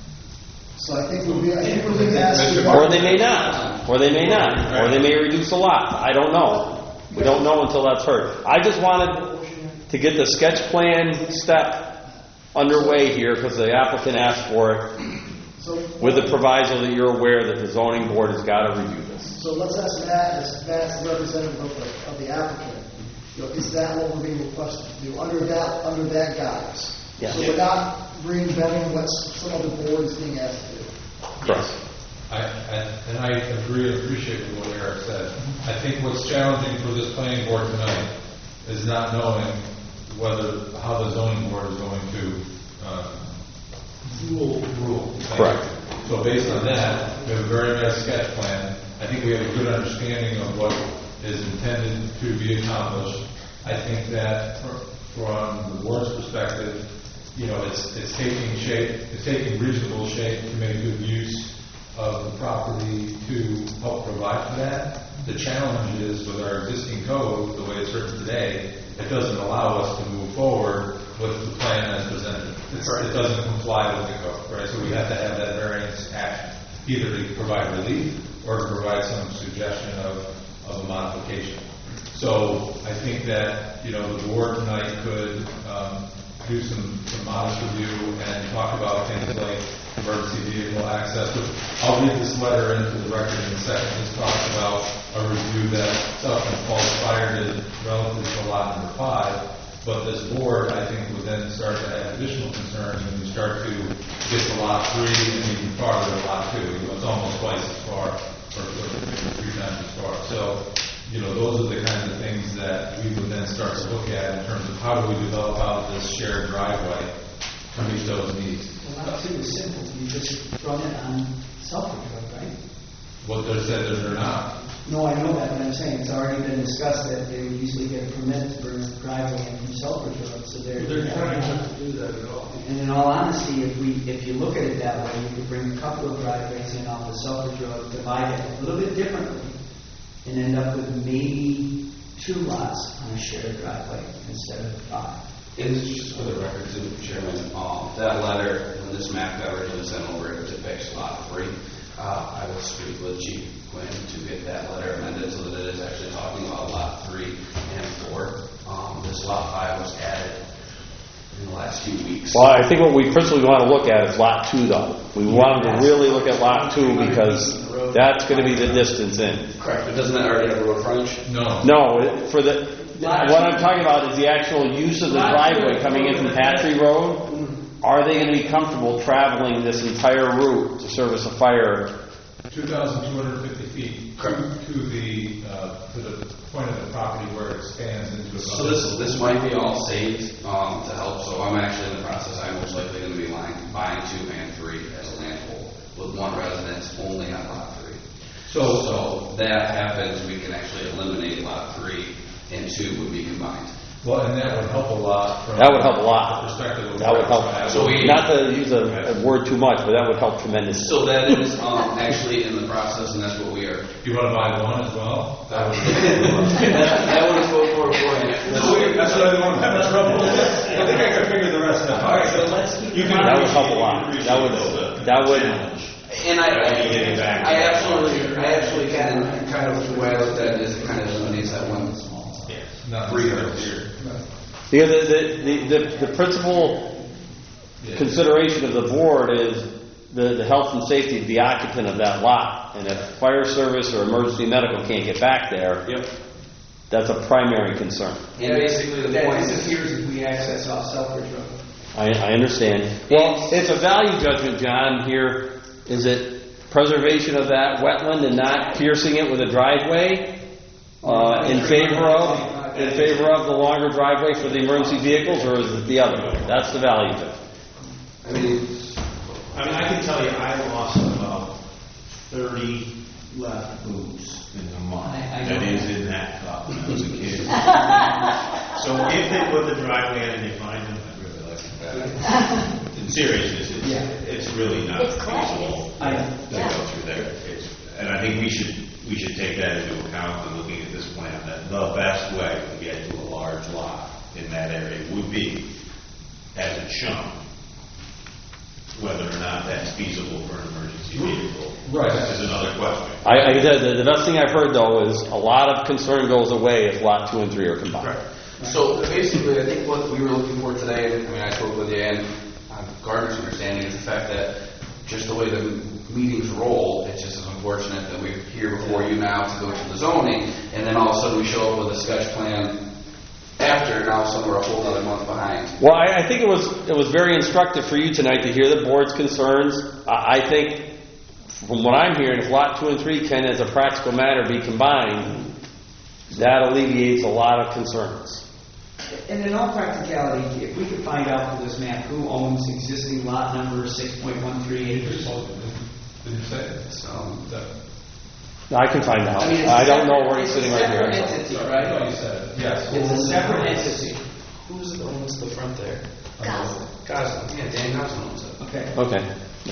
Speaker 19: So I think we'll be, I think we're being asked to...
Speaker 3: Or they may not. Or they may not. Or they may reduce a lot. I don't know. We don't know until that's heard. I just wanted to get the sketch plan step underway here because the applicant asked for it
Speaker 19: So,
Speaker 3: with the proviso that you're aware that the zoning board has got to review this.
Speaker 19: so let's ask Matt, as Matt's the representative of the, of the applicant, you know, is that what we're being requested to do under that, under that guise?
Speaker 3: Yeah.
Speaker 19: So we're not reinventing what some other board is being asked to do.
Speaker 3: Correct.
Speaker 4: I, I, and I agree and appreciate what Eric said. I think what's challenging for this planning board tonight is not knowing whether, how the zoning board is going to uh, rule. rule.
Speaker 3: Correct.
Speaker 4: So based on that, we have a very nice sketch plan. I think we have a good understanding of what is intended to be accomplished. I think that fr- from the board's perspective, you know, it's, it's taking shape, it's taking reasonable shape to make good use of the property to help provide for that. The challenge is with our existing code, the way it's written today, it doesn't allow us to move forward with the plan as presented. It's, it doesn't comply with the code, right? So we have to have that variance action, either to provide relief or to provide some suggestion of, of a modification. So I think that, you know, the board tonight could um, do some, some modest review and talk about things like emergency vehicle access. I'll read this letter into the record in a second. This talks about a review that Suffolk Falls Fire did relative to lot number five. But this board, I think, would then start to have additional concerns when you start to get to lot three and even farther to lot two. You know, it's almost twice as far, or, or three times as far. So, you know, those are the kinds of things that we would then start to look at in terms of how do we develop out this shared driveway to meet those needs.
Speaker 8: Well, lot two is simple. You just run it on Suffolk Road, right?
Speaker 4: What they're said is they're not.
Speaker 8: No, I know that, but I'm saying it's already been discussed that they would usually get a permit to bring a driveway in from Suffolk Road, so they're...
Speaker 5: They're trying not to do that at all.
Speaker 8: And in all honesty, if we, if you look at it that way, you could bring a couple of driveways in off the Suffolk Road, divide it a little bit differently, and end up with maybe two lots on a shared driveway instead of five.
Speaker 20: And just for the record, too, Chairman, um, that letter, when this map got originally sent over, it depicts lot three. Uh, I will speak with Chief Quinn to get that letter amended so that it is actually talking about lot three and four. Um, this lot five was added in the last few weeks.
Speaker 3: Well, I think what we principally want to look at is lot two, though. We want to really look at lot two because that's going to be the distance in.
Speaker 20: Correct. But doesn't that already have a road frontage?
Speaker 4: No.
Speaker 3: No, it- for the, what I'm talking about is the actual use of the driveway coming in from Patry Road. Are they going to be comfortable traveling this entire route to service a fire?
Speaker 4: two thousand two hundred fifty feet to, to the uh, to the point of the property where it expands into a...
Speaker 20: So this this might be all saved um, to help. So I'm actually in the process. I'm most likely going to be buying, buying two and three as a land pool with one residence only on lot three. So, so that happens, we can actually eliminate lot three and two would be combined.
Speaker 4: Well, and that would help a lot from
Speaker 3: That would help a lot.
Speaker 4: the perspective of
Speaker 3: That would help.
Speaker 20: So we-
Speaker 3: Not to use a, a word too much, but that would help tremendously.
Speaker 20: So that is um, actually in the process, and that's what we are.
Speaker 4: You want to buy one as well?
Speaker 20: That would that would go for for you.
Speaker 4: That's what I don't want to have trouble with. I think I can figure the rest out. All right, so let's. You can
Speaker 3: That would help a lot. That would. That would.
Speaker 20: And I, I, I absolutely, I absolutely kind of, kind of the way I looked at it is it kind of eliminates that one
Speaker 4: Not
Speaker 20: three
Speaker 4: here.
Speaker 20: here.
Speaker 3: Yeah, the, the, the, the, the principal consideration of the board is the, the health and safety of the occupant of that lot. And if fire service or emergency medical can't get back there,
Speaker 20: yep.
Speaker 3: that's a primary concern.
Speaker 8: And basically, the point disappears if we access off Selfridge Road.
Speaker 3: I, I understand. Well, it's a value judgment, John, here. Is it preservation of that wetland and not piercing it with a driveway uh, in favor of in favor of the longer driveway for the emergency vehicles, or is it the other way? That's the value judgment.
Speaker 9: I mean, I mean, I can tell you, I lost about thirty left boots in a month.
Speaker 8: I, I
Speaker 9: that is in that cup when I was a kid. So if they put the driveway in and they find them, I'd really like that. In seriousness, it's,
Speaker 8: Yeah.
Speaker 9: it's really not
Speaker 18: It's clay.
Speaker 9: feasible
Speaker 8: I-
Speaker 9: to go through there. It's, and I think we should we should take that into account when looking at this plan. That the best way to get to a large lot in that area would be, as it's shown, whether or not that's feasible for an emergency vehicle.
Speaker 4: Right.
Speaker 9: Is another question.
Speaker 3: I, I the, the best thing I've heard though is a lot of concern goes away if lot two and three are combined.
Speaker 20: So basically, I think what we were looking for today, I mean, I spoke with you, and um, Gardner's understanding is the fact that just the way the meetings roll, it's just unfortunate that we're here before you now to go to the zoning, and then all of a sudden we show up with a sketch plan after, and all of a sudden we're a whole other month behind.
Speaker 3: Well, I, I think it was it was very instructive for you tonight to hear the board's concerns. I, I think, from what I'm hearing, if lot two and three can, as a practical matter, be combined, that alleviates a lot of concerns.
Speaker 8: And in all practicality, if we could find out through this map who owns existing lot number six point one three acres.
Speaker 4: Did you say it?
Speaker 8: So,
Speaker 3: I can find out.
Speaker 8: I mean, it's
Speaker 3: I
Speaker 8: a
Speaker 3: don't know
Speaker 8: separate-
Speaker 3: where he's
Speaker 8: it's a
Speaker 3: sitting right here.
Speaker 8: separate entity, right?
Speaker 4: I thought you said it. Yes.
Speaker 8: It's a separate entity.
Speaker 20: Who's the owns the front there?
Speaker 18: Goslin.
Speaker 20: Goslin. Yeah, Dan Goslin owns it.
Speaker 8: Okay.
Speaker 3: Okay.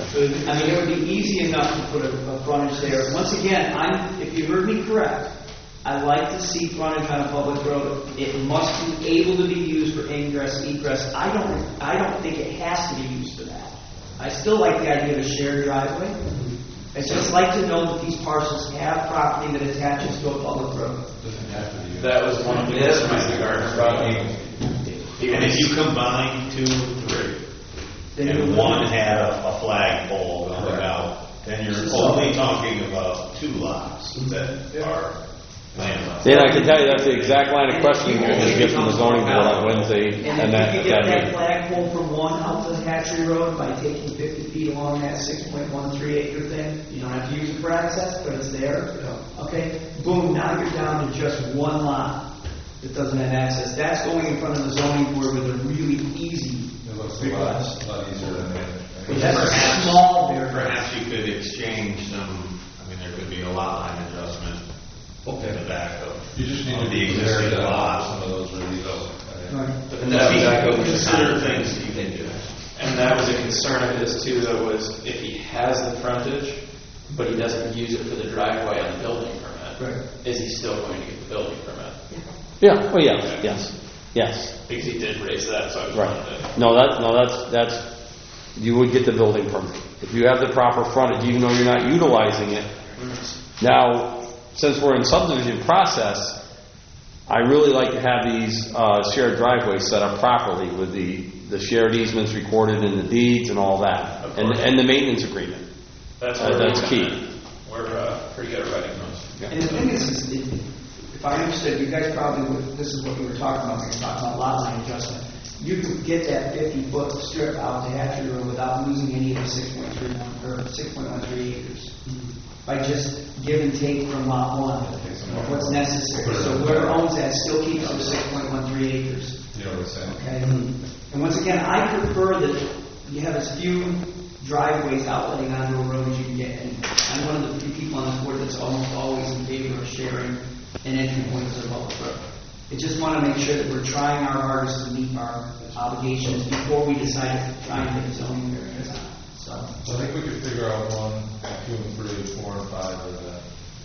Speaker 8: I mean, it would be easy enough to put a, a frontage there. Once again, I'm, if you heard me correct, I like to see frontage on a public road. It must be able to be used for ingress, egress. I don't, I don't think it has to be used for that. I still like the idea of a shared driveway. I just like to know that these parcels have property that attaches to a public road.
Speaker 16: That was one of the
Speaker 20: Yes,
Speaker 16: concerns the Gardner brought me.
Speaker 9: And if you combine two and three,
Speaker 8: Then
Speaker 9: and
Speaker 8: you-
Speaker 9: one had a, a flagpole going out, then you're only talking about two lots that are landlocked.
Speaker 3: Dan, I can tell you that's the exact line of questioning you're going to get from the zoning board on Wednesday.
Speaker 8: And
Speaker 3: And
Speaker 8: if
Speaker 3: that,
Speaker 8: you could get
Speaker 3: that
Speaker 8: that
Speaker 3: meeting.
Speaker 8: flagpole from one out to Hatchery Road by taking fifty feet along that six point one three acre thing, you don't have to use it for access, but it's there. Okay, boom, now you're down to just one lot that doesn't have access. That's going in front of the zoning board with a really easy
Speaker 4: It looks a lot,
Speaker 8: request.
Speaker 4: a lot easier than that.
Speaker 8: But that's a small variance.
Speaker 9: Perhaps you could exchange some, I mean, there could be a lot line adjustment in the back of
Speaker 4: You just need
Speaker 9: of
Speaker 4: to
Speaker 9: the
Speaker 4: be clear
Speaker 9: existing
Speaker 4: that
Speaker 9: lot.
Speaker 4: some of those are illegal.
Speaker 9: And that's exactly what consider things that you can do.
Speaker 16: And that was a concern of his too, though, was if he has the frontage, but he doesn't use it for the driveway on the building permit, is he still going to get the building permit?
Speaker 3: Yeah, oh yeah, yes, yes.
Speaker 16: Because he did raise that, so I was
Speaker 3: Right.
Speaker 16: wondering.
Speaker 3: No, that, no, that's, that's, you would get the building permit. If you have the proper frontage, even though you're not utilizing it. Now, since we're in subdivision process, I really like to have these uh, shared driveways set up properly with the, the shared easements recorded in the deeds and all that. And, and the maintenance agreement.
Speaker 16: That's,
Speaker 3: Uh,
Speaker 16: where
Speaker 3: that's
Speaker 16: we're
Speaker 3: key.
Speaker 16: at. We're uh, pretty good at writing those.
Speaker 8: And the thing is, is it, if I understood, you guys probably would, this is what you were talking about, when you were talking about lot line adjustment. You could get that fifty foot strip out to Hatchery Road without losing any of the six point three one, or six point one three acres. By just give and take from lot one, of what's necessary. So whoever owns that still keeps the six point one three acres.
Speaker 4: You know what I'm saying?
Speaker 8: Okay? And once again, I prefer that you have as few driveways outletting onto a road as you can get. And I'm one of the few people on this board that's almost always in favor of sharing an entry point to the public road. I just want to make sure that we're trying our hardest to meet our obligations before we decide to try and get a zoning variance on it. So,
Speaker 4: So I think we could figure out one, two, and three, four, and five of that.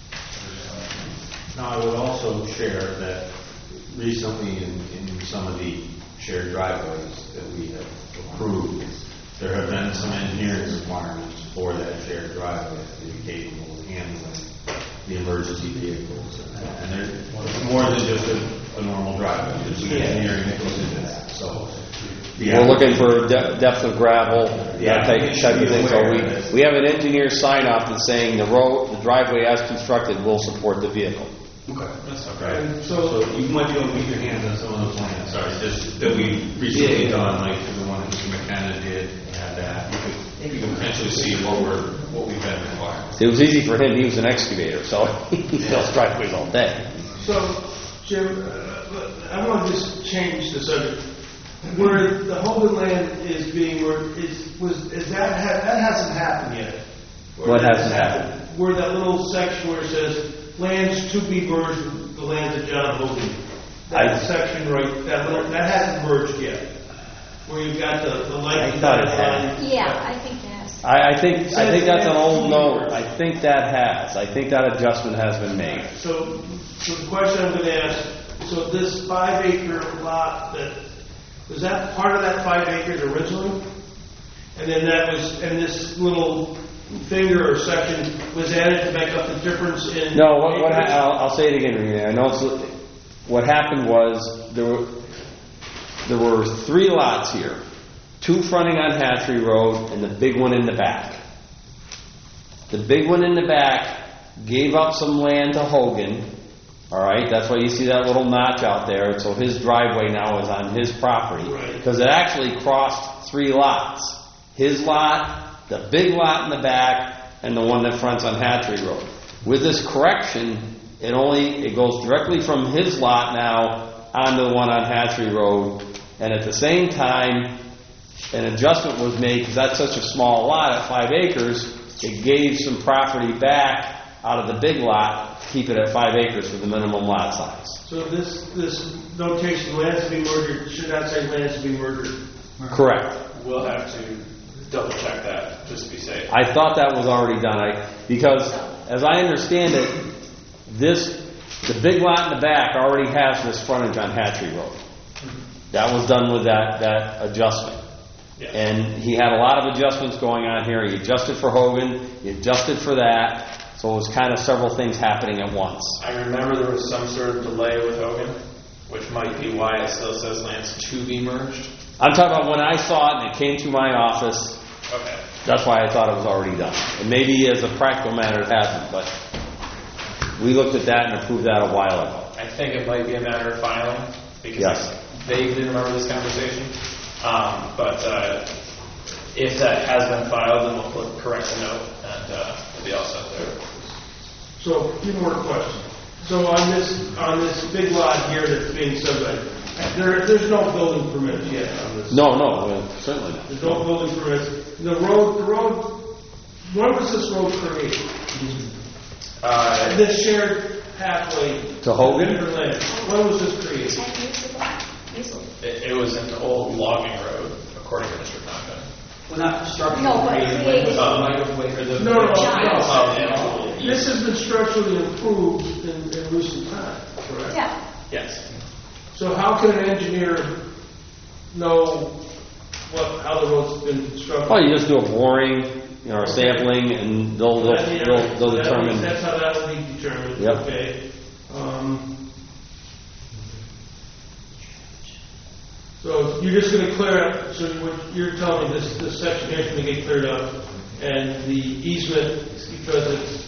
Speaker 9: Now, I would also share that recently in, in some of the shared driveways that we have approved, there have been some engineering requirements for that shared driveway to be capable of handling the emergency vehicles. And they're more than just a, a normal driveway, there's the engineering that goes into that. So the
Speaker 3: We're looking for de- depth of gravel, that type type of thing. So we, we have an engineer sign off that's saying the road, the driveway as constructed will support the vehicle.
Speaker 9: Okay.
Speaker 4: That's
Speaker 9: okay.
Speaker 5: And
Speaker 9: So
Speaker 5: so-
Speaker 9: you might be able to get your hands on some of the plans, sorry, just that we recently done, like the one that Mister McKenna did, had that. You could, you can potentially see what we're, what we've been requiring.
Speaker 3: It was easy for him. He was an excavator, so he builds driveways all day.
Speaker 15: So, Jim, uh, I want to just change the subject. Where the Hogan land is being, where is, was, is that, ha- that hasn't happened yet? Or
Speaker 3: What
Speaker 15: that
Speaker 3: hasn't happened?
Speaker 15: Where that little section where it says, lands to be merged with the lands of John Hogan. That
Speaker 3: I-
Speaker 15: section right, that little, that hasn't merged yet. Where you've got the, the light.
Speaker 3: I thought it had.
Speaker 18: Yeah, I think that's.
Speaker 3: I, I think I think that's an old note. I think that has. I think that adjustment has been made.
Speaker 15: So, so the question I'm going to ask, so this five acre lot, that, was that part of that five acres originally? And then that was, and this little finger or section was added to make up the difference in?
Speaker 3: No, what, what
Speaker 15: acreage?
Speaker 3: I'll, I'll say it again, Rena. I know it's, what happened was there were there were three lots here, two fronting on Hatchery Road and the big one in the back. The big one in the back gave up some land to Hogan. All right, that's why you see that little notch out there. So his driveway now is on his property because it actually crossed three lots: his lot, the big lot in the back, and the one that fronts on Hatchery Road. With this correction, it only it goes directly from his lot now onto the one on Hatchery Road, and at the same time, an adjustment was made because that's such a small lot at five acres. It gave some property back out of the big lot to keep it at five acres for the minimum lot size.
Speaker 15: So this, this notation, lands to be murdered, should not say lands to be murdered.
Speaker 3: Correct.
Speaker 16: We'll have to double check that, just to be safe.
Speaker 3: I thought that was already done, I, because as I understand it, this the big lot in the back already has this frontage on Hatchery Road. That was done with that that adjustment.
Speaker 16: Yeah.
Speaker 3: And he had a lot of adjustments going on here. He adjusted for Hogan, he adjusted for that, so it was kind of several things happening at once.
Speaker 16: I remember there was some sort of delay with Hogan, which might be why it still says lands to be merged.
Speaker 3: I'm talking about when I saw it and it came to my office.
Speaker 16: Okay.
Speaker 3: That's why I thought it was already done. And maybe as a practical matter it hasn't, but we looked at that and approved that a while ago.
Speaker 16: I think it might be a matter of filing, because
Speaker 3: Yes.
Speaker 16: I vaguely remember this conversation. Um, but uh, if that has been filed, then we'll put- correct the note, and uh, we'll be all set there.
Speaker 15: So, a few more questions. So on this, on this big lot here that's being subdivided, there, there's no building permits yet on this?
Speaker 3: No, no, well, certainly not.
Speaker 15: There's no building permits. The road, the road, when was this road created?
Speaker 16: Uh,
Speaker 15: This shared pathway.
Speaker 3: To Hogan?
Speaker 15: for land. When was this created?
Speaker 16: It, it was an old logging road, according to Mister Condon.
Speaker 8: Well, not structurally
Speaker 18: No, but
Speaker 8: created,
Speaker 18: created.
Speaker 8: but the right of way for the.
Speaker 15: No, no, no.
Speaker 16: Oh, yeah.
Speaker 15: This has been structurally improved in, in recent times, correct?
Speaker 18: Yeah.
Speaker 16: Yes.
Speaker 15: So how can an engineer know what, how the road's been constructed?
Speaker 3: Well, you just do a boring, you know, or sampling, and they'll they'll
Speaker 15: That- yeah,
Speaker 3: they'll, they'll
Speaker 15: that-
Speaker 3: determine.
Speaker 15: That's how that would be determined.
Speaker 3: Yep.
Speaker 15: Okay. Um, so you're just going to clear up. So what you're telling me, this this section here is going to get cleared up, and the easement, because it's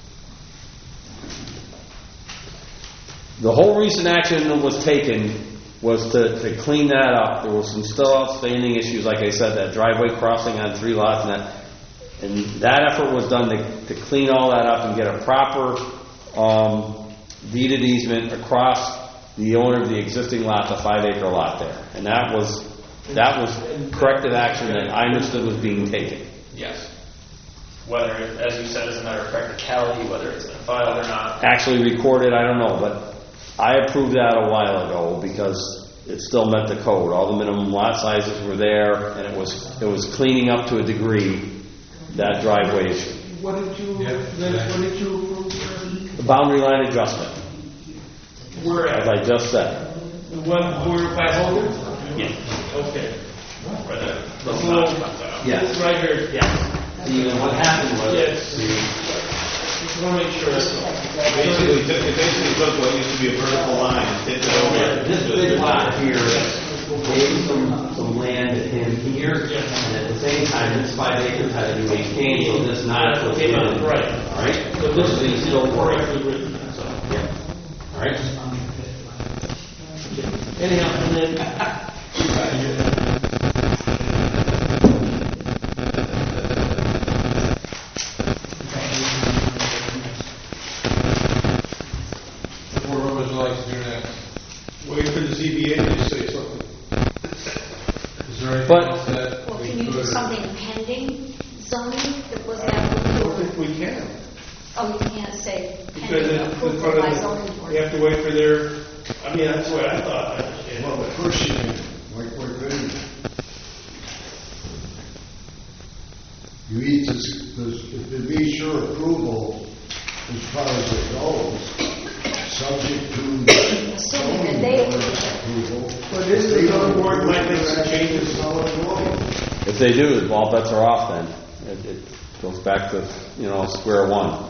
Speaker 3: The whole recent action that was taken was to, to clean that up. There were some still outstanding issues, like I said, that driveway crossing on three lots, and that, and that effort was done to, to clean all that up and get a proper um, deeded easement across the owner of the existing lot, the five acre lot there. And that was that was corrective action that I understood was being taken.
Speaker 16: Yes. Whether, it, as you said, is a matter of practicality, whether it's been filed or not.
Speaker 3: Actually recorded, I don't know, but I approved that a while ago because it still met the code. All the minimum lot sizes were there, and it was it was cleaning up to a degree that driveway issue.
Speaker 15: what did you then, what did you approve? Sir?
Speaker 3: The boundary line adjustment,
Speaker 15: Where
Speaker 3: as
Speaker 15: at?
Speaker 3: I just said.
Speaker 15: The one where by Hogan?
Speaker 16: Yeah.
Speaker 15: Okay.
Speaker 16: Where the
Speaker 15: So,
Speaker 16: little notch comes out.
Speaker 3: Yes.
Speaker 15: Right here.
Speaker 3: Yeah. See, and what happened was
Speaker 15: Yes. Just want to make sure that's all.
Speaker 9: Basically, took- it basically took what used to be a vertical line and tipped it over.
Speaker 3: this big lot here gave some some land to him here, and at the same time, this five acres had to be maintained, so this notch was
Speaker 15: Came out
Speaker 3: given.
Speaker 15: right.
Speaker 3: All right.
Speaker 15: So this is
Speaker 3: still working.
Speaker 15: correctly written. So.
Speaker 3: Yeah. All right.
Speaker 15: Anyhow, and then,
Speaker 4: What would you like to do next?
Speaker 5: Wait for the Z B A to say something.
Speaker 4: Is there anything
Speaker 3: But-
Speaker 4: else that
Speaker 18: Well,
Speaker 4: we
Speaker 18: can you do
Speaker 4: could?
Speaker 18: something pending zoning that was
Speaker 5: I don't
Speaker 18: applicable?
Speaker 5: think we can.
Speaker 18: Oh, you can't say
Speaker 5: Because
Speaker 18: pending
Speaker 5: it's in
Speaker 18: approval
Speaker 5: front
Speaker 18: by
Speaker 5: of
Speaker 18: zoning
Speaker 5: the,
Speaker 18: board.
Speaker 5: you have to wait for their, I mean, that's what I thought. I understand.
Speaker 17: Well, of course you can, like we're good. You eat this, this, to be sure approval as far as it goes, subject to the
Speaker 18: Assuming that
Speaker 17: zoning
Speaker 18: they
Speaker 17: board's
Speaker 18: approve
Speaker 17: approval.
Speaker 5: But isn't the zoning board might make some changes?
Speaker 3: If they do, all bets are off then. It, it goes back to, you know, square one.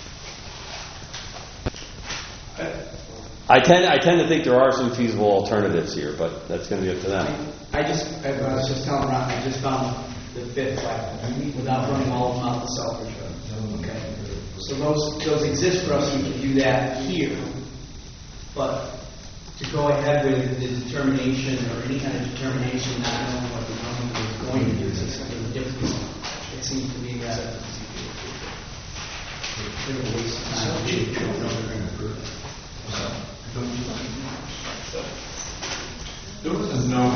Speaker 3: I tend, I tend to think there are some feasible alternatives here, but that's going to be up to them.
Speaker 8: I just, I was just telling Ron, I just found the fifth flag, without running all of them out the Selfridge Road. Okay? So those, those exist for us, we can do that here. But to go ahead with the determination, or any kind of determination, not knowing what the company is going to do, is something different. It seems to me that it's a waste of time.
Speaker 4: There was a no.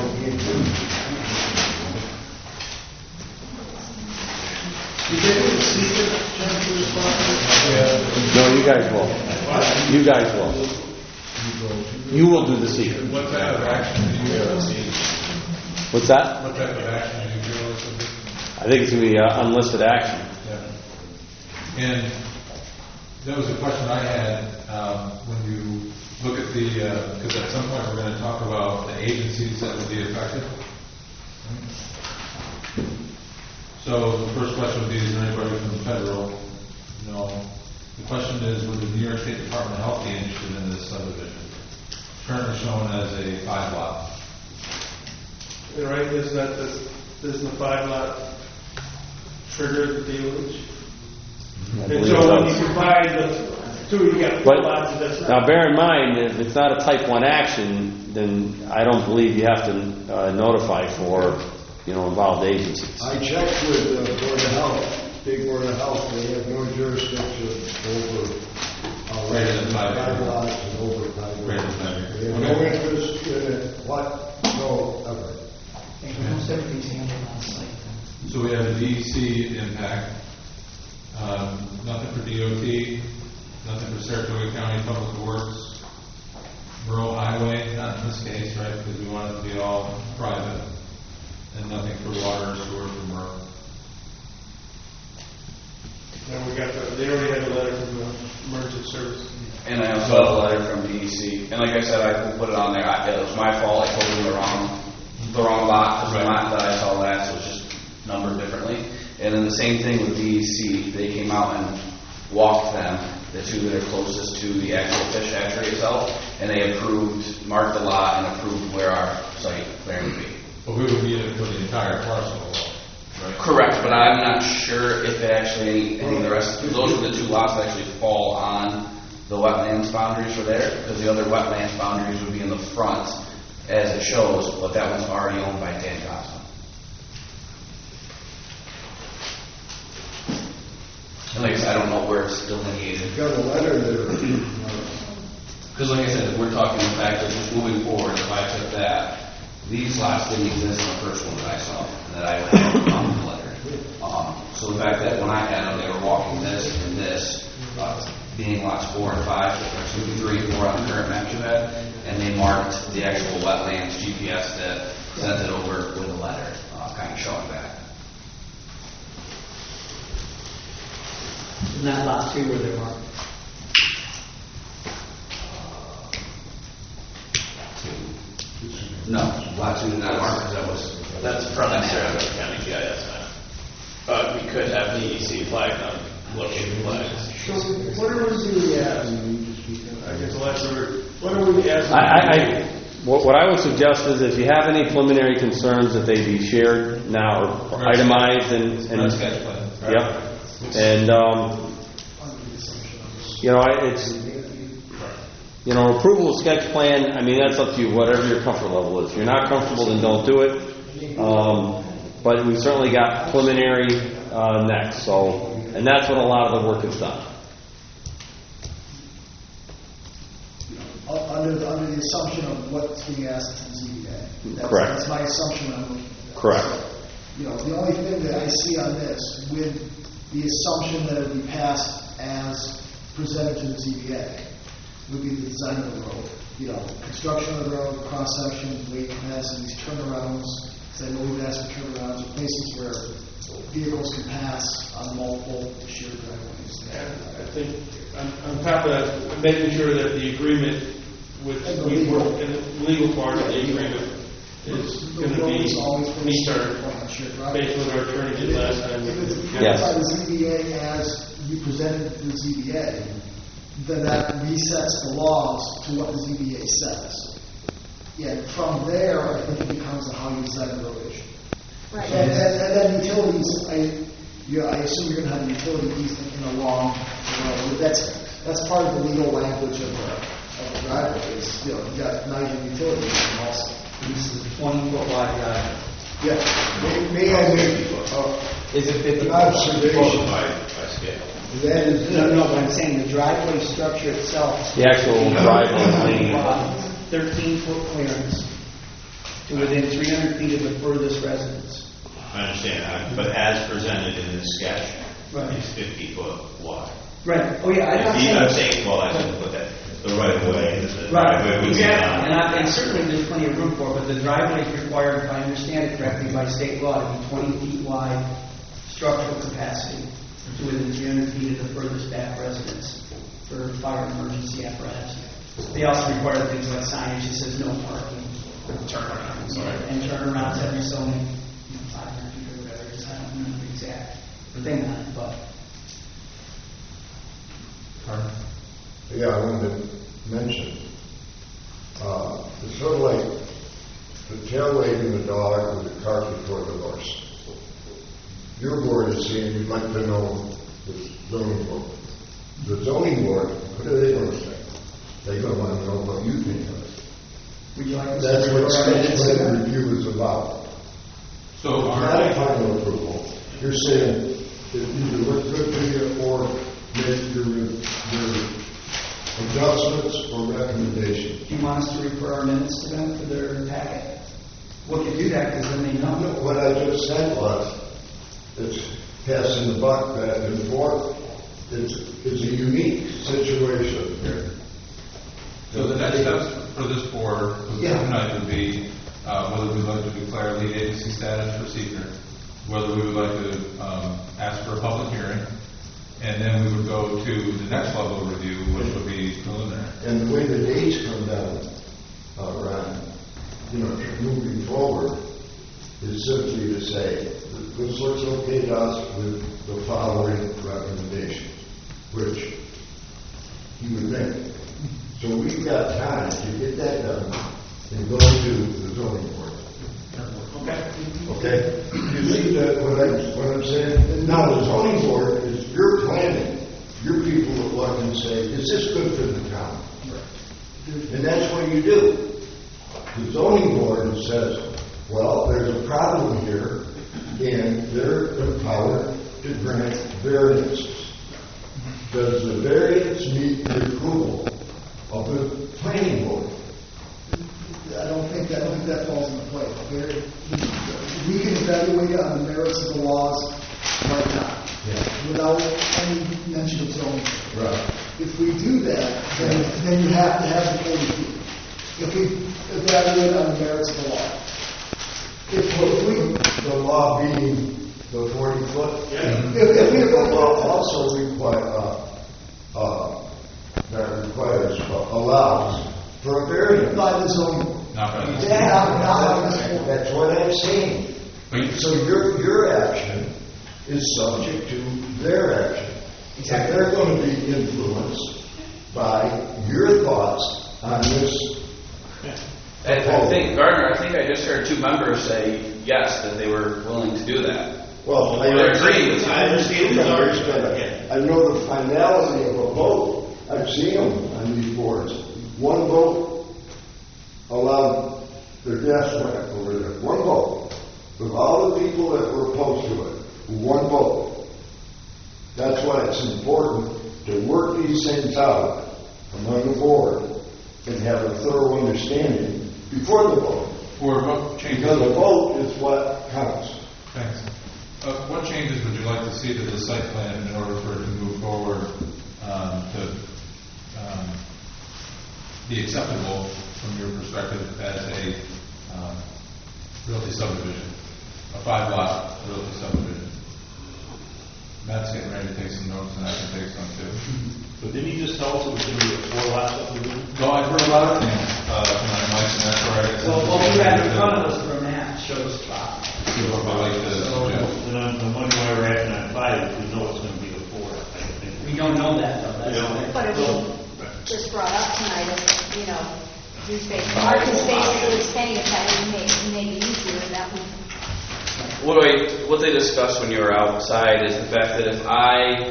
Speaker 5: Did they do the secret temperature response?
Speaker 3: No, you guys will. You guys will. You will do the secret.
Speaker 4: What type of action do you uh, see?
Speaker 3: What's that?
Speaker 4: What type of action do you feel this will be?
Speaker 3: I think it's going to be uh, unlisted action.
Speaker 4: Yeah. And that was a question I had um, when you look at the, because at some point we're going to talk about the agencies that would be affected. So the first question would be, is there anybody from the federal? No. The question is, would the New York State Department of Health be interested in this subdivision? Currently shown as a five lot.
Speaker 5: Right, isn't that, the- isn't the five lot trigger the dealage?
Speaker 3: I
Speaker 5: And
Speaker 3: believe
Speaker 5: so
Speaker 3: it
Speaker 5: when
Speaker 3: does.
Speaker 5: you combine the two, you got four
Speaker 3: But
Speaker 5: lots, and that's not.
Speaker 3: now, bear in mind, if it's not a type one action, then I don't believe you have to uh, notify for, you know, involved agencies.
Speaker 17: I checked with the Board of Health, State Board of Health, they have no jurisdiction over uh,
Speaker 4: Greater than five
Speaker 17: five
Speaker 4: acres.
Speaker 17: lots and over five
Speaker 4: Greater than
Speaker 17: lots.
Speaker 4: five acres.
Speaker 17: They have no interest in it whatsoever.
Speaker 8: Almost everything's handled on site.
Speaker 4: So we have a D E C impact, um, nothing for D O T, nothing for Saratoga County Public Works, rural highway, not in this case, right, because we want it to be all private, and nothing for water and sewer from rural.
Speaker 5: And we got the, they already had a letter from the emergency service.
Speaker 20: And I also have a letter from D E C. And like I said, I will put it on there. I, it was my fault. I told them the wrong, the wrong lot, because the lot that I saw last was just numbered differently. And then the same thing with D E C. They came out and walked them, the two that are closest to the actual fish hatchery itself, and they approved, marked the lot, and approved where our site clearing would be.
Speaker 4: But we would need it for the entire parcel, right?
Speaker 20: Correct, but I'm not sure if it actually, any of the rest, those are the two lots that actually fall on the wetlands boundaries for there, because the other wetlands boundaries would be in the front, as it shows, but that one's already owned by Dan Johnson. And like I said, I don't know where it's delineated.
Speaker 17: Got a letter there.
Speaker 20: Because like I said, if we're talking the fact that just moving forward, if I took that, these lots didn't exist in the first one that I saw, that I had on the letter. Um, so the fact that when I had them, they were walking this and this, uh, being lots four and five, so two, three, and four on the current map you had, and they marked the actual wetlands G P S that sent it over with a letter, uh, kind of showing that.
Speaker 8: Isn't that lot two where they marked?
Speaker 20: No, lot two did not mark, because that was...
Speaker 16: That's from the Saratoga County G I S map. But we could have D E C flagged on located flags.
Speaker 5: So what are we asking? I guess the last word, what are we asking?
Speaker 3: I, I, I, what, what I would suggest is if you have any preliminary concerns, that they be shared now or itemized and, and
Speaker 4: Red sketch plan, right?
Speaker 3: Yep. And um, you know, I- it's You know, approval of sketch plan, I mean, that's up to you, whatever your comfort level is. If you're not comfortable, then don't do it. Um, but we certainly got preliminary uh, next, so, and that's when a lot of the work is done.
Speaker 19: Under the, under the assumption of what's being asked from Z B A. That's,
Speaker 3: Correct.
Speaker 19: That's my assumption I'm looking at.
Speaker 3: Correct.
Speaker 19: So, you know, the only thing that I see on this, with the assumption that it would be passed as presented to the Z B A, would be the design of the road. You know, construction of the road, cross-sections, weight capacity, these turnarounds, because I know we've asked for turnarounds, or places where vehicles can pass on multiple shared driveways.
Speaker 15: Yeah, I think on, on top of that, I'm making sure that the agreement with,
Speaker 19: And the
Speaker 15: we
Speaker 19: legal-
Speaker 15: work, and the legal part of the agreement is going to be, meet our, based on what our attorney did last time.
Speaker 19: If it's approved
Speaker 3: Yes.
Speaker 19: by the Z B A as you presented it to the Z B A, then that resets the laws to what the Z B A says. Yeah, from there, I think it becomes a how you design the road issue.
Speaker 11: Right.
Speaker 19: And, and, and then utilities, I, yeah, I assume you're going to have utility easement in along the road. That's, that's part of the legal language of the, of the driveway. Is, you know, you got nine utility easement also.
Speaker 8: This is a twenty foot wide driveway.
Speaker 17: Yeah, may, may I make, uh,
Speaker 8: Is it fifty?
Speaker 17: an observation?
Speaker 13: By, by scale.
Speaker 17: That is,
Speaker 8: No, no, but I'm saying the driveway structure itself.
Speaker 3: The actual driveway lane.
Speaker 8: Thirteen foot clearance to within three hundred feet of the furthest residence.
Speaker 13: I understand, I- but as presented in this sketch,
Speaker 8: Right.
Speaker 13: it's fifty foot wide.
Speaker 8: Right, oh yeah, I'm not
Speaker 13: If
Speaker 8: saying.
Speaker 13: you- I'm saying, well, I didn't put that, the right of way, the driveway
Speaker 8: Right,
Speaker 13: would be
Speaker 8: exactly,
Speaker 13: down.
Speaker 8: and I, and certainly there's plenty of room for it, but the driveway is required, if I understand it correctly, by state law to be twenty feet wide structural capacity to within three hundred feet of the furthest back residence for fire emergency apparatus. They also require things like signage that says no parking. Turnarounds. And turnarounds every so many, you know, five hundred feet or whatever it is, I don't remember the exact thing on it, but.
Speaker 17: yeah, I wanted to mention, uh, it's sort of like the tail wagging the dog with the cart before the horse. Your board is saying you'd like to know the zoning board. The zoning board, what are they going to say? They're going to want to know what you think of it.
Speaker 8: Would you like us to
Speaker 17: That's what
Speaker 8: refer our minutes to
Speaker 17: sketch
Speaker 8: them?
Speaker 17: plan review is about.
Speaker 4: So,
Speaker 17: It's not a final approval. You're saying it either looks good to you or make your, your adjustments or recommendations.
Speaker 8: Do you want us to refer our minutes to them for their packet? We can do that because then they know.
Speaker 17: No, what I just said was, it's passing the buck back and forth. It's, it's a unique situation here.
Speaker 4: So the next steps for this board, for
Speaker 17: Yeah.
Speaker 4: tonight would be, uh, whether we'd like to declare lead agency status for seeker, whether we would like to, um, ask for a public hearing, and then we would go to the next level of review, which would be preliminary.
Speaker 17: And the way the dates come down, uh, Ron, you know, moving forward, is simply to say, this looks okay to us with the following recommendations, which you would think. So we've got time to get that done and go to the zoning board.
Speaker 8: Okay.
Speaker 17: Okay? You see that, what I'm, what I'm saying? Now, the zoning board is your planning. Your people will look and say, is this good for the town? And that's what you do. The zoning board says, well, there's a problem here, and they're empowered to grant variances. Does the variance meet the approval of the planning board?
Speaker 19: I don't think that, I don't think that falls into play. There- We can evaluate it on the merits of the laws right now,
Speaker 17: Yeah.
Speaker 19: without any mention of zoning.
Speaker 17: Right.
Speaker 19: If we do that, then, then you have to have the forty feet. If we evaluate on the merits of the law. If
Speaker 17: Well,
Speaker 19: we,
Speaker 17: we, the law being the forty foot.
Speaker 19: if, if we,
Speaker 17: The law also require, uh, uh, that requires, uh, allows for a variance.
Speaker 19: by the zoning board.
Speaker 4: Not by the-
Speaker 19: Yeah, not, not on this board.
Speaker 17: That's what I'm saying. So your, your action is subject to their action. Exactly. They're going to be influenced by your thoughts on this.
Speaker 20: I I think, Gardner, I think I just heard two members say yes, that they were willing to do that.
Speaker 17: Well, I
Speaker 20: They're agreeing with you.
Speaker 17: I understand. I know the finality of a vote. I've seen them on these boards. one vote allowed the gas plant over there. One vote. With all the people that were opposed to it. One vote. That's why it's important to work these things out among the board and have a thorough understanding before the vote.
Speaker 4: Or what changes?
Speaker 17: Because the vote is what counts.
Speaker 4: Thanks. Uh, what changes would you like to see to the site plan in order for it to move forward um, to um, be acceptable from your perspective as a um, realty subdivision, a five-lot realty subdivision? Matt's getting ready to take some notes, and I can take some too.
Speaker 9: But didn't he just tell us it was going to be a four-lot subdivision?
Speaker 4: No, I've heard a lot of things uh, tonight, Mike, and that's where I guess.
Speaker 8: Well, what we have in front of us for a map shows five.
Speaker 4: See what I like to
Speaker 9: So,
Speaker 4: suggest.
Speaker 9: then I'm, I'm wondering why we're acting on five if we know it's going to be a four. I think.
Speaker 8: We don't know that, though. That's
Speaker 9: Yeah.
Speaker 8: the thing.
Speaker 18: But it was just brought up tonight, as, you know, he's basically, Mark is basically saying that it may, it may be easier that we.
Speaker 21: What I, what they discussed when you were outside is the fact that if I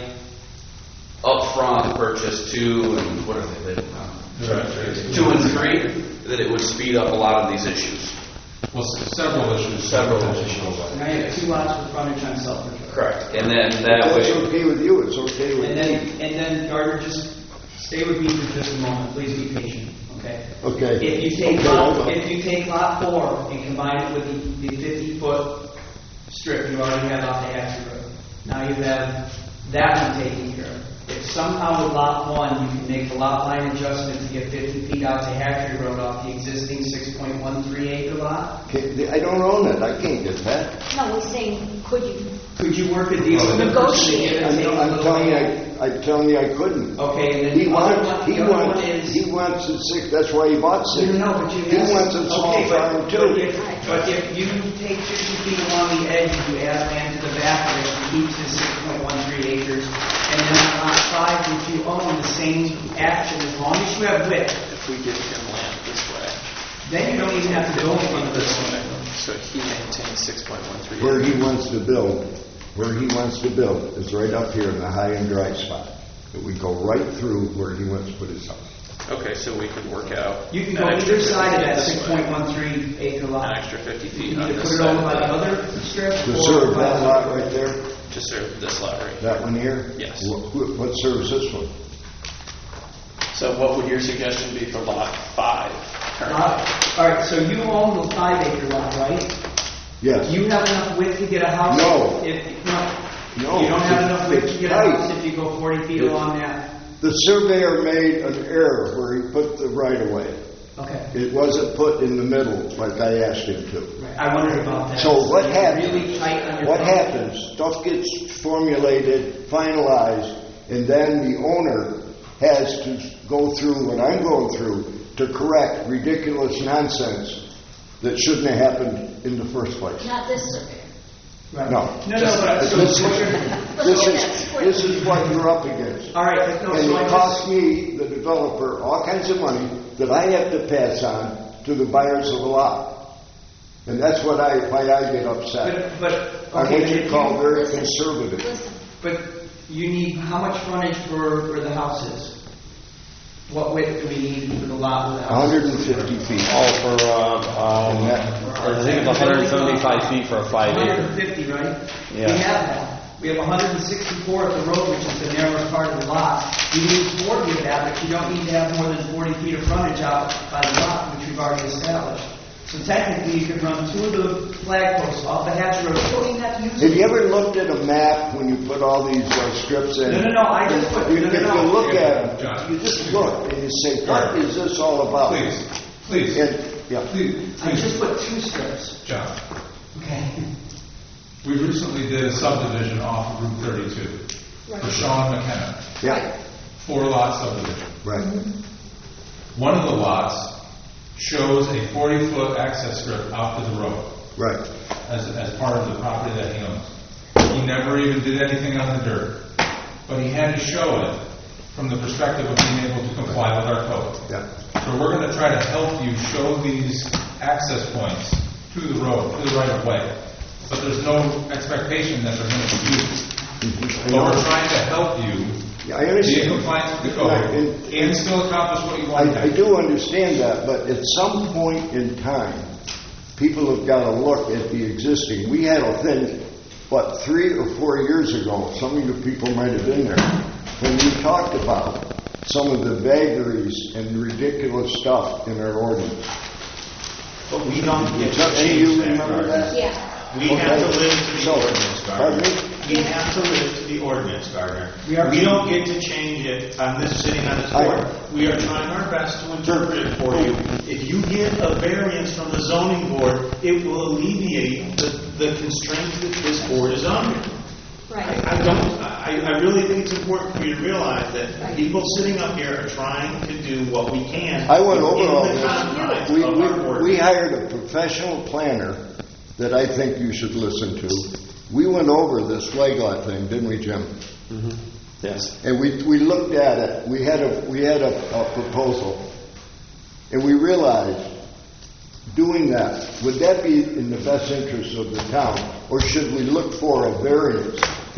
Speaker 21: up front purchase two and what are they? They, two and three, that it would speed up a lot of these issues.
Speaker 4: Well, s- several issues.
Speaker 21: Several
Speaker 4: issues.
Speaker 8: Now you have two lots with frontage on Selfridge.
Speaker 21: Correct. And then that
Speaker 17: If
Speaker 21: way.
Speaker 17: it's okay with you, it's okay with
Speaker 8: And
Speaker 17: me.
Speaker 8: then, and then Gardner, just stay with me for just a moment. Please be patient, okay?
Speaker 17: Okay.
Speaker 8: If you take
Speaker 17: Okay,
Speaker 8: lot,
Speaker 17: hold on.
Speaker 8: if you take lot four and combine it with the, the fifty foot strip you already have off the Hatchet Road, now you have that one taken care of. If somehow with lot one you can make the lot line adjustment to get fifty feet out to Hatchery Road off the existing six point one three acre lot,
Speaker 17: Okay, I don't own it. I can't get that.
Speaker 18: No, we're saying, could you?
Speaker 8: could you work a deal with the person to give and
Speaker 17: I'm,
Speaker 8: take a
Speaker 17: I'm
Speaker 8: little
Speaker 17: telling you,
Speaker 8: bit?
Speaker 17: I, I'm telling you, I couldn't.
Speaker 8: Okay, and then
Speaker 17: He
Speaker 8: the other
Speaker 17: wants,
Speaker 8: one,
Speaker 17: he
Speaker 8: the other one
Speaker 17: wants,
Speaker 8: is.
Speaker 17: he wants a six. That's why he bought six.
Speaker 8: No, no, but you
Speaker 17: He
Speaker 8: have-
Speaker 17: wants a small
Speaker 8: okay, but-
Speaker 17: farm
Speaker 8: But
Speaker 17: too.
Speaker 8: if, but if you take fifty feet along the edge, you add land to the back of it, you keep to six point one three acres, and then on lot five, if you own the same action, as long as you have width,
Speaker 16: If we give him land this way,
Speaker 8: then you don't even have to go in
Speaker 16: this
Speaker 8: this
Speaker 16: way, so he maintains six point one three.
Speaker 17: Where he wants to build, where he wants to build is right up here in the high and dry spot. That we go right through where he wants to put his house.
Speaker 16: Okay, so we could work out.
Speaker 8: You can
Speaker 16: an
Speaker 8: go
Speaker 16: extra
Speaker 8: either side of
Speaker 16: fifty
Speaker 8: that
Speaker 16: this
Speaker 8: six
Speaker 16: way,
Speaker 8: point one three acre lot.
Speaker 16: An extra fifty feet
Speaker 8: You
Speaker 16: on
Speaker 8: either
Speaker 16: this
Speaker 8: put it
Speaker 16: side.
Speaker 8: over by the other strip,
Speaker 17: To
Speaker 8: or
Speaker 17: serve
Speaker 8: by
Speaker 17: that
Speaker 8: the-
Speaker 17: lot right there,
Speaker 16: To serve this lot right here.
Speaker 17: that one here?
Speaker 16: Yes.
Speaker 17: Wh- wh- What serves this one?
Speaker 16: So what would your suggestion be for lot five? currently?
Speaker 8: Lot- All right, so you own the five acre lot, right?
Speaker 17: Yes.
Speaker 8: You have enough width to get a house?
Speaker 17: No.
Speaker 8: If, no.
Speaker 17: No,
Speaker 8: You don't have
Speaker 17: it's-
Speaker 8: enough width
Speaker 17: it's
Speaker 8: to get a
Speaker 17: tight.
Speaker 8: house if you go forty feet
Speaker 17: It's-
Speaker 8: along that?
Speaker 17: The surveyor made an error where he put the right of way.
Speaker 8: Okay.
Speaker 17: It wasn't put in the middle like I asked him to.
Speaker 8: Right. I wondered about that.
Speaker 17: So what
Speaker 8: You're
Speaker 17: happens?
Speaker 8: Really tight on your.
Speaker 17: What
Speaker 8: property.
Speaker 17: happens? Stuff gets formulated, finalized, and then the owner has to go through what I'm going through to correct ridiculous nonsense that shouldn't have happened in the first place.
Speaker 18: Not this survey.
Speaker 8: Right.
Speaker 17: No.
Speaker 8: No, no, but so
Speaker 17: This
Speaker 8: what
Speaker 17: is,
Speaker 8: you're.
Speaker 17: this is, this is what you're up against.
Speaker 8: All right, but no,
Speaker 17: And
Speaker 8: so I
Speaker 17: it
Speaker 8: just.
Speaker 17: costs me, the developer, all kinds of money that I have to pass on to the buyers of the lot. And that's what I, why I get upset.
Speaker 8: But, but,
Speaker 17: I'm
Speaker 8: okay,
Speaker 17: what
Speaker 8: but
Speaker 17: you
Speaker 8: if
Speaker 17: call
Speaker 8: you-
Speaker 17: very
Speaker 8: listen,
Speaker 17: conservative.
Speaker 8: Listen, but you need, how much frontage for, for the houses? What width do we need for the lot with the house?
Speaker 17: one hundred fifty feet.
Speaker 3: Oh, for, uh, um, I think it's one hundred seventy-five feet for a five
Speaker 8: one
Speaker 3: acre.
Speaker 8: hundred fifty, right?
Speaker 3: Yeah.
Speaker 8: We have that. We have one hundred sixty-four at the road, which is the narrowest part of the lot. You need forty of that, but you don't need to have more than forty feet of frontage out by the lot, which we've already established. So technically, you could run two of the flag posts off the Hatch Road. You don't even have to use.
Speaker 17: Have you ever looked at a map when you put all these uh, strips in?
Speaker 8: No, no, no, I just put-
Speaker 17: You,
Speaker 8: no, no,
Speaker 17: if
Speaker 8: no.
Speaker 17: you look at
Speaker 4: John.
Speaker 17: them, you just look and you say, what is this all about?
Speaker 4: Please, please,
Speaker 17: And, yeah.
Speaker 4: please,
Speaker 8: I
Speaker 4: please,
Speaker 8: just put two strips.
Speaker 4: John.
Speaker 8: Okay.
Speaker 4: We recently did a subdivision off of Route thirty-two for Sean McKenna.
Speaker 17: Yeah.
Speaker 4: Four lot subdivision.
Speaker 17: Right.
Speaker 4: One of the lots shows a forty foot access strip out to the road.
Speaker 17: Right.
Speaker 4: As, as part of the property that he owns. He never even did anything on the dirt, but he had to show it from the perspective of being able to comply with our code.
Speaker 17: Yeah.
Speaker 4: So we're going to try to help you show these access points to the road, to the right of way. But there's no expectation that they're going to be used. But we're trying to help you
Speaker 17: Yeah, I understand.
Speaker 4: Be in compliance with the code,
Speaker 17: And-
Speaker 4: and still accomplish what you want to
Speaker 17: I, I
Speaker 4: do.
Speaker 17: do understand that, but at some point in time, people have got to look at the existing. We had a thing, what, three or four years ago, some of you people might have been there, when we talked about some of the vagaries and ridiculous stuff in our ordinance.
Speaker 13: But we don't get to
Speaker 17: Any of
Speaker 13: change
Speaker 17: you
Speaker 13: that,
Speaker 17: remember
Speaker 13: Gardner.
Speaker 17: that?
Speaker 18: Yeah.
Speaker 13: We have to
Speaker 17: Okay.
Speaker 13: live to the
Speaker 17: So,
Speaker 13: ordinance,
Speaker 17: pardon
Speaker 13: Gardner.
Speaker 17: me?
Speaker 13: We have to live to the ordinance, Gardner.
Speaker 15: We are-
Speaker 13: We don't get to change it on this, sitting on this
Speaker 17: I-
Speaker 13: board. We are trying our best to interpret it for you. If you get a variance from the zoning board, it will alleviate the, the constraints that this board is under.
Speaker 18: Right.
Speaker 13: I I don't, I, I really think it's important for you to realize that people sitting up here are trying to do what we can.
Speaker 17: I went over
Speaker 13: within
Speaker 17: all
Speaker 13: the
Speaker 17: this.
Speaker 13: confines
Speaker 17: We,
Speaker 13: of our
Speaker 17: we,
Speaker 13: ordinance.
Speaker 17: we hired a professional planner that I think you should listen to. We went over this flag lot thing, didn't we, Jim?
Speaker 3: Yes.
Speaker 17: And we, we looked at it, we had a, we had a, a proposal, and we realized, doing that, would that be in the best interest of the town, or should we look for a variance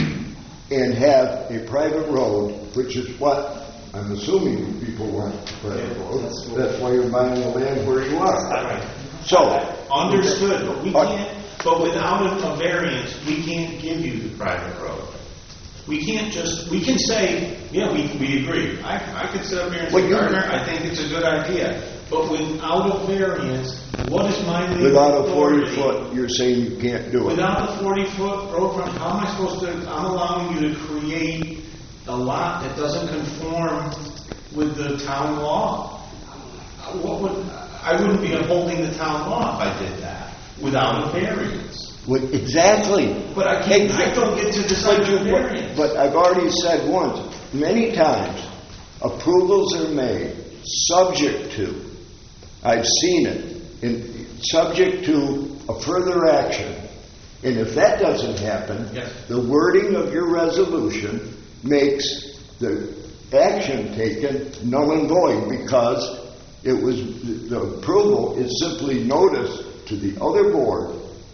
Speaker 17: and have a private road, which is what, I'm assuming people want a private road, that's why you're buying the land where you are.
Speaker 13: Right.
Speaker 17: So.
Speaker 13: Understood, but we
Speaker 17: Uh,
Speaker 13: can't, but without a a variance, we can't give you the private road. We can't just, we can say, yeah, we, we agree. I, I could sit up here and
Speaker 17: Well,
Speaker 13: say,
Speaker 17: you-
Speaker 13: Gardner, I think it's a good idea. But without a variance, what is my legal
Speaker 17: Without a forty
Speaker 13: authority?
Speaker 17: foot, you're saying you can't do it.
Speaker 13: Without a forty-foot road front, how am I supposed to, I'm allowing you to create a lot that doesn't conform with the town law. What would, I wouldn't be upholding the town law if I did that, without a variance.
Speaker 17: Well, exactly.
Speaker 13: But I can't, I don't get to decide
Speaker 17: But you-
Speaker 13: the variance.
Speaker 17: But I've already said once, many times, approvals are made subject to, I've seen it, in, subject to a further action. And if that doesn't happen,
Speaker 13: Yes.
Speaker 17: the wording of your resolution makes the action taken null and void because it was, the approval is simply notice to the other board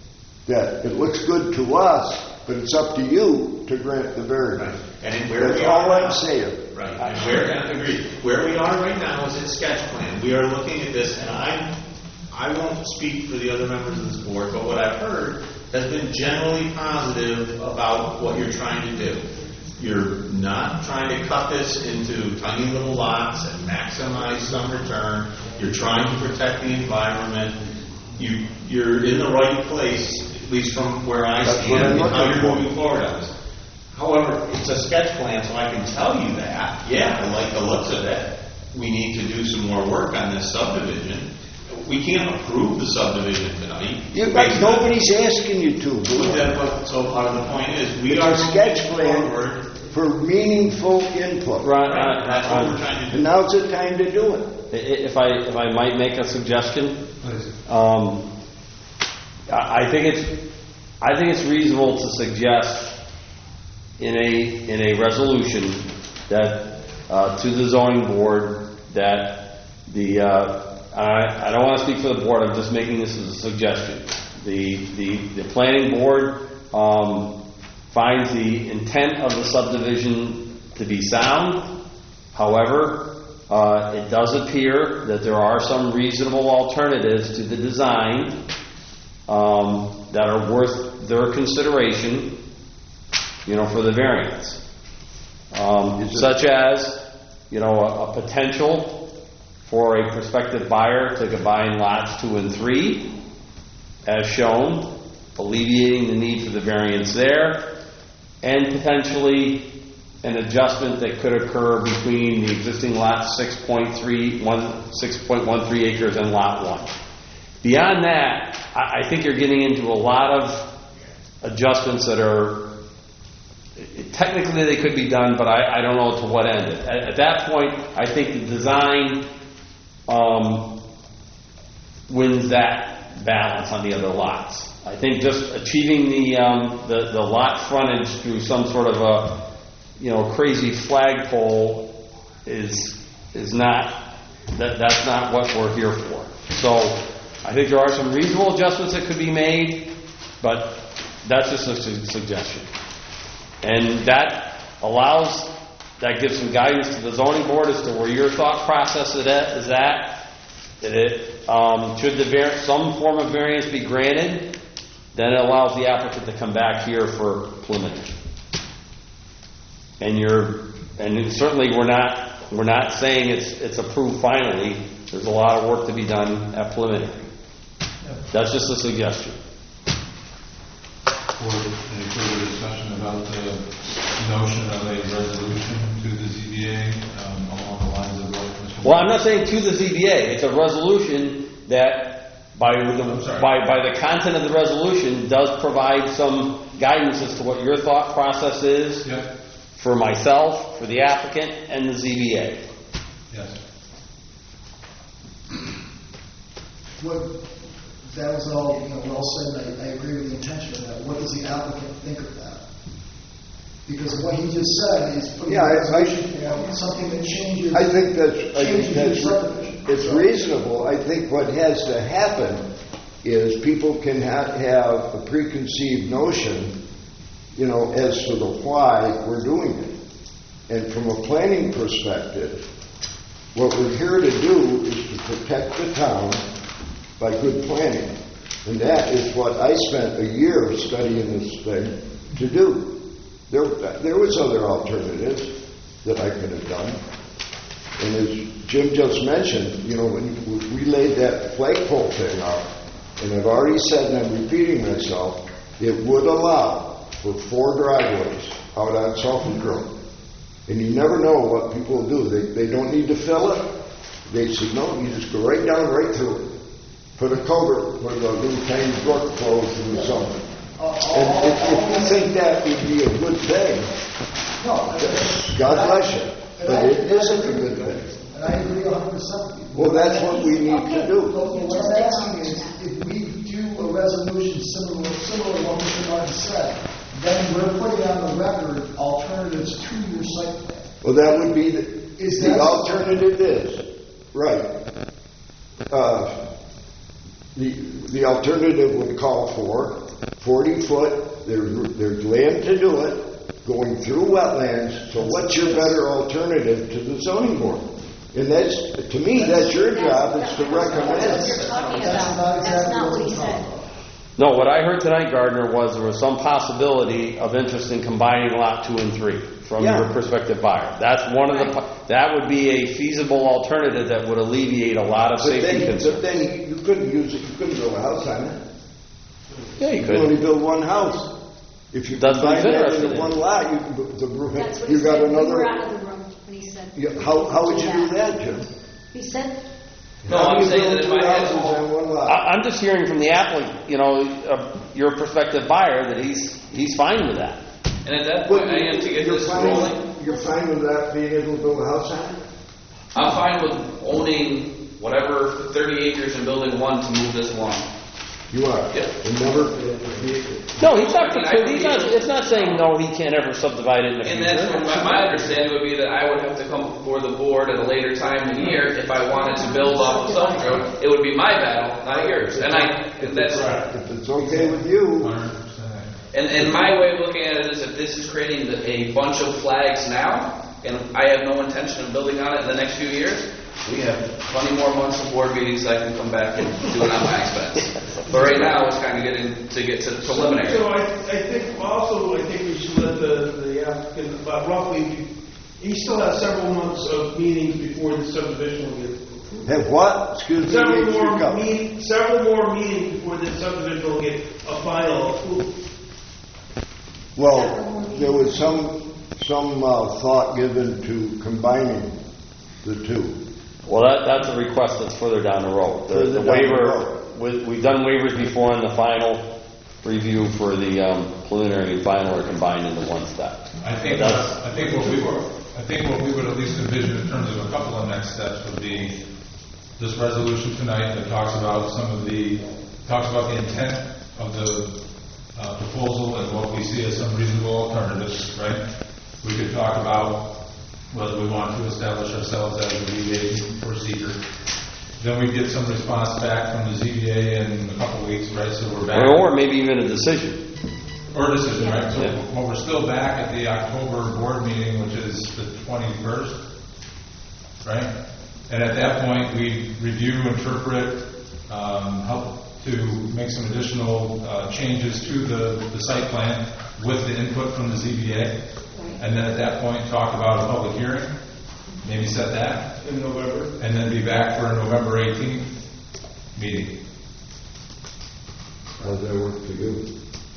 Speaker 17: that it looks good to us, but it's up to you to grant the variance.
Speaker 13: And in where
Speaker 17: That's
Speaker 13: we
Speaker 17: all
Speaker 13: are
Speaker 17: I'm
Speaker 13: now-
Speaker 17: saying.
Speaker 13: Right, and where, and I agree, where we are right now is at sketch plan. We are looking at this, and I, I won't speak for the other members of this board, but what I've heard has been generally positive about what you're trying to do. You're not trying to cut this into tiny little lots and maximize some return. You're trying to protect the environment. You, you're in the right place, at least from where I
Speaker 17: That's what
Speaker 13: stand,
Speaker 17: I'm
Speaker 13: and how
Speaker 17: looking
Speaker 13: you're
Speaker 17: for.
Speaker 13: moving forward on this. However, it's a sketch plan, so I can tell you that, yeah, I like the looks of it. We need to do some more work on this subdivision. We can't approve the subdivision tonight.
Speaker 17: You,
Speaker 13: based on-
Speaker 17: nobody's asking you to,
Speaker 13: But
Speaker 17: Boo.
Speaker 13: then, but- so part of the point is, we
Speaker 17: It's
Speaker 13: are
Speaker 17: a sketch
Speaker 13: moving
Speaker 17: plan
Speaker 13: forward.
Speaker 17: for meaningful input.
Speaker 3: Right,
Speaker 13: Right, that's what we're trying to do.
Speaker 17: And now's the time to do it.
Speaker 3: I- If I, if I might make a suggestion, um, I I think it's, I think it's reasonable to suggest in a, in a resolution that, uh, to the zoning board, that the, uh, I, I don't want to speak for the board, I'm just making this as a suggestion. The, the, the planning board, um, finds the intent of the subdivision to be sound. However, uh, it does appear that there are some reasonable alternatives to the design um, that are worth their consideration, you know, for the variance. Um, such as, you know, a, a potential for a prospective buyer to combine lots two and three, as shown, alleviating the need for the variance there, and potentially an adjustment that could occur between the existing lot six point three one, six point one three acres and lot one. Beyond that, I, I think you're getting into a lot of adjustments that are, technically they could be done, but I, I don't know to what end. At, at that point, I think the design um, wins that balance on the other lots. I think just achieving the, um, the the lot frontage through some sort of a, you know, crazy flagpole is is not that that's not what we're here for. So I think there are some reasonable adjustments that could be made, but that's just a su- suggestion, and that allows that gives some guidance to the zoning board as to where your thought process is at, is at. That it, um, should the var- some form of variance be granted, then it allows the applicant to come back here for preliminary. And you're, and certainly we're not, we're not saying it's, it's approved finally. There's a lot of work to be done at preliminary. That's just a suggestion.
Speaker 4: Or any further discussion about the notion of a resolution to the Z B A um, along the lines of what Mister
Speaker 3: Well, I'm not saying to the Z B A. It's a resolution that, by the by by the content of the resolution, does provide some guidance as to what your thought process is
Speaker 4: Yep.
Speaker 3: for myself, for the applicant, and the Z B A.
Speaker 4: Yes.
Speaker 19: What, that was all, you know, well said, and I, I agree with the intention of that. What does the applicant think of that? Because what he just said is putting
Speaker 17: Yeah, I-
Speaker 19: a resolution, you know, something that changes.
Speaker 17: I think that's, I think
Speaker 19: changes your
Speaker 17: that's,
Speaker 19: subdivision.
Speaker 17: it's
Speaker 19: So-
Speaker 17: reasonable. I think what has to happen is people can ha- have a preconceived notion, you know, as to the why we're doing it. And from a planning perspective, what we're here to do is to protect the town by good planning. And that is what I spent a year studying this thing to do. There, there was other alternatives that I could have done. And as Jim just mentioned, you know, when we laid that flagpole thing out, and I've already said, and I'm repeating myself, it would allow for four driveways out on Sulphur Road. And you never know what people will do. They, they don't need to fill it. They said, no, you just go right down, right through it. Put a culvert where the little tiny brook flows in the summer. And if, if you think that would be a good thing, God bless you. But it isn't a good thing.
Speaker 19: And I agree a hundred percent.
Speaker 17: Well, that's what we need to do.
Speaker 19: But what I'm asking is, if we do a resolution similar, similar to what Mister Martin said, then we're putting on the record alternatives to your site plan.
Speaker 17: Well, that would be, the,
Speaker 19: Is
Speaker 17: the
Speaker 19: that-
Speaker 17: alternative is, right. Uh, the, the alternative would call for forty foot, there, there's land to do it, going through wetlands, so what's your better alternative to the zoning board? And that's, to me, that's your job, is to recommend.
Speaker 18: That's what you're talking about. That's not what he said.
Speaker 3: No, what I heard tonight, Gardner, was there was some possibility of interest in combining lot two and three from
Speaker 17: Yeah.
Speaker 3: your prospective buyer. That's one of the, po- that would be a feasible alternative that would alleviate a lot of
Speaker 17: But
Speaker 3: safety
Speaker 17: then,
Speaker 3: concerns.
Speaker 17: but then you couldn't use it, you couldn't build a house on it.
Speaker 3: Yeah, you
Speaker 17: You can only
Speaker 3: could.
Speaker 17: build one house. If you
Speaker 3: That's what
Speaker 17: combine
Speaker 3: he's
Speaker 17: that
Speaker 3: interested
Speaker 17: into
Speaker 3: in.
Speaker 17: one lot, you, the, the,
Speaker 18: That's what he
Speaker 17: you got
Speaker 18: said. We
Speaker 17: another.
Speaker 18: were out of the room when he said.
Speaker 17: Yeah, how, how would you do that, Jim?
Speaker 18: He said,
Speaker 21: No,
Speaker 17: How
Speaker 21: I'm
Speaker 17: do you
Speaker 21: saying
Speaker 17: build
Speaker 21: that if
Speaker 17: two
Speaker 21: I had
Speaker 17: houses on one lot?
Speaker 3: I, I'm just hearing from the applicant, you know, uh, your prospective buyer, that he's, he's fine with that.
Speaker 21: And at that point, I am to get
Speaker 17: You're
Speaker 21: this
Speaker 17: fine-
Speaker 21: rolling.
Speaker 17: You're fine with that, being able to build a house on it?
Speaker 21: I'm fine with owning whatever thirty acres and building one to move this along.
Speaker 17: You are?
Speaker 21: Yep.
Speaker 17: And never,
Speaker 3: No, he's not, he's not, it's not saying no, he can't ever subdivide it in the
Speaker 21: And
Speaker 3: future.
Speaker 21: that's what my, my understanding would be, that I would have to come before the board at a later time in the year if I wanted to build off of South Road. It would be my battle, not yours. And I, and that's,
Speaker 17: if it's okay with you,
Speaker 21: and, and my way of looking at it is, if this is creating the- a bunch of flags now, and I have no intention of building on it in the next few years, we have plenty more months of board meetings that I can come back and do it on my expense. But right now, it's kind of getting to get to preliminary.
Speaker 15: So I, I think also, I think we should let the, the applicant, about roughly, he still has several months of meetings before the subdivision will get approved.
Speaker 17: have what? Excuse me.
Speaker 15: Several
Speaker 17: speak
Speaker 15: more
Speaker 17: up.
Speaker 15: meet, several more meetings before the subdivision will get a final approval.
Speaker 17: Well, there was some, some uh, thought given to combining the two.
Speaker 3: Well, that, that's a request that's further down the road. The,
Speaker 17: Further
Speaker 3: the
Speaker 17: down the
Speaker 3: waiver,
Speaker 17: road.
Speaker 3: we- we've done waivers before in the final review for the um, preliminary and final are combined into one step.
Speaker 4: I think,
Speaker 3: But that's-
Speaker 4: I think what we were, I think what we would at least envision in terms of a couple of next steps would be this resolution tonight that talks about some of the, talks about the intent of the uh, proposal and what we see as some reasonable alternatives, right? We could talk about whether we want to establish ourselves as a lead agent or seeker. Then we get some response back from the Z B A in a couple of weeks, right? So we're back.
Speaker 3: Or maybe even a decision.
Speaker 4: Or decision, right? So
Speaker 21: Yeah.
Speaker 4: well, we're still back at the October board meeting, which is the twenty-first, right? And at that point, we review, interpret, um, help to make some additional uh, changes to the, the site plan with the input from the Z B A. And then at that point, talk about a public hearing, maybe set that.
Speaker 15: In November.
Speaker 4: And then be back for a November eighteenth meeting.
Speaker 17: How does that work for you?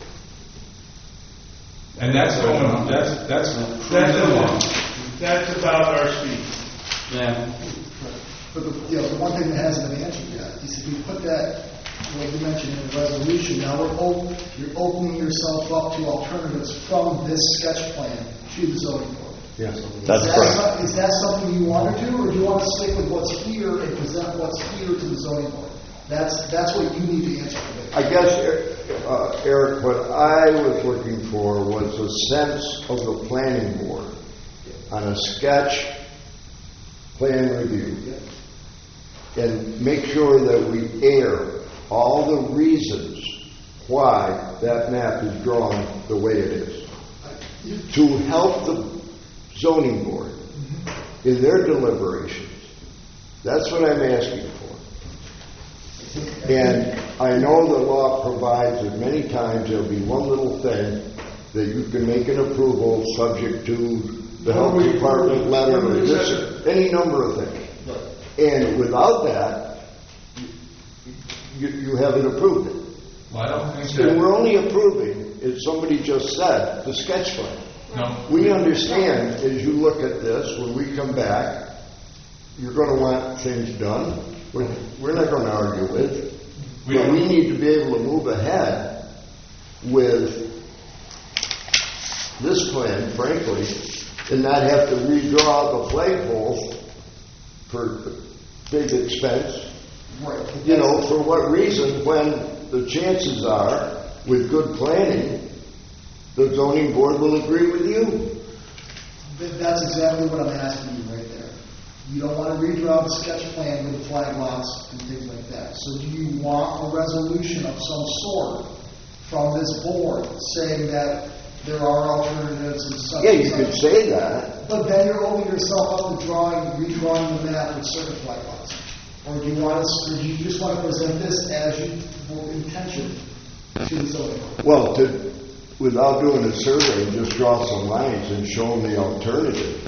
Speaker 4: And that's going, that's, that's,
Speaker 15: That's about, that's about our speed.
Speaker 21: Yeah.
Speaker 19: But the, you know, the one thing that hasn't been answered yet is if you put that, like you mentioned in the resolution, now we're op- you're opening yourself up to alternatives from this sketch plan to the zoning board.
Speaker 17: Yes.
Speaker 3: That's
Speaker 19: is that
Speaker 3: correct.
Speaker 19: some- Is that something you want to do, or do you want to stick with what's here and present what's here to the zoning board? That's, that's what you need to answer for me.
Speaker 17: I guess, uh, Eric, what I was looking for was a sense of the planning board on a sketch plan review. And make sure that we air all the reasons why that map is drawn the way it is. To help the zoning board in their deliberations. That's what I'm asking for. And I know the law provides that many times there'll be one little thing that you can make an approval subject to the health department letter or this, any number of things. And without that, you, you haven't approved it.
Speaker 4: Well, I don't think
Speaker 17: And
Speaker 4: that.
Speaker 17: we're only approving, as somebody just said, the sketch plan.
Speaker 4: No.
Speaker 17: We understand, as you look at this, when we come back, you're going to want things done. We're, we're not going to argue with.
Speaker 4: We
Speaker 17: But
Speaker 4: don't-
Speaker 17: we need to be able to move ahead with this plan, frankly, and not have to redraw the flagpoles for big expense.
Speaker 19: Right.
Speaker 17: You know, for what reason, when the chances are, with good planning, the zoning board will agree with you.
Speaker 19: Th- That's exactly what I'm asking you right there. You don't want to redraw the sketch plan with the flag lots and things like that. So do you want a resolution of some sort from this board saying that there are alternatives and such?
Speaker 17: Yeah,
Speaker 19: and
Speaker 17: you
Speaker 19: such?
Speaker 17: could say that.
Speaker 19: But then you're opening yourself up to drawing, redrawing the map with certain flag lots. Or do you want us, or do you just want to present this as you were intention to the zoning board?
Speaker 17: Well, to, without doing a survey, just draw some lines and show them the alternative.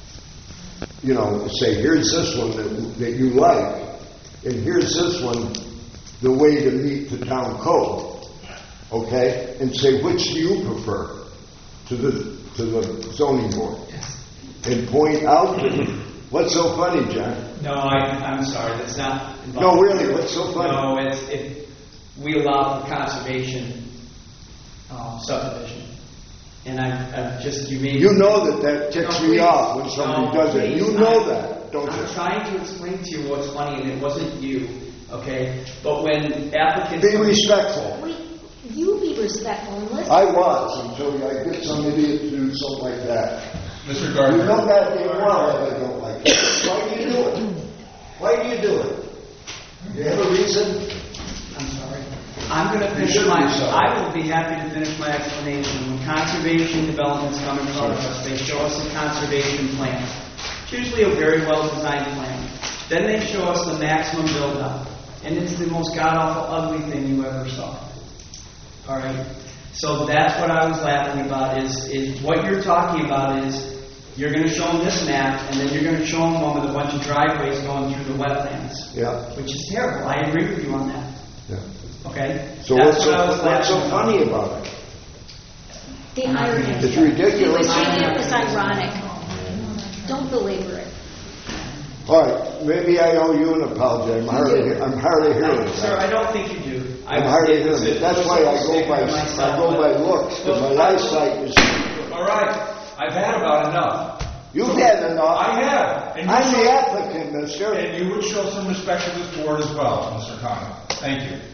Speaker 17: You know, say, here's this one that, that you like, and here's this one, the way to meet the town code. Okay? And say, which do you prefer to the, to the zoning board? And point out to them, what's so funny, John?
Speaker 8: No, I, I'm sorry, that's not.
Speaker 17: No, really, what's so funny?
Speaker 8: No, it's, it, we allow for conservation, um, subdivision. And I, I just, you made.
Speaker 17: You know that that ticks
Speaker 8: No,
Speaker 17: me
Speaker 8: please.
Speaker 17: off when somebody
Speaker 8: No,
Speaker 17: does it.
Speaker 8: please.
Speaker 17: You know
Speaker 8: I-
Speaker 17: that, don't you?
Speaker 8: I'm trying to explain to you what's funny, and it wasn't you, okay? But when applicants.
Speaker 17: Be respectful.
Speaker 18: Wait, you be respectful and listen.
Speaker 17: I was until I get some idiot to do something like that.
Speaker 4: Mister
Speaker 17: You
Speaker 4: Gardner.
Speaker 17: know that damn well that I don't like it. Why do you do it? Why do you do it? You have a reason?
Speaker 8: I'm sorry. I'm going to
Speaker 17: You
Speaker 8: finish
Speaker 17: should
Speaker 8: my,
Speaker 17: be sorry.
Speaker 8: I will be happy to finish my explanation. When conservation developments come in front of us, they show us a conservation plan. It's usually a very well-designed plan. Then they show us the maximum build-up. And it's the most god-awful ugly thing you ever saw. All right? So that's what I was laughing about, is, is what you're talking about is you're going to show them this map, and then you're going to show them one with a bunch of driveways going through the wetlands.
Speaker 17: Yeah.
Speaker 8: Which is terrible. I agree with you on that.
Speaker 17: Yeah.
Speaker 8: Okay?
Speaker 17: So
Speaker 8: That's
Speaker 17: what's
Speaker 8: what I
Speaker 17: so,
Speaker 8: was
Speaker 17: what's so
Speaker 8: laughing
Speaker 17: funny about it?
Speaker 18: The irony.
Speaker 17: It's ridiculous.
Speaker 18: The idea was ironic. Don't belabor it.
Speaker 17: All right, maybe I owe you an apology. I'm hardly, I'm hardly hearing it.
Speaker 8: Sir, I don't think you do. I
Speaker 17: I'm
Speaker 8: was-
Speaker 17: hardly
Speaker 8: it was
Speaker 17: hearing
Speaker 8: a-
Speaker 17: it. That's
Speaker 8: it was
Speaker 17: why
Speaker 8: a
Speaker 17: I go
Speaker 8: mistake
Speaker 17: by,
Speaker 8: of myself,
Speaker 17: I go
Speaker 8: but-
Speaker 17: by looks, because my eyesight is.
Speaker 1: All right, I've had about enough.
Speaker 17: You've had enough.
Speaker 1: I have. And you
Speaker 17: I'm the
Speaker 1: show-
Speaker 17: applicant, mister.
Speaker 4: And you would show some respect to this board as well, Mister Conlon. Thank you.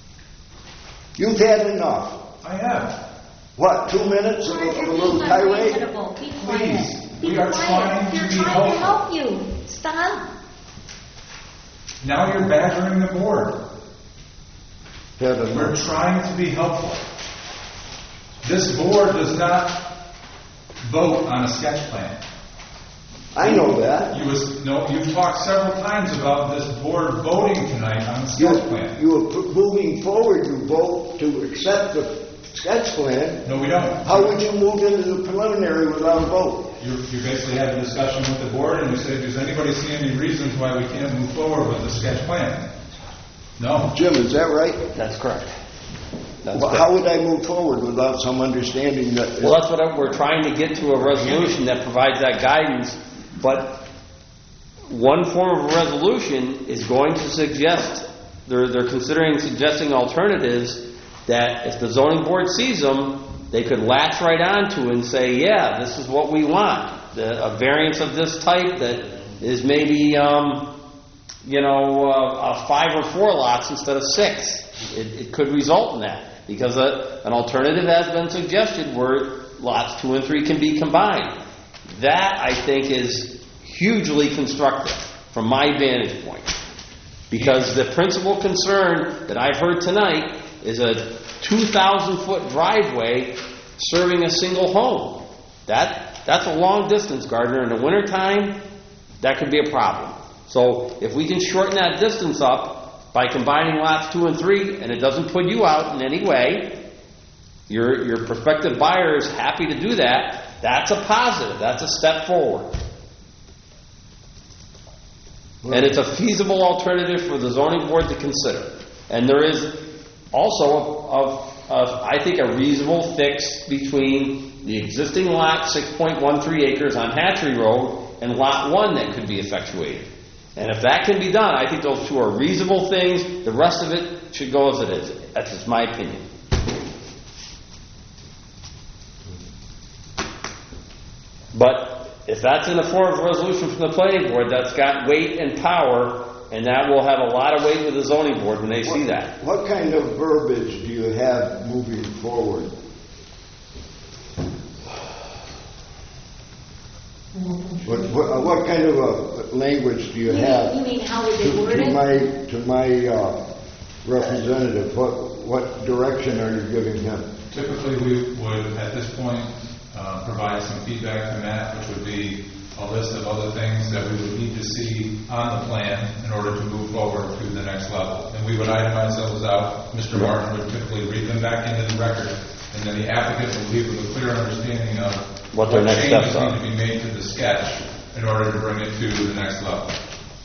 Speaker 17: You've had enough.
Speaker 4: I have.
Speaker 17: What, two minutes of a, of a little
Speaker 18: Being
Speaker 17: tirade?
Speaker 18: unreasonable. Be quiet.
Speaker 4: Please,
Speaker 18: Be
Speaker 4: we are
Speaker 18: quiet.
Speaker 4: trying to
Speaker 18: They're
Speaker 4: be
Speaker 18: trying to
Speaker 4: helpful.
Speaker 18: help you. Stop.
Speaker 4: Now you're badgering the board.
Speaker 17: Had
Speaker 4: We're
Speaker 17: enough.
Speaker 4: trying to be helpful.
Speaker 1: This board does not vote on a sketch plan.
Speaker 17: I know that.
Speaker 1: You was, no, you've talked several times about this board voting tonight on the sketch plan.
Speaker 17: You were p- moving forward to vote to accept the sketch plan.
Speaker 1: No, we don't.
Speaker 17: How would you move into the preliminary without a vote?
Speaker 1: You, you basically had a discussion with the board and you said, does anybody see any reasons why we can't move forward with the sketch plan? No.
Speaker 17: Jim, is that right?
Speaker 3: That's correct. That's
Speaker 17: Well,
Speaker 3: correct.
Speaker 17: how would I move forward without some understanding that?
Speaker 3: Well, that's what I, we're trying to get to, a resolution that provides that guidance, but one form of a resolution is going to suggest, they're, they're considering suggesting alternatives that if the zoning board sees them, they could latch right onto and say, yeah, this is what we want. The, a variance of this type that is maybe, um, you know, uh, uh, five or four lots instead of six. It, it could result in that. Because a, an alternative has been suggested where lots two and three can be combined. That, I think, is hugely constructive from my vantage point. Because the principal concern that I've heard tonight is a two thousand foot driveway serving a single home. That That's a long distance, Gardner. In the wintertime, that could be a problem. So if we can shorten that distance up by combining lots two and three, and it doesn't put you out in any way, your your prospective buyer is happy to do that, that's a positive. That's a step forward. And it's a feasible alternative for the zoning board to consider. And there is also, a, a, a, I think, a reasonable fix between the existing lot, six point one three acres on Hatchery Road, and lot one that could be effectuated. And if that can be done, I think those two are reasonable things. The rest of it should go as it is. That's just my opinion. But if that's in the form of a resolution from the planning board, that's got weight and power, and that will have a lot of weight with the zoning board when they see that.
Speaker 17: What kind of verbiage do you have moving forward? What, what, what kind of a language do you,
Speaker 18: You mean-
Speaker 17: have?
Speaker 18: you mean how would they
Speaker 17: to-
Speaker 18: word
Speaker 17: to
Speaker 18: it?
Speaker 17: my to my uh, representative? What what direction are you giving him?
Speaker 4: Typically, we would, at this point, uh, provide some feedback to Matt, which would be a list of other things that we would need to see on the plan in order to move forward to the next level. And we would itemize those out. Mister Martin would typically read them back into the record, and then the applicant would leave with a clear understanding of
Speaker 3: What their next
Speaker 4: changes
Speaker 3: steps are.
Speaker 4: need to be made to the sketch in order to bring it to the next level.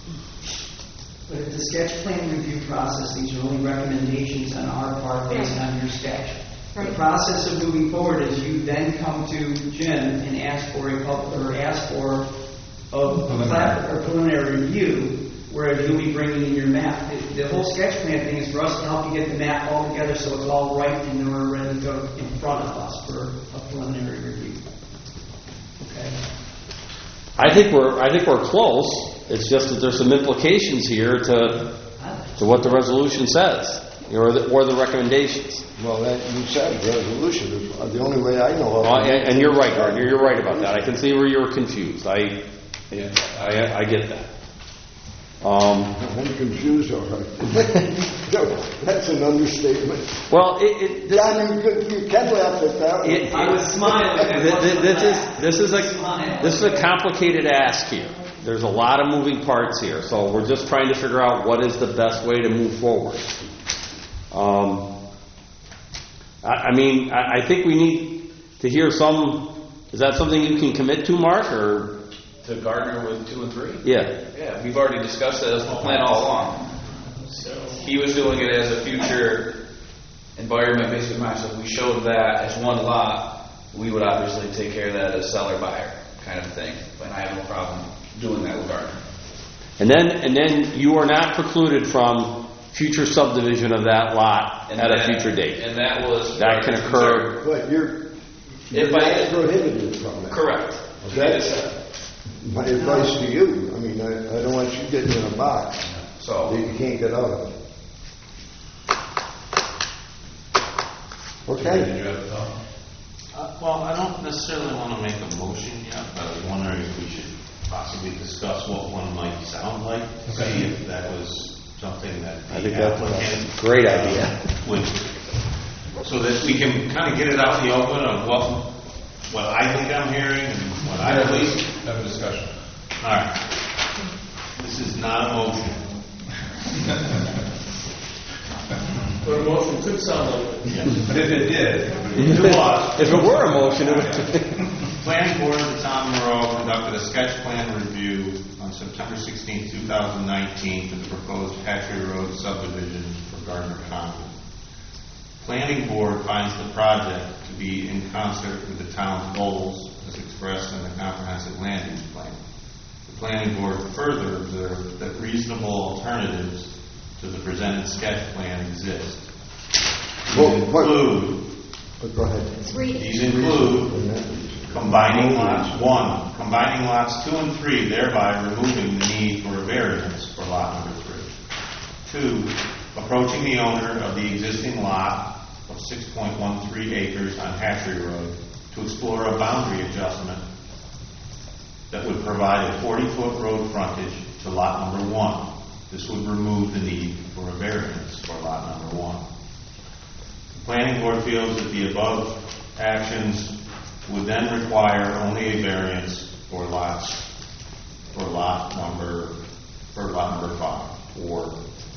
Speaker 8: But if the sketch plan review process, these are only recommendations on our part based on your sketch. The process of moving forward is you then come to Jim and ask for a pub, or ask for a plat or preliminary review, whereas you'll be bringing in your map. The, the whole sketch plan thing is for us to help you get the map all together so it's all right and we're ready to go in front of us for a preliminary review. Okay.
Speaker 3: I think we're I think we're close. It's just that there's some implications here to to what the resolution says, or the, or the recommendations.
Speaker 17: Well, that you said resolution is the only way I know of.
Speaker 3: Well, and, and you're right, Gardner. You're right about that. I can see where you were confused. I I, I get that. Um,
Speaker 17: I'm confused, all right. That's an understatement.
Speaker 3: Well, it, it, this,
Speaker 17: yeah, you, could, you can laugh at that.
Speaker 3: It, it,
Speaker 8: I was smiling.
Speaker 3: This, this is this is a this is a complicated ask here. There's a lot of moving parts here, so we're just trying to figure out what is the best way to move forward. Um, I, I mean, I, I think we need to hear some. Is that something you can commit to, Mark, or?
Speaker 16: To Gardner with two and three?
Speaker 3: Yeah.
Speaker 16: Yeah, we've already discussed that as the plan all along. So he was doing it as a future environment-based match. So if we showed that as one lot, we would obviously take care of that as seller-buyer kind of thing. And I have no problem doing that with Gardner.
Speaker 3: And then, and then you are not precluded from future subdivision of that lot
Speaker 16: And
Speaker 3: at
Speaker 16: that,
Speaker 3: a future date.
Speaker 16: And that was
Speaker 3: that can occur.
Speaker 17: But you're,
Speaker 16: if
Speaker 17: you're
Speaker 16: I,
Speaker 17: not prohibited from it.
Speaker 16: Correct.
Speaker 17: That's my advice to you. I mean, I, I don't want you getting in a box
Speaker 16: so
Speaker 17: that you can't get out of. Okay.
Speaker 9: Uh, well, I don't necessarily want to make a motion yet, but I was wondering if we should possibly discuss what one might sound like, to see if that was something that
Speaker 3: I
Speaker 9: the
Speaker 3: think that's
Speaker 9: applicant
Speaker 3: a great idea.
Speaker 9: would
Speaker 13: so that we can kind of get it out in the open of what, what I think I'm hearing and what I believe.
Speaker 1: Have a discussion.
Speaker 13: All right. This is not a motion.
Speaker 15: But a motion could sound like it.
Speaker 13: Yes. But if it did,
Speaker 3: If
Speaker 13: it was.
Speaker 3: it were a motion, it would.
Speaker 13: Planning Board of the Town of Monroe conducted a sketch plan review on September sixteenth, two thousand nineteen for the proposed Hatchery Road subdivision for Gardner Common. Planning Board finds the project to be in concert with the town's goals as expressed in the comprehensive land use plan. The Planning Board further observed that reasonable alternatives to the presented sketch plan exist. These
Speaker 17: Well,
Speaker 13: include,
Speaker 17: But go ahead.
Speaker 13: these include combining lots, one, combining lots two and three, thereby removing the need for a variance for lot number three. Two, approaching the owner of the existing lot of six point one three acres on Hatchery Road to explore a boundary adjustment that would provide a forty-foot road frontage to lot number one. This would remove the need for a variance for lot number one. The Planning Board feels that the above actions would then require only a variance for lots, for lot number, for lot number five, or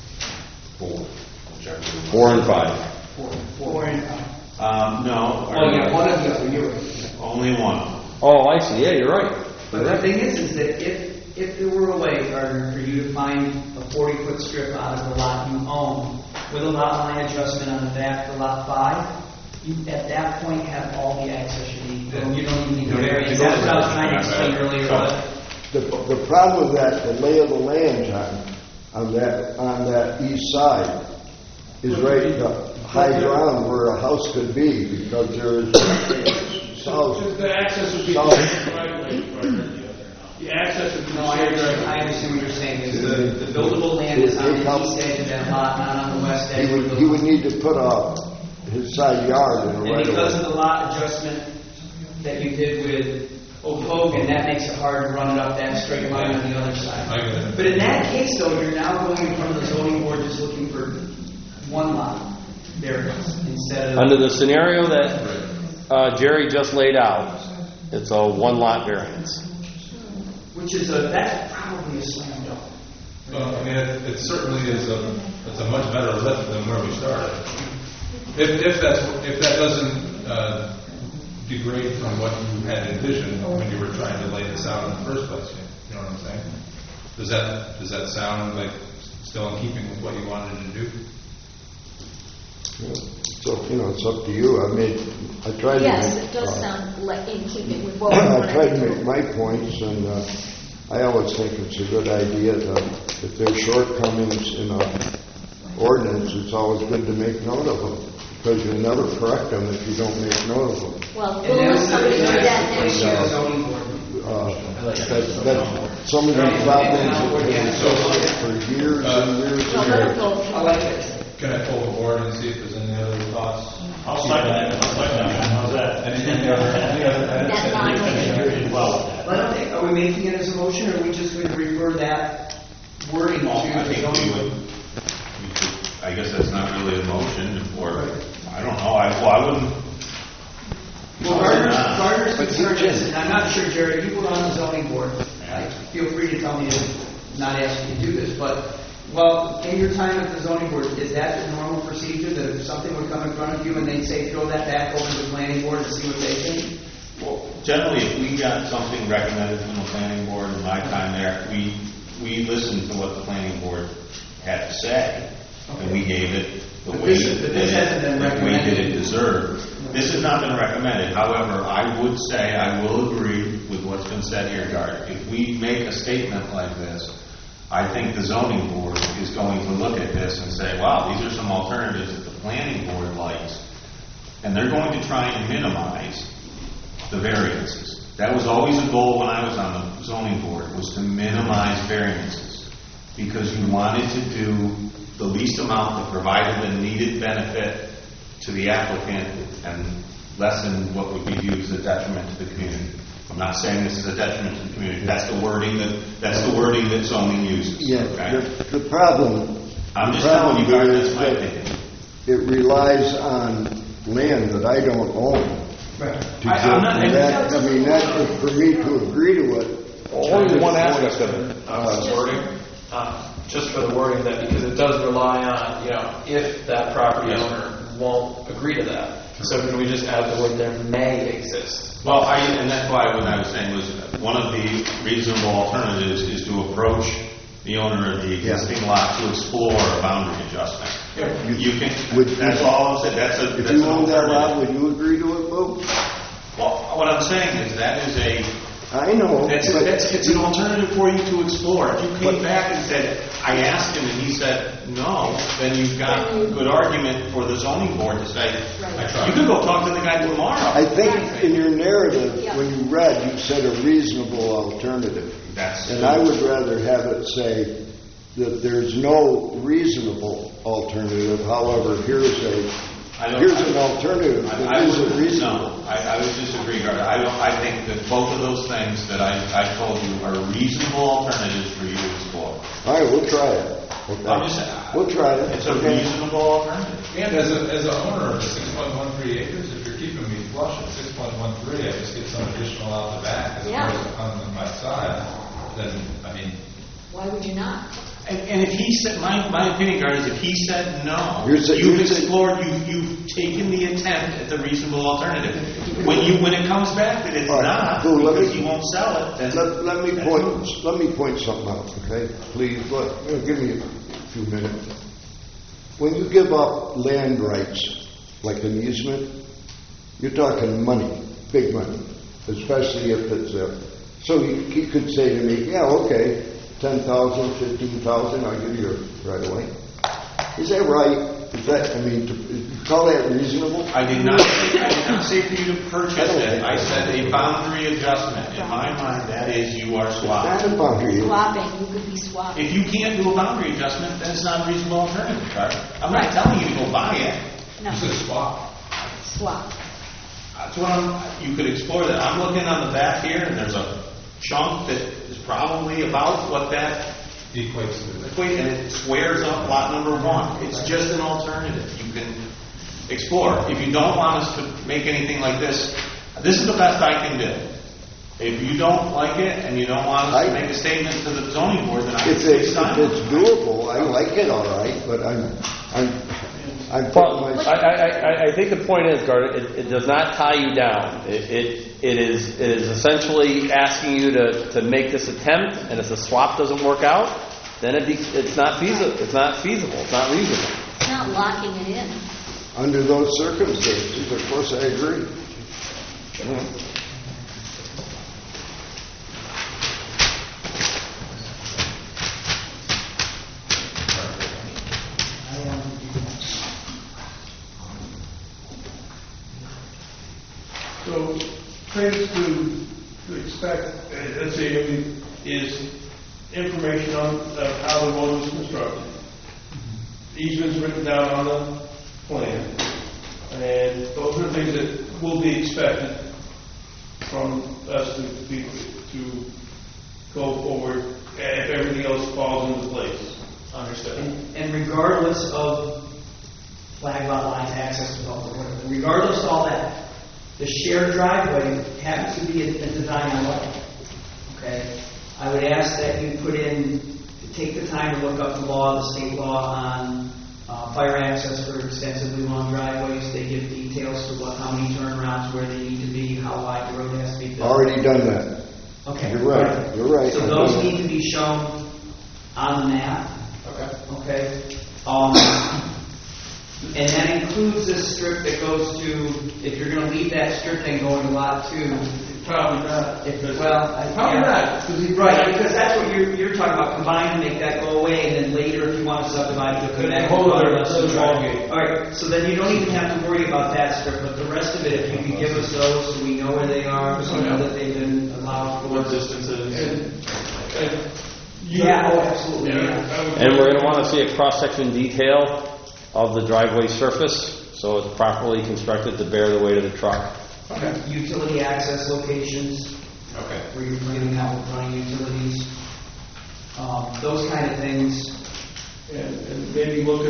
Speaker 13: four, whichever.
Speaker 3: Four and five.
Speaker 8: Four, four and five.
Speaker 13: Um, no.
Speaker 8: Oh, yeah, one of the other, you're right.
Speaker 13: Only one.
Speaker 3: Oh, I see. Yeah, you're right.
Speaker 8: But the thing is, is that if, if there were a way, Gardner, for you to find a forty-foot strip out of the lot you own with a lot line adjustment on the back for lot five, you at that point have all the access you need. Yeah. You don't even need the variance. That's what I was trying to explain earlier. But
Speaker 17: The, the problem with that, the lay of the land, John, on that, on that east side, is right the high ground where a house could be, because there's south.
Speaker 5: The access would be
Speaker 17: south.
Speaker 5: the driveway, right? The access would be
Speaker 8: no, I
Speaker 5: the
Speaker 8: understand, I understand what you're saying. Is the, the buildable land is on the east edge of that lot, not on the west edge.
Speaker 17: He would, he would need to put a, his side yard in a
Speaker 8: And
Speaker 17: right
Speaker 8: because
Speaker 17: of
Speaker 8: of the lot adjustment that you did with Hogan, that makes it hard to run it up that straight line on the other side. But in that case, though, you're now going in front of the zoning board just looking for one lot variance instead of...
Speaker 3: Under the scenario that uh, Jerry just laid out, it's a one lot variance.
Speaker 8: Which is a, that's probably a slam dunk.
Speaker 1: Well, I mean, it, it certainly is a, it's a much better lift than where we started. If, if that's, if that doesn't uh, degrade from what you had envisioned when you were trying to lay this out in the first place, you know what I'm saying? Does that, does that sound like still in keeping with what you wanted to do?
Speaker 17: Yeah. So, you know, it's up to you. I mean, I tried to
Speaker 18: Yes,
Speaker 17: make,
Speaker 18: it does
Speaker 17: uh,
Speaker 18: sound like in keeping with what we
Speaker 17: I
Speaker 18: wanted
Speaker 17: tried
Speaker 18: to
Speaker 17: to
Speaker 18: do.
Speaker 17: make my points, and uh, I always think it's a good idea that if there's shortcomings in a ordinance, it's always good to make note of them, because you'll never correct them if you don't make note of them.
Speaker 18: Well, we'll let somebody do that next year.
Speaker 17: Uh, that, that some of these problems have been existing for years and years
Speaker 18: No,
Speaker 17: and
Speaker 18: let it
Speaker 17: years.
Speaker 18: go. I like it.
Speaker 1: Can I pull the board and see if there's any other thoughts?
Speaker 4: I'll second that. I'll second that. How's that?
Speaker 1: Any, any other, any other edits?
Speaker 18: That line.
Speaker 4: Well,
Speaker 8: But I don't think, are we making it as a motion, or are we just going to refer that wording to
Speaker 13: I
Speaker 8: the
Speaker 13: think we
Speaker 8: zoning
Speaker 13: would,
Speaker 8: board?
Speaker 13: we could, I guess that's not really a motion, or, I don't know, I, well, I wouldn't.
Speaker 8: Well, Gardner's, Gardner's concern is, and I'm not sure, Jared, you were on the zoning board. I feel free to tell me to not ask you to do this, but, well, in your time at the zoning board, is that the normal procedure, that if something would come in front of you and they'd say, throw that back over to the planning board and see what they think?
Speaker 13: Well, generally, if we got something recommended from the planning board in my time there, we, we listened to what the planning board had to say, and we gave it the
Speaker 8: But
Speaker 13: weight
Speaker 8: this- but
Speaker 13: that
Speaker 8: this
Speaker 13: it-
Speaker 8: hasn't been
Speaker 13: the weight that
Speaker 8: recommended.
Speaker 13: it deserved. This has not been recommended. However, I would say, I will agree with what's been said here, Gard. If we make a statement like this, I think the zoning board is going to look at this and say, wow, these are some alternatives that the planning board likes. And they're going to try and minimize the variances. That was always a goal when I was on the zoning board, was to minimize variances. Because you wanted to do the least amount that provided the needed benefit to the applicant and lessen what would be viewed as a detriment to the community. I'm not saying this is a detriment to the community. That's the wording that that's the wording that zoning uses.
Speaker 17: Yeah,
Speaker 13: okay?
Speaker 17: the, the problem.
Speaker 13: I'm just
Speaker 17: the
Speaker 13: telling you,
Speaker 17: problem
Speaker 13: Gard,
Speaker 17: is
Speaker 13: that's my
Speaker 17: that
Speaker 13: opinion.
Speaker 17: It relies on land that I don't own.
Speaker 6: Right.
Speaker 17: To
Speaker 6: I- I'm not-
Speaker 17: get that, I mean, that, for me to agree to it.
Speaker 16: Only one aspect of it, uh, wording, uh, just for the wording that, because it does rely on, you know, if that property owner won't agree to that. So can we just add the word there, may exist?
Speaker 9: Well, I, and that's why what I was saying was, one of the reasonable alternatives is to approach the owner of the existing lot to explore a boundary adjustment. You can, that's all I'm saying, that's a,
Speaker 17: If
Speaker 9: that's
Speaker 17: you
Speaker 9: an
Speaker 17: own that lot,
Speaker 9: alternative.
Speaker 17: would you agree to it, Boo?
Speaker 9: Well, what I'm saying is, that is a,
Speaker 17: I know.
Speaker 9: That's,
Speaker 17: but-
Speaker 9: that's, it's an alternative for you to explore. If you came back and said, I asked him and he said no, then you've got a good argument for the zoning board to say, you can go talk to the guy tomorrow.
Speaker 17: I think in your narrative, when you read, you said a reasonable alternative.
Speaker 9: That's
Speaker 17: And I would rather have it say that there's no reasonable alternative, however, here's a,
Speaker 9: I don't-
Speaker 17: here's an alternative
Speaker 9: I-
Speaker 17: that
Speaker 9: I
Speaker 17: isn't
Speaker 9: would-
Speaker 17: reasonable.
Speaker 9: No, I, I would disagree, Gardner. I don't, I think that both of those things that I, I told you are reasonable alternatives for you to explore.
Speaker 17: All right, we'll try it. Okay.
Speaker 9: I'm just saying,
Speaker 17: We'll try it.
Speaker 9: It's a
Speaker 17: Okay.
Speaker 9: reasonable alternative.
Speaker 4: And as a, as a owner of six point one three acres, if you're keeping me flush at six point one three, I just get some additional out the back as
Speaker 18: Yeah.
Speaker 4: far as on my side, then, I mean,
Speaker 18: Why would you not?
Speaker 9: And, and if he said, my, my opinion, Gardner, is if he said no,
Speaker 17: You're saying-
Speaker 9: you've
Speaker 17: you're saying-
Speaker 9: explored, you've, you've taken the attempt at the reasonable alternative. When you, when it comes back that it's
Speaker 17: All right,
Speaker 9: not,
Speaker 17: so let
Speaker 9: because
Speaker 17: me-
Speaker 9: you won't sell it, then.
Speaker 17: Let, let me
Speaker 9: that's
Speaker 17: point,
Speaker 9: moot.
Speaker 17: let me point something out, okay? Please, let, you know, give me a few minutes. When you give up land rights, like an easement, you're talking money, big money, especially if it's a, so he, he could say to me, yeah, okay, ten thousand, fifteen thousand, I'll give you a right away. Is that right? Is that, I mean, to, you call that reasonable?
Speaker 9: I did not, say- I did not say for you to purchase it. I said a boundary adjustment. In my mind, that is you are swapping.
Speaker 17: Not a boundary.
Speaker 18: Swapping, you could be swapping.
Speaker 9: If you can't do a boundary adjustment, then it's not a reasonable alternative, Gardner. I'm not telling you to go buy it.
Speaker 18: No.
Speaker 9: You said swap.
Speaker 18: Swap.
Speaker 9: That's what I'm, you could explore that. I'm looking on the back here, and there's a chunk that is probably about what that
Speaker 4: equates to.
Speaker 9: equate, and it squares up lot number one. It's just an alternative. You can explore. If you don't want us to make anything like this, this is the best I can do. If you don't like it, and you don't want us to make a statement to the zoning board, then I can
Speaker 17: If
Speaker 9: say
Speaker 17: it's, if
Speaker 9: silent.
Speaker 17: it's doable, I like it all right, but I'm, I'm, I'm
Speaker 3: Well,
Speaker 17: putting
Speaker 3: I,
Speaker 17: my,
Speaker 3: I, I- I think the point is, Gardner, it, it does not tie you down. It, it, it is, it is essentially asking you to, to make this attempt, and if the swap doesn't work out, then it be, it's not feasible, it's not feasible, it's not reasonable.
Speaker 18: It's not locking it in.
Speaker 17: under those circumstances, of course, I agree.
Speaker 5: So, things to, to expect, uh, let's say, I mean, is information on uh, how the road was constructed. Easements written down on the plan. And those are things that will be expected from us to be, to go forward if everything else falls into place.
Speaker 8: Understood. And, and regardless of flag lot lines, access to public, whatever, regardless of all that, the shared driveway happens to be a, a design way. Okay? I would ask that you put in, take the time to look up the law, the state law on uh, fire access for extensively long driveways. They give details to what, how many turnarounds, where they need to be, how wide the road has to be built.
Speaker 17: Already done that.
Speaker 8: Okay.
Speaker 17: You're right, you're right.
Speaker 8: So
Speaker 17: I've
Speaker 8: those
Speaker 17: done
Speaker 8: need
Speaker 17: that.
Speaker 8: to be shown on the map.
Speaker 16: Okay.
Speaker 8: Okay. Um, and that includes this strip that goes to, if you're going to leave that strip thing going to lot two.
Speaker 5: Probably not.
Speaker 8: If, well, I-
Speaker 5: Probably
Speaker 8: yeah.
Speaker 5: not, 'cause he-
Speaker 8: Right, because that's what you're, you're talking about, combine and make that go away, and then later, if you want to subdivide, you'll come back.
Speaker 5: Hold
Speaker 8: and
Speaker 5: it,
Speaker 8: let us
Speaker 5: that's
Speaker 8: try.
Speaker 5: all good.
Speaker 8: All right, so then you don't even have to worry about that strip, but the rest of it, if you could give us those, so we know where they are, so we know that they've been allowed for.
Speaker 16: What distances?
Speaker 8: Yeah, oh, absolutely, yeah.
Speaker 3: And we're going to want to see a cross-section detail of the driveway surface, so it's properly constructed to bear the weight of the truck.
Speaker 8: Okay. Utility access locations.
Speaker 9: Okay.
Speaker 8: Where you're bringing out running utilities. Um, those kind of things.
Speaker 5: And, and maybe look at this,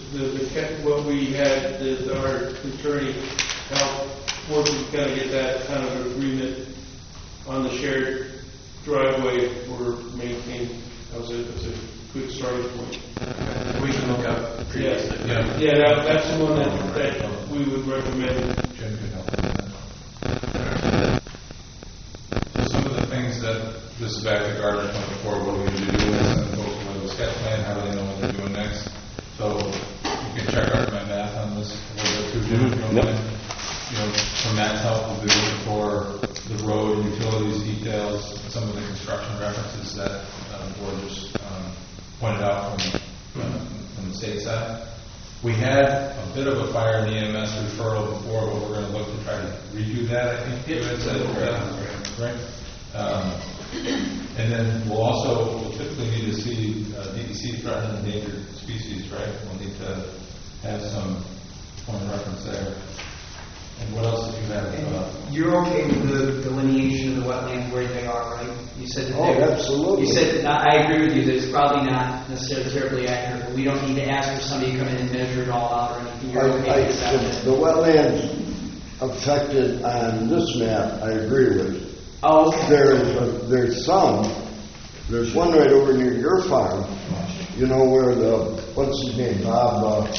Speaker 5: the, the, ca- what we had, the, our attorney helped working to kind of get that kind of agreement on the shared driveway for maintained. That was a, that's a good starting point.
Speaker 16: We can look up
Speaker 5: Yeah,
Speaker 16: previously.
Speaker 5: yeah, yeah, that, that's the one that, that we would recommend.
Speaker 1: Jim can help with that. So some of the things that, this is back to Gardner point before, what are we going to do with and folks with a sketch plan, how do they know what they're doing next? So you can check out my math on this a little bit too, Jim, if you don't
Speaker 3: Yep.
Speaker 1: mind. You know, from Matt's help, we'll be looking for the road, utilities, details, some of the construction references that uh, the board just um, pointed out from, uh, from the state side. We had a bit of a fire and E M S referral before, but we're going to look to try to redo that, I think. You had said, yeah, right? Um, and then we'll also, we'll typically need to see uh, D E C threatened and endangered species, right? We'll need to have some point of reference there. And what else did you have? Uh,
Speaker 8: You're okay with the delineation of the wetlands where they are, right? You said that
Speaker 17: Oh,
Speaker 8: they-
Speaker 17: absolutely.
Speaker 8: You said, not- I agree with you, that it's probably not necessarily terribly accurate, but we don't need to ask for somebody to come in and measure it all out or anything. You're
Speaker 17: I,
Speaker 8: okay
Speaker 17: I,
Speaker 8: with that?
Speaker 17: the wetlands affected on this map, I agree with.
Speaker 8: Oh, okay.
Speaker 17: There's, a- there's some, there's one right over near your farm, you know, where the, what's his name, Bob, uh,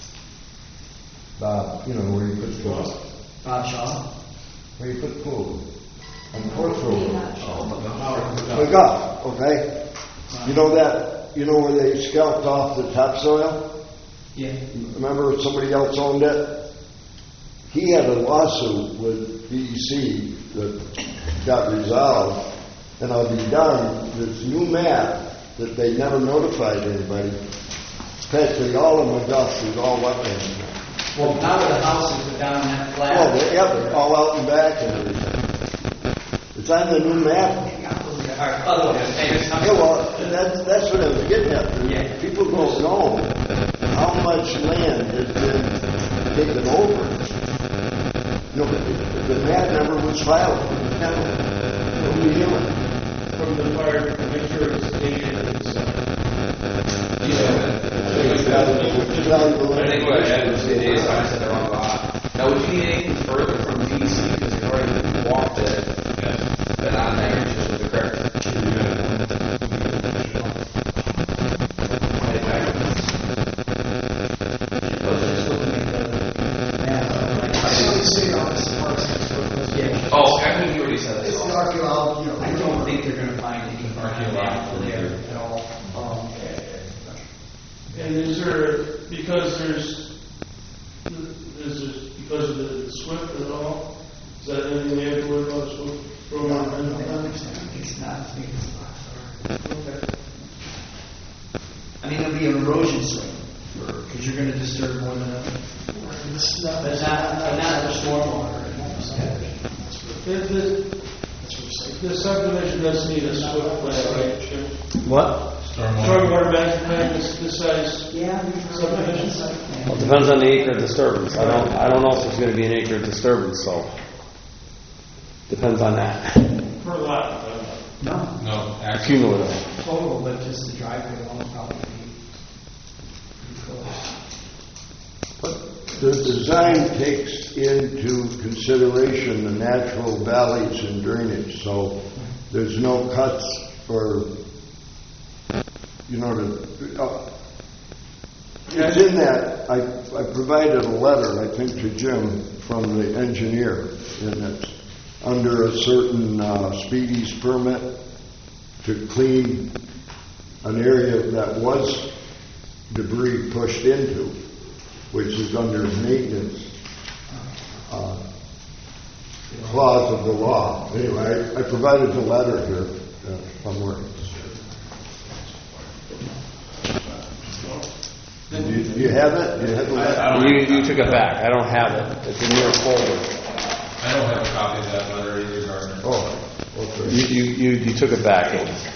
Speaker 17: Bob, you know, where you put food.
Speaker 8: Bob Shaw?
Speaker 17: Where you put food. On Fourth Road. McGuff, okay? You know that, you know where they scalped off the topsoil?
Speaker 8: Yeah.
Speaker 17: Remember somebody else owned it? He had a lawsuit with D E C that got resolved, and I'll be darned, this new map that they never notified anybody, practically all of McGuff is all wetlands now.
Speaker 8: Well, not with the houses, but down in that flat.
Speaker 17: Oh, they have it all out and back and everything. It's on the new map.
Speaker 8: All right, otherwise, hey,
Speaker 17: Yeah, well, that's, that's what I was getting at.
Speaker 8: Yeah.
Speaker 17: People don't know how much land has been taken over. You know, the, the map never was filed. Never. Nobody knew it.
Speaker 5: From the fire, to make sure it's dated and stuff.
Speaker 20: I think what I had was the days I said the wrong lot. Now, would you need anything further from D C because they've already walked it, been on there, just with the correct? Oh, I think you already said
Speaker 19: It's
Speaker 20: that.
Speaker 19: the archaeology, you know.
Speaker 8: I don't think they're going to find anything archaeological there at all. Um,
Speaker 5: And is there, because there's, is it because of the SWIFT at all? Is that anything they have to worry about, SWIFT program?
Speaker 8: It's not as big as Foxfire. I mean, it'll be an erosion swing, because you're going to disturb more than a,
Speaker 19: It's not,
Speaker 8: but not, but not the stormwater.
Speaker 5: The, the, the subdivision does need a SWIFT plan, right, Jim?
Speaker 3: What?
Speaker 5: Stormwater management plan, this, this size
Speaker 8: Yeah.
Speaker 5: subdivision?
Speaker 3: Well, it depends on the acre disturbance. I don't, I don't know if there's going to be an acre disturbance, so depends on that.
Speaker 5: Per lot.
Speaker 8: No,
Speaker 1: No, actually,
Speaker 3: Cumulative.
Speaker 8: total, but just the driveway alone probably be be close.
Speaker 17: The design takes into consideration the natural valleys and drainage, so there's no cuts or, you know, the, uh, it's in that, I, I provided a letter, I think, to Jim from the engineer, and it's under a certain uh, speedies permit to clean an area that was debris pushed into, which is under maintenance uh, clause of the law. Anyway, I, I provided the letter here uh, somewhere. Do you, do you have it? Do you have the letter?
Speaker 3: You, you took it back. I don't have it. It's in your folder.
Speaker 1: I don't have a copy of that letter either, Gardner.
Speaker 17: Oh, okay.
Speaker 3: You, you, you, you took it back.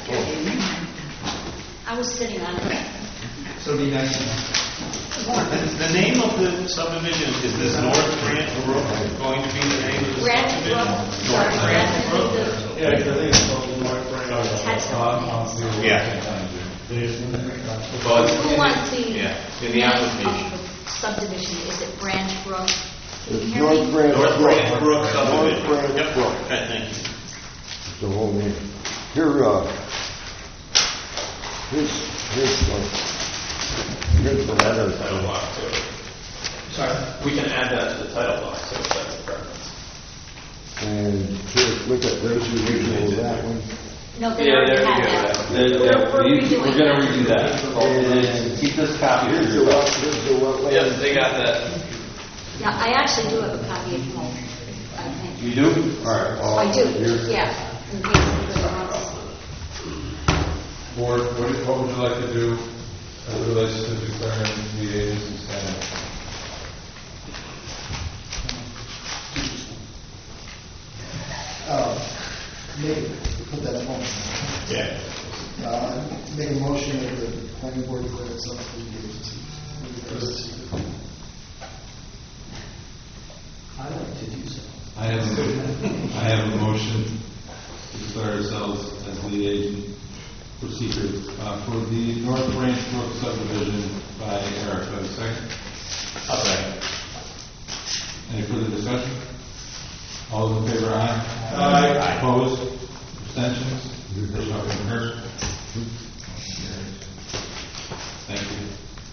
Speaker 18: I was sitting on it.
Speaker 8: So it'd be nice to know.
Speaker 13: The, the name of the subdivision, is this North Grant Brook going to be the name of the
Speaker 18: Grant
Speaker 13: subdivision?
Speaker 18: Brook, sorry, Grant Brook.
Speaker 5: Yeah, I think it's called North Branch.
Speaker 13: Yeah.
Speaker 9: But
Speaker 18: Who wants the
Speaker 9: Yeah, in the
Speaker 18: name
Speaker 9: application.
Speaker 18: of the subdivision? Is it Branch Brook? Can you
Speaker 17: It's
Speaker 18: hear
Speaker 17: North
Speaker 18: me?
Speaker 17: Branch
Speaker 9: North
Speaker 17: Brook.
Speaker 9: Branch Brook
Speaker 17: North
Speaker 9: subdivision.
Speaker 17: Branch
Speaker 9: Yep.
Speaker 17: Brook.
Speaker 9: Okay, thank you.
Speaker 17: It's the whole name. Here, uh, here's, here's, uh, here's the letter.
Speaker 16: Title block too. Sorry, we can add that to the title block, so if that's a preference.
Speaker 17: And here, look at, there's the original of that one.
Speaker 18: No, they
Speaker 3: Yeah,
Speaker 18: already
Speaker 3: there you
Speaker 18: had
Speaker 3: go.
Speaker 18: that.
Speaker 3: There- there-
Speaker 18: We're- we're
Speaker 3: we-
Speaker 18: redoing
Speaker 3: We're gonna
Speaker 18: that.
Speaker 3: redo that. And keep this copy for
Speaker 17: Here's the,
Speaker 3: yourself.
Speaker 17: wet- here's the wetland.
Speaker 21: Yep, they got that.
Speaker 18: Yeah, I actually do have a copy at home, I think.
Speaker 3: You do? All right.
Speaker 18: I do,
Speaker 17: Here's-
Speaker 18: yeah. In case anybody wants.
Speaker 4: Board, what do- what would you like to do as it relates to declaring lead agency status?
Speaker 19: Uh, Make, put that in motion.
Speaker 4: Yeah.
Speaker 19: Uh, Make a motion that the planning board declare itself to be the agency.
Speaker 8: I like to do so.
Speaker 4: I have, a- I have a motion to declare ourselves as lead agent for seeker, uh, for the North Branch Brook subdivision by Eric. Do I have a second?
Speaker 13: I'll second.
Speaker 4: Any further discussion? All those in favor, aye?
Speaker 15: Aye.
Speaker 4: Opposed? Abstentions? There's nothing heard. Thank you.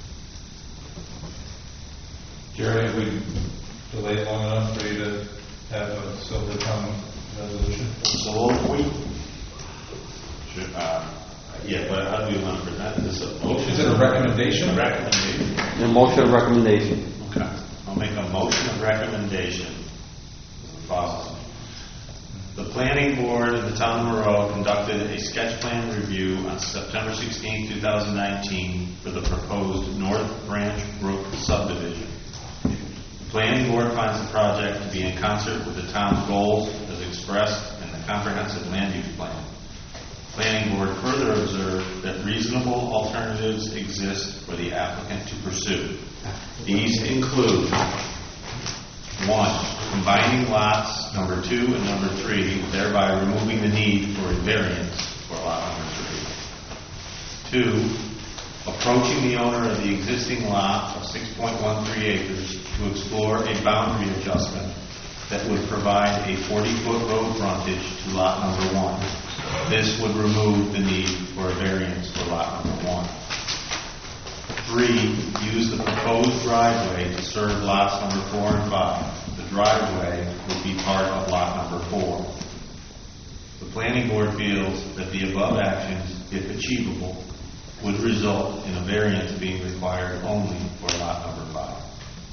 Speaker 4: Jerry, have we delayed long enough for you to have a silver tongue resolution?
Speaker 9: So we should, uh, yeah, but how do we want to present this? A motion?
Speaker 4: Is it a recommendation?
Speaker 9: A recommendation.
Speaker 3: A motion of recommendation.
Speaker 9: Okay. I'll make a motion of recommendation as follows. The planning board of the town of Monroe conducted a sketch plan review on September sixteenth, two thousand nineteen for the proposed North Branch Brook subdivision. The planning board finds the project to be in concert with the town's goals as expressed in the comprehensive land use plan. The planning board further observed that reasonable alternatives exist for the applicant to pursue. These include: one, combining lots number two and number three, thereby removing the need for a variance for lot number three. Two, approaching the owner of the existing lot of six point one three acres to explore a boundary adjustment that would provide a forty-foot road frontage to lot number one. This would remove the need for a variance for lot number one. Three, use the proposed driveway to serve lots number four and five. The driveway would be part of lot number four. The planning board feels that the above actions, if achievable, would result in a variance being required only for lot number five.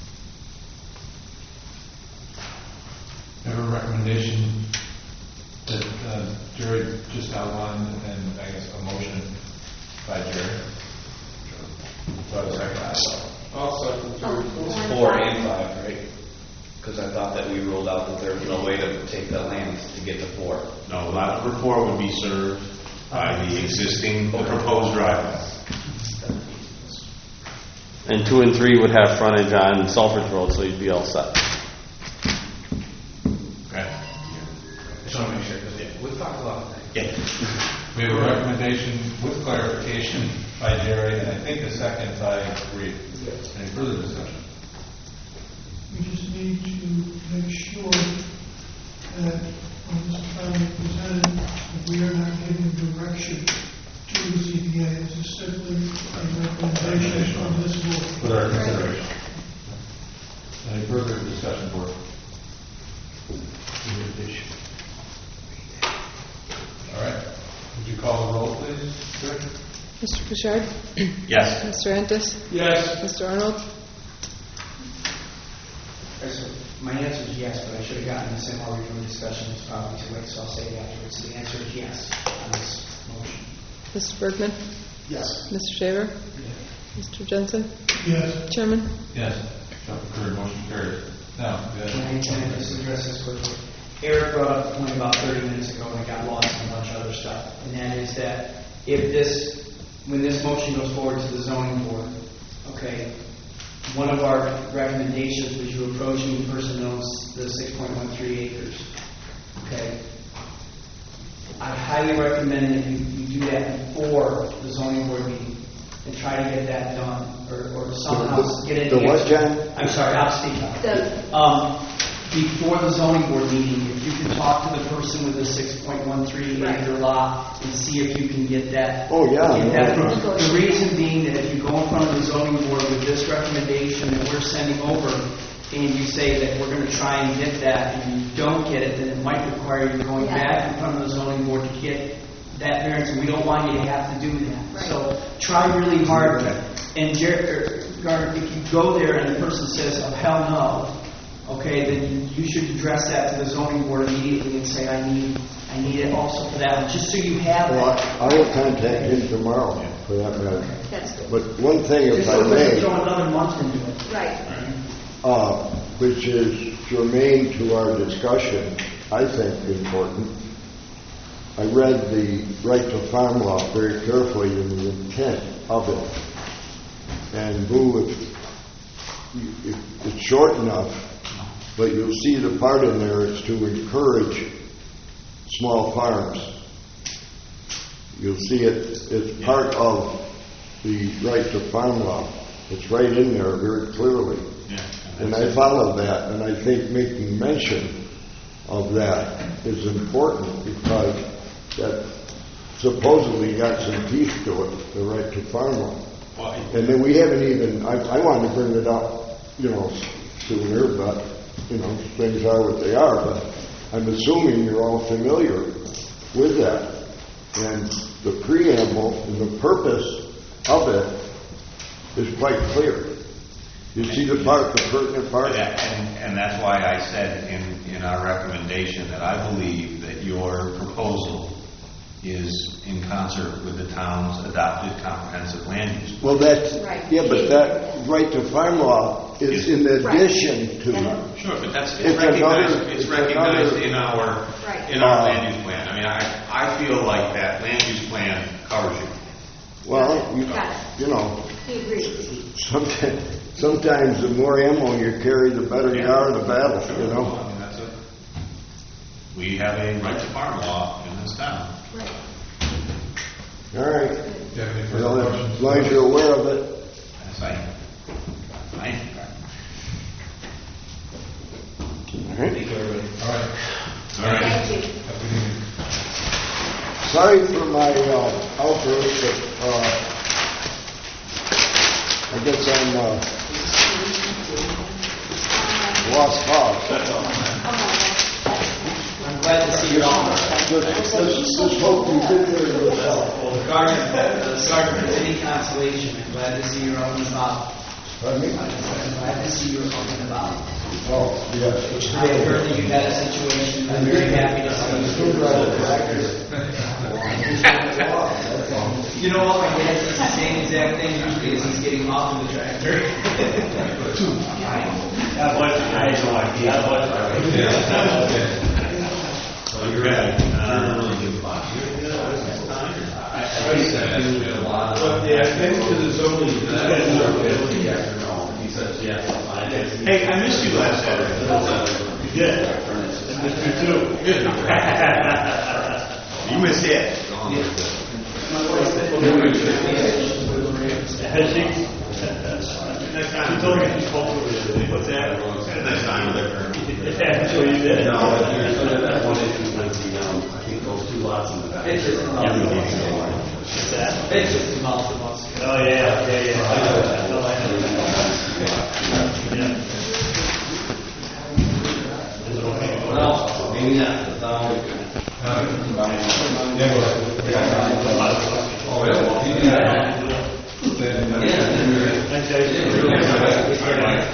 Speaker 4: I have a recommendation that uh, Jerry just outlined, and I guess a motion by Jerry. Do I have a second?
Speaker 15: I'll second Jerry.
Speaker 21: Four and five, right? Because I thought that we ruled out that there was no way to take the land to get to four.
Speaker 9: No, lot number four would be served by the existing, the proposed driveway.
Speaker 3: And two and three would have frontage on Sulphur's Road, so you'd be all set.
Speaker 9: Okay?
Speaker 16: Just want to make sure, because yeah, we've talked about that.
Speaker 9: Yeah.
Speaker 4: We have a recommendation with clarification by Jerry, and I think a second by Reed. Any further discussion?
Speaker 5: We just need to make sure that when this plan is presented, that we are not giving direction to the Z B A. This is simply a recommendation from this board.
Speaker 4: For our consideration. Any further discussion, board? All right. Would you call the roll, please? Jerry?
Speaker 7: Mister Bouchard?
Speaker 9: Yes.
Speaker 7: Mister Entis?
Speaker 15: Yes.
Speaker 7: Mister Arnold?
Speaker 8: Okay, so my answer is yes, but I should have gotten this in while we were doing discussion. It's probably too late, so I'll say it afterwards. The answer is yes on this motion.
Speaker 7: Mister Bergman?
Speaker 19: Yes.
Speaker 7: Mister Shaver? Mister Jensen?
Speaker 5: Yes.
Speaker 7: Chairman?
Speaker 4: Yes. So, carried, motion carried. Now, go
Speaker 8: Can I,
Speaker 4: ahead.
Speaker 8: can I just address this quickly? Eric brought up a point about thirty minutes ago, and I got lost in a bunch of other stuff. And that is that if this, when this motion goes forward to the zoning board, okay, one of our recommendations was you approaching the person who owns the six point one three acres. Okay? I highly recommend that you, you do that before the zoning board meeting and try to get that done, or, or somehow
Speaker 17: The-
Speaker 8: get it.
Speaker 17: the what, John?
Speaker 8: I'm sorry, I'll speak up.
Speaker 18: The-
Speaker 8: Um, before the zoning board meeting, if you can talk to the person with the six point one three acre lot and see if you can get that.
Speaker 17: Oh, yeah,
Speaker 8: get that-
Speaker 17: no.
Speaker 8: The reason being that if you go in front of the zoning board with this recommendation that we're sending over, and you say that we're going to try and get that, and you don't get it, then it might require you going
Speaker 18: Yeah.
Speaker 8: back in front of the zoning board to get that variance, and we don't want you to have to do that. So try really hard. And Jer- er, Gardner, if you go there and the person says, oh, hell no, okay, then you should address that to the zoning board immediately and say, I need, I need it also for that one, just so you have
Speaker 17: Well,
Speaker 8: that.
Speaker 17: I I will contact him tomorrow, for that matter.
Speaker 18: That's good.
Speaker 17: But one thing, if
Speaker 8: Just
Speaker 17: I
Speaker 8: so it doesn't
Speaker 17: may,
Speaker 8: throw another month into it.
Speaker 18: Right.
Speaker 17: uh, which is germane to our discussion, I think important. I read the right to farm law very carefully in the intent of it. And Boo, if, if it's short enough, but you'll see the part in there, it's to encourage small farms. You'll see it, it's part of the right to farm law. It's right in there very clearly.
Speaker 9: Yeah.
Speaker 17: And I follow that, and I think making mention of that is important because that supposedly got some teeth to it, the right to farm law. And then we haven't even, I, I wanted to bring it up, you know, sooner, but, you know, things are what they are, but I'm assuming you're all familiar with that. And the preamble and the purpose of it is quite clear. You see the part, the pertinent part?
Speaker 2: Yeah, and, and that's why I said in, in our recommendation that I believe that your proposal is in concert with the town's adopted comprehensive land use.
Speaker 17: Well, that's,
Speaker 18: Right.
Speaker 17: yeah, but that right to farm law is in addition to.
Speaker 2: Sure, but that's, it's
Speaker 17: It's
Speaker 2: recognized,
Speaker 17: another-
Speaker 2: it's
Speaker 17: it's
Speaker 2: recognized
Speaker 17: another-
Speaker 2: in our,
Speaker 18: Right.
Speaker 2: in our
Speaker 17: Uh,
Speaker 2: land use plan. I mean, I, I feel like that land use plan covers you.
Speaker 17: Well, you,
Speaker 18: Got it.
Speaker 17: you know,
Speaker 18: He agrees.
Speaker 17: sometimes, sometimes the more ammo you carry, the better you are in the battle,
Speaker 2: Sure.
Speaker 17: you know?
Speaker 2: I mean, that's a, we have a right to farm law in this town.
Speaker 18: Right.
Speaker 17: All right.
Speaker 1: Do you have any further
Speaker 17: Well,
Speaker 1: questions?
Speaker 17: as long as you're aware of it.
Speaker 2: That's fine. Fine.
Speaker 17: All right.
Speaker 1: All right.
Speaker 2: All right.
Speaker 18: Thank you.
Speaker 1: Have a good evening.
Speaker 17: Sorry for my uh, outburst, but uh, I guess I'm uh, lost cause. That's all.
Speaker 8: I'm glad to see you all.
Speaker 17: Just, just, just hope you did there yourself.
Speaker 8: Well, Gardner, uh, Gardner, if any consolation, I'm glad to see you're up and about.
Speaker 17: Pardon me?
Speaker 8: I'm glad to see you're up and about.
Speaker 17: Oh, yes.
Speaker 8: I heard that you had a situation, I'm very happy to see you. You know what, my dad says the same exact thing usually as he's getting off of the tractor.
Speaker 15: God bless you. I had no idea. God bless you.
Speaker 9: Well, you're right. Uh, really good spot. You're good. I said a lot of.
Speaker 15: Yeah, thanks to the zoning.
Speaker 9: He says, yeah.
Speaker 13: Hey, I missed you last Saturday.
Speaker 15: You did. I missed you too.
Speaker 2: You missed it.
Speaker 15: Next time, she told me she spoke to her. What's that?
Speaker 2: Next time with her.
Speaker 15: Yeah, sure you did.
Speaker 9: No, that one issue might be, um, I think those two lots in the back.
Speaker 8: It's just
Speaker 9: Yeah, we need to go.
Speaker 15: What's that?
Speaker 8: It's just a month, a month.
Speaker 15: Oh, yeah, yeah, yeah. I know that. I know that. Yeah. Is it okay?
Speaker 9: Well, maybe not, but, um,
Speaker 1: Yeah, go ahead.
Speaker 9: oh, yeah, well, yeah.
Speaker 15: Thanks, Dave.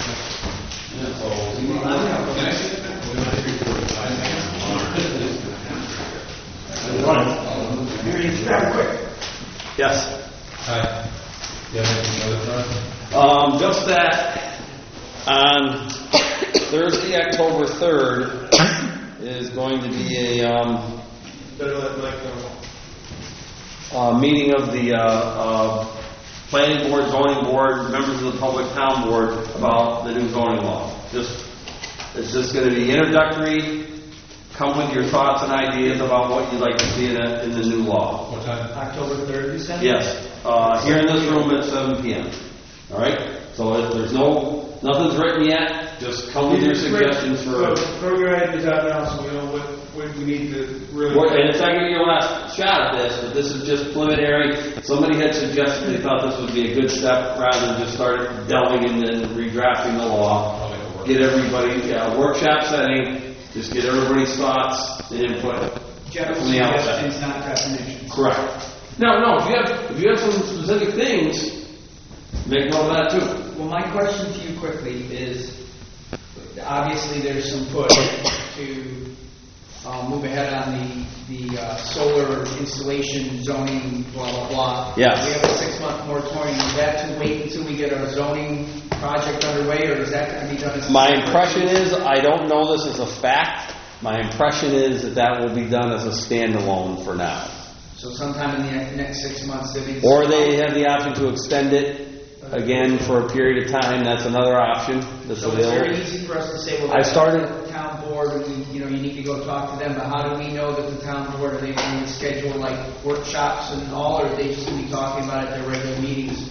Speaker 3: Yes.
Speaker 1: Hi. You have anything other, John?
Speaker 3: Um, just that on Thursday, October third, is going to be a, um,
Speaker 15: Better let Mike know.
Speaker 3: uh, meeting of the, uh, uh, planning board, zoning board, members of the public town board about the new zoning law. Just, it's just gonna be introductory come with your thoughts and ideas about what you'd like to see in, a, in the new law.
Speaker 1: What time?
Speaker 8: October third, you said?
Speaker 3: Yes, uh, here in this room at seven p m All right? So if there's no, nothing's written yet, just come with your suggestions for...
Speaker 5: So throw your ideas out now so we know what, what we need to really...
Speaker 3: Well, and it's not going to be your last shot at this, but this is just preliminary. Somebody had suggested they thought this would be a good step rather than just start delving into and redrafting the law. Get everybody, yeah, workshop setting, just get everybody's thoughts and input
Speaker 8: General
Speaker 3: from the outset.
Speaker 8: suggestions, not definitions.
Speaker 3: Correct. No, no, if you have, if you have some specific things, make note of that too.
Speaker 8: Well, my question to you quickly is, obviously there's some push to uh, move ahead on the, the uh, solar installation zoning, blah, blah, blah.
Speaker 3: Yes.
Speaker 8: We have a six-month moratorium. Is that to wait until we get our zoning project underway, or is that going to be done as...
Speaker 3: My impression is, I don't know this as a fact, my impression is that that will be done as a standalone for now.
Speaker 8: So sometime in the next six months, there'll be...
Speaker 3: Or they have the option to extend it again for a period of time. That's another option that's
Speaker 8: So it's
Speaker 3: available.
Speaker 8: very easy for us to say, well,
Speaker 3: I
Speaker 8: that's
Speaker 3: started-
Speaker 8: up to the town board, and we, you know, you need to go talk to them, but how do we know that the town board, are they going to schedule like workshops and all, or are they just going to be talking about it at their regular meetings?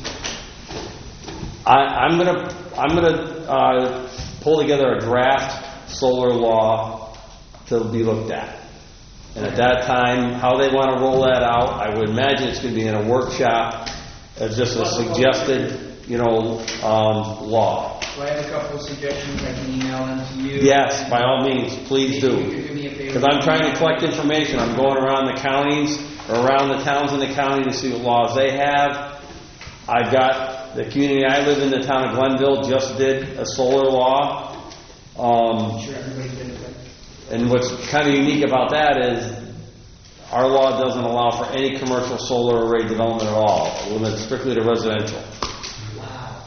Speaker 3: I, I'm gonna I'm gonna uh, pull together a draft solar law to be looked at, and at that time, how they want to roll that out, I would imagine it's going to be in a workshop as just a suggested, you know, um, law.
Speaker 8: So I have a couple of suggestions, I can email them to you.
Speaker 3: Yes, by all means, please
Speaker 8: Maybe
Speaker 3: do.
Speaker 8: you could do me a favor.
Speaker 3: Because I'm trying to collect information. I'm going around the counties, or around the towns in the county to see what laws they have. I've got the community I live in, the town of Glenville, just did a solar law. Um,
Speaker 8: I'm sure everybody did it.
Speaker 3: and what's kind of unique about that is our law doesn't allow for any commercial solar array development at all. It limits strictly to residential.
Speaker 8: Wow.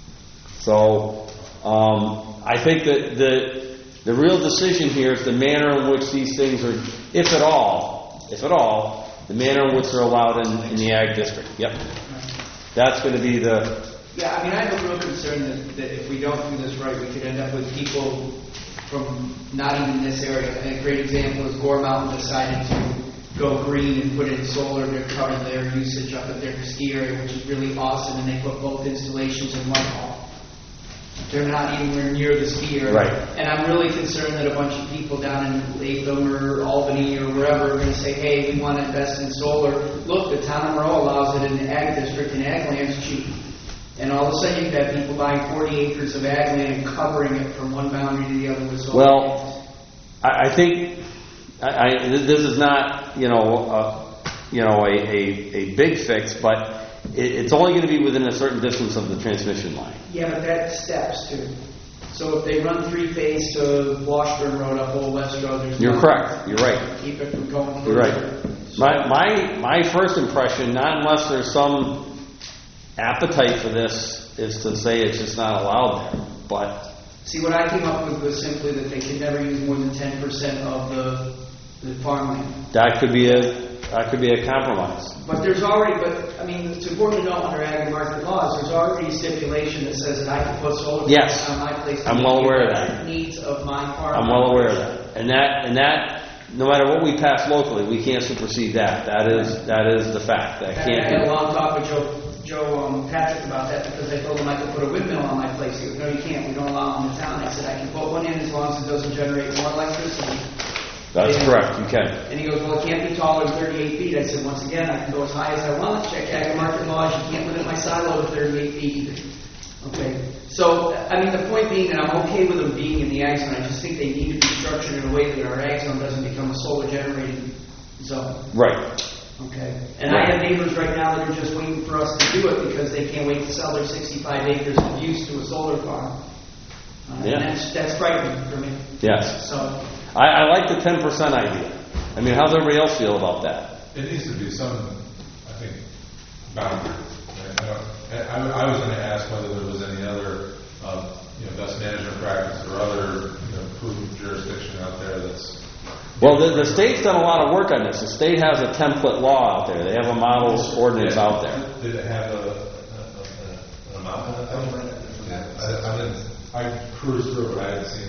Speaker 3: So um, I think that the the real decision here is the manner in which these things are, if at all, if at all, the manner in which they're allowed in, in the ag district. Yep. That's going to be the...
Speaker 8: Yeah, I mean, I have a real concern that, that if we don't do this right, we could end up with people from not even this area. And a great example is Gore Mountain decided to go green and put in solar to cover their usage up at their ski area, which is really awesome, and they put both installations in one hall. They're not anywhere near the ski area.
Speaker 3: Right.
Speaker 8: And I'm really concerned that a bunch of people down in Latham or Albany or wherever are going to say, hey, we want to invest in solar. Look, the town of Monroe allows it in the ag district, and ag land's cheap. And all of a sudden you've got people buying forty acres of ag land and covering it from one boundary to the other with solar.
Speaker 3: Well, I, I think I, I, this is not, you know, uh, you know, a, a, a big fix, but it, it's only going to be within a certain distance of the transmission line.
Speaker 8: Yeah, but that steps too. So if they run three phase to Washburn Road up Old West Road, there's
Speaker 3: You're
Speaker 8: no-
Speaker 3: correct. You're right.
Speaker 8: Keep it from going
Speaker 3: You're
Speaker 8: further.
Speaker 3: right. My my my first impression, not unless there's some appetite for this, is to say it's just not allowed there. But
Speaker 8: See, what I came up with was simply that they can never use more than ten percent of the, the farmland.
Speaker 3: that could be a that could be a compromise.
Speaker 8: But there's already, but, I mean, it's important to know under ag and market laws, there's already a stipulation that says that I can put solar
Speaker 3: Yes.
Speaker 8: panels on my place. to
Speaker 3: I'm
Speaker 8: meet
Speaker 3: well
Speaker 8: the
Speaker 3: aware of that.
Speaker 8: Needs of my farm.
Speaker 3: I'm well aware of that. And that and that no matter what we pass locally, we can't supersede that. That is that is the fact. That
Speaker 8: I
Speaker 3: can't
Speaker 8: had a
Speaker 3: be.
Speaker 8: long talk with Joe, Joe um, Patrick about that because I told him I could put a windmill on my place. He goes, no, you can't. We don't allow them in town. I said, I can put one in as long as it doesn't generate more electricity.
Speaker 3: That's
Speaker 8: And-
Speaker 3: correct. You can.
Speaker 8: And he goes, well, it can't be taller than thirty-eight feet. I said, once again, I can go as high as I want. Check ag and market laws. You can't limit my silo to thirty-eight feet either. Okay. So, I mean, the point being that I'm okay with them being in the ag zone. I just think they need to be structured in a way that our ag zone doesn't become a solar generating zone.
Speaker 3: Right.
Speaker 8: Okay. And I have neighbors right now that are just waiting for us to do it because they can't wait to sell their sixty-five acres of use to a solar farm. Uh,
Speaker 3: Yeah.
Speaker 8: And that's, that's frightening for me.
Speaker 3: Yes.
Speaker 8: So,
Speaker 3: I, I like the ten percent idea. I mean, how's everybody else feel about that?
Speaker 1: It needs to be some, I think, boundary. I, don't- I, I was going to ask whether there was any other, um, you know, best management practice or other, you know, proven jurisdiction out there that's.
Speaker 3: Well, the, the state's done a lot of work on this. The state has a template law out there. They have a model ordinance out there.
Speaker 1: Did it have a, a, a, an amount on it? I, I didn't. I cruised through it, but I didn't see anything.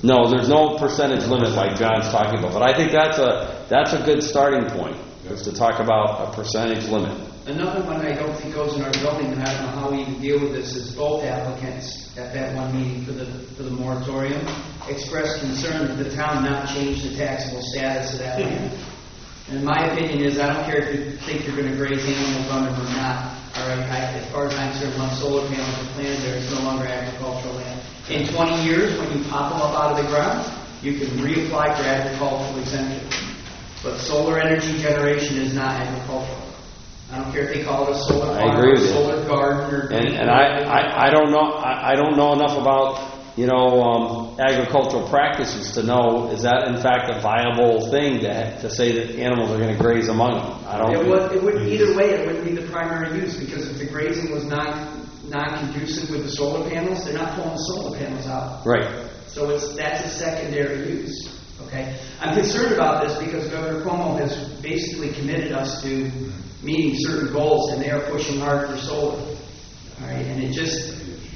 Speaker 3: No, there's no percentage limit like John's talking about, but I think that's a, that's a good starting point, is to talk about a percentage limit.
Speaker 8: Another one I don't think goes in our zoning, and I don't know how we even deal with this, is both applicants at that one meeting for the, for the moratorium expressed concern that the town not change the taxable status of that land. And my opinion is, I don't care if you think you're gonna graze animals on it or not, all right, I, as far as I'm concerned, once solar panels are planted there, it's no longer agricultural land. In twenty years, when you pop them up out of the ground, you can reapply for agricultural exemption. But solar energy generation is not agricultural. I don't care if they call it a solar
Speaker 3: I
Speaker 8: farm
Speaker 3: agree
Speaker 8: or
Speaker 3: with you.
Speaker 8: solar garden or.
Speaker 3: And, and I, I, I don't know, I, I don't know enough about, you know, um, agricultural practices to know, is that in fact a viable thing to, to say that animals are gonna graze among them? I don't.
Speaker 8: It would, it would, either way, it wouldn't be the primary use, because if the grazing was non, non-conducive with the solar panels, they're not pulling the solar panels out.
Speaker 3: Right.
Speaker 8: So it's, that's a secondary use, okay? I'm concerned about this because Governor Cuomo has basically committed us to meeting certain goals, and they are pushing hard for solar. All right, and it just,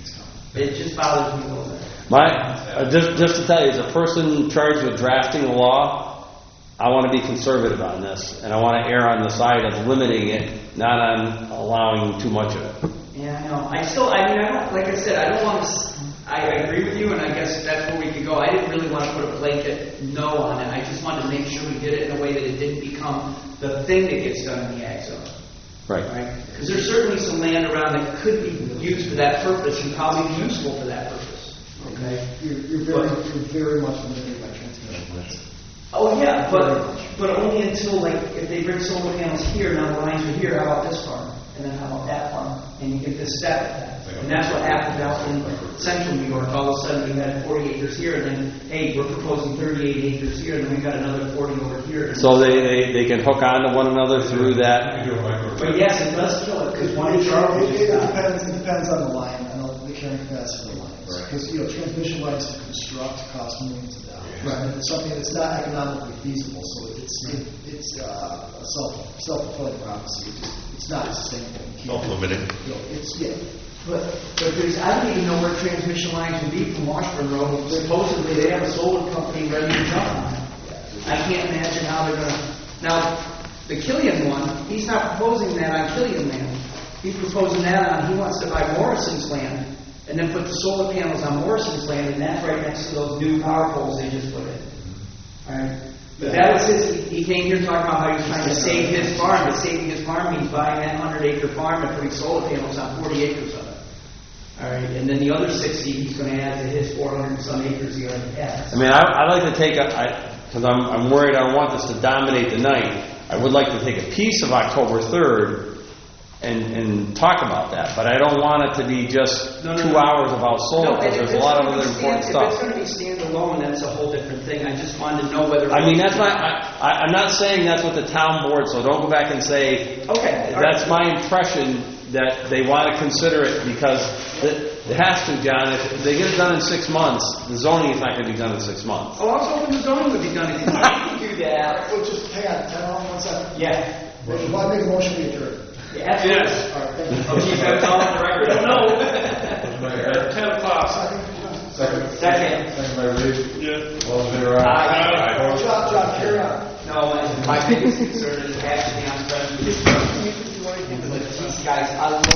Speaker 8: it just bothers me a little bit.
Speaker 3: My, uh, just, just to tell you, as a person charged with drafting the law, I want to be conservative on this, and I want to err on the side of limiting it, not on allowing too much of it.
Speaker 8: Yeah, I know. I still, I mean, I don't, like I said, I don't want to, I agree with you, and I guess that's where we could go. I didn't really want to put a blanket no on it. I just wanted to make sure we did it in a way that it didn't become the thing that gets done in the ag zone.
Speaker 3: Right.
Speaker 8: Right? Because there's certainly some land around that could be used for that purpose and probably be useful for that purpose. Okay?
Speaker 19: You're, you're very, you're very much limited by transmission.
Speaker 8: Oh, yeah, but, but only until, like, if they bring solar panels here, now the lines are here, how about this farm? And then how about that farm? And you get this step at that. And that's what happened out in central New York. All of a sudden, we had forty acres here, and then, hey, we're proposing thirty-eight acres here, and then we got another forty over here.
Speaker 3: So they, they, they can hook on to one another through that?
Speaker 8: But yes, it does kill it, because one in
Speaker 19: It,
Speaker 8: Charles
Speaker 19: it,
Speaker 8: just
Speaker 19: it
Speaker 8: got-
Speaker 19: depends, it depends on the line, and the carrying capacity of the lines. Because, you know, transmission lines to construct cost millions of dollars.
Speaker 8: Right.
Speaker 19: And it's something that's not economically feasible, so it's, it- it's, uh, a self, self-fulfilling prophecy. It just, it's not sustainable. You can't-
Speaker 13: Self-limiting.
Speaker 19: You know, it's, yeah.
Speaker 8: But, but there's, I don't even know where transmission lines would be from Washburn Road. Supposedly, they have a solar company ready to jump on it. I can't imagine how they're gonna, now, the Killian one, he's not proposing that on Killian land. He's proposing that on, he wants to buy Morrison's land, and then put the solar panels on Morrison's land, and that's right next to those new power poles they just put in. Alright? But that was his, he came here talking about how he was trying to save his farm, but saving his farm means buying that hundred acre farm and putting solar panels on forty acres of it. All right, and then the other sixty he's going to add to his four hundred and some acres he already has.
Speaker 3: I mean, I, I'd like to take a, because I'm, I'm worried I don't want this to dominate the night. I would like to take a piece of October third and, and talk about that, but I don't want it to be just
Speaker 8: No, no,
Speaker 3: two
Speaker 8: no.
Speaker 3: hours about solar,
Speaker 8: No, and
Speaker 3: because
Speaker 8: if
Speaker 3: there's a
Speaker 8: it's
Speaker 3: lot of
Speaker 8: gonna
Speaker 3: other
Speaker 8: be
Speaker 3: important
Speaker 8: stand- If it's
Speaker 3: stuff.
Speaker 8: going to be standalone, that's a whole different thing. I just wanted to know whether.
Speaker 3: I mean, that's my, I, I, I'm not saying that's what the town board, so don't go back and say,
Speaker 8: Okay. all
Speaker 3: that's
Speaker 8: right.
Speaker 3: my impression, that they want to consider it, because it, it has to, John. If if they get it done in six months, the zoning is not going to be done in six months.
Speaker 8: Oh, I was hoping the zoning would be done. If you can do that.
Speaker 19: Well, just hang on, hang on one second.
Speaker 8: Yeah.
Speaker 19: If you want to make a motion, we adjourn.
Speaker 8: Yeah, absolutely.
Speaker 19: All right, thank you.
Speaker 8: Oh, geez, that's all on the record. No.
Speaker 15: At ten o'clock.
Speaker 14: Second.
Speaker 8: Second.
Speaker 14: Second by Reed.
Speaker 15: Yeah.
Speaker 14: All in favor, aye.
Speaker 8: Aye.
Speaker 19: John, John, carry on.
Speaker 8: No, my biggest concern is actually on President. These guys, I love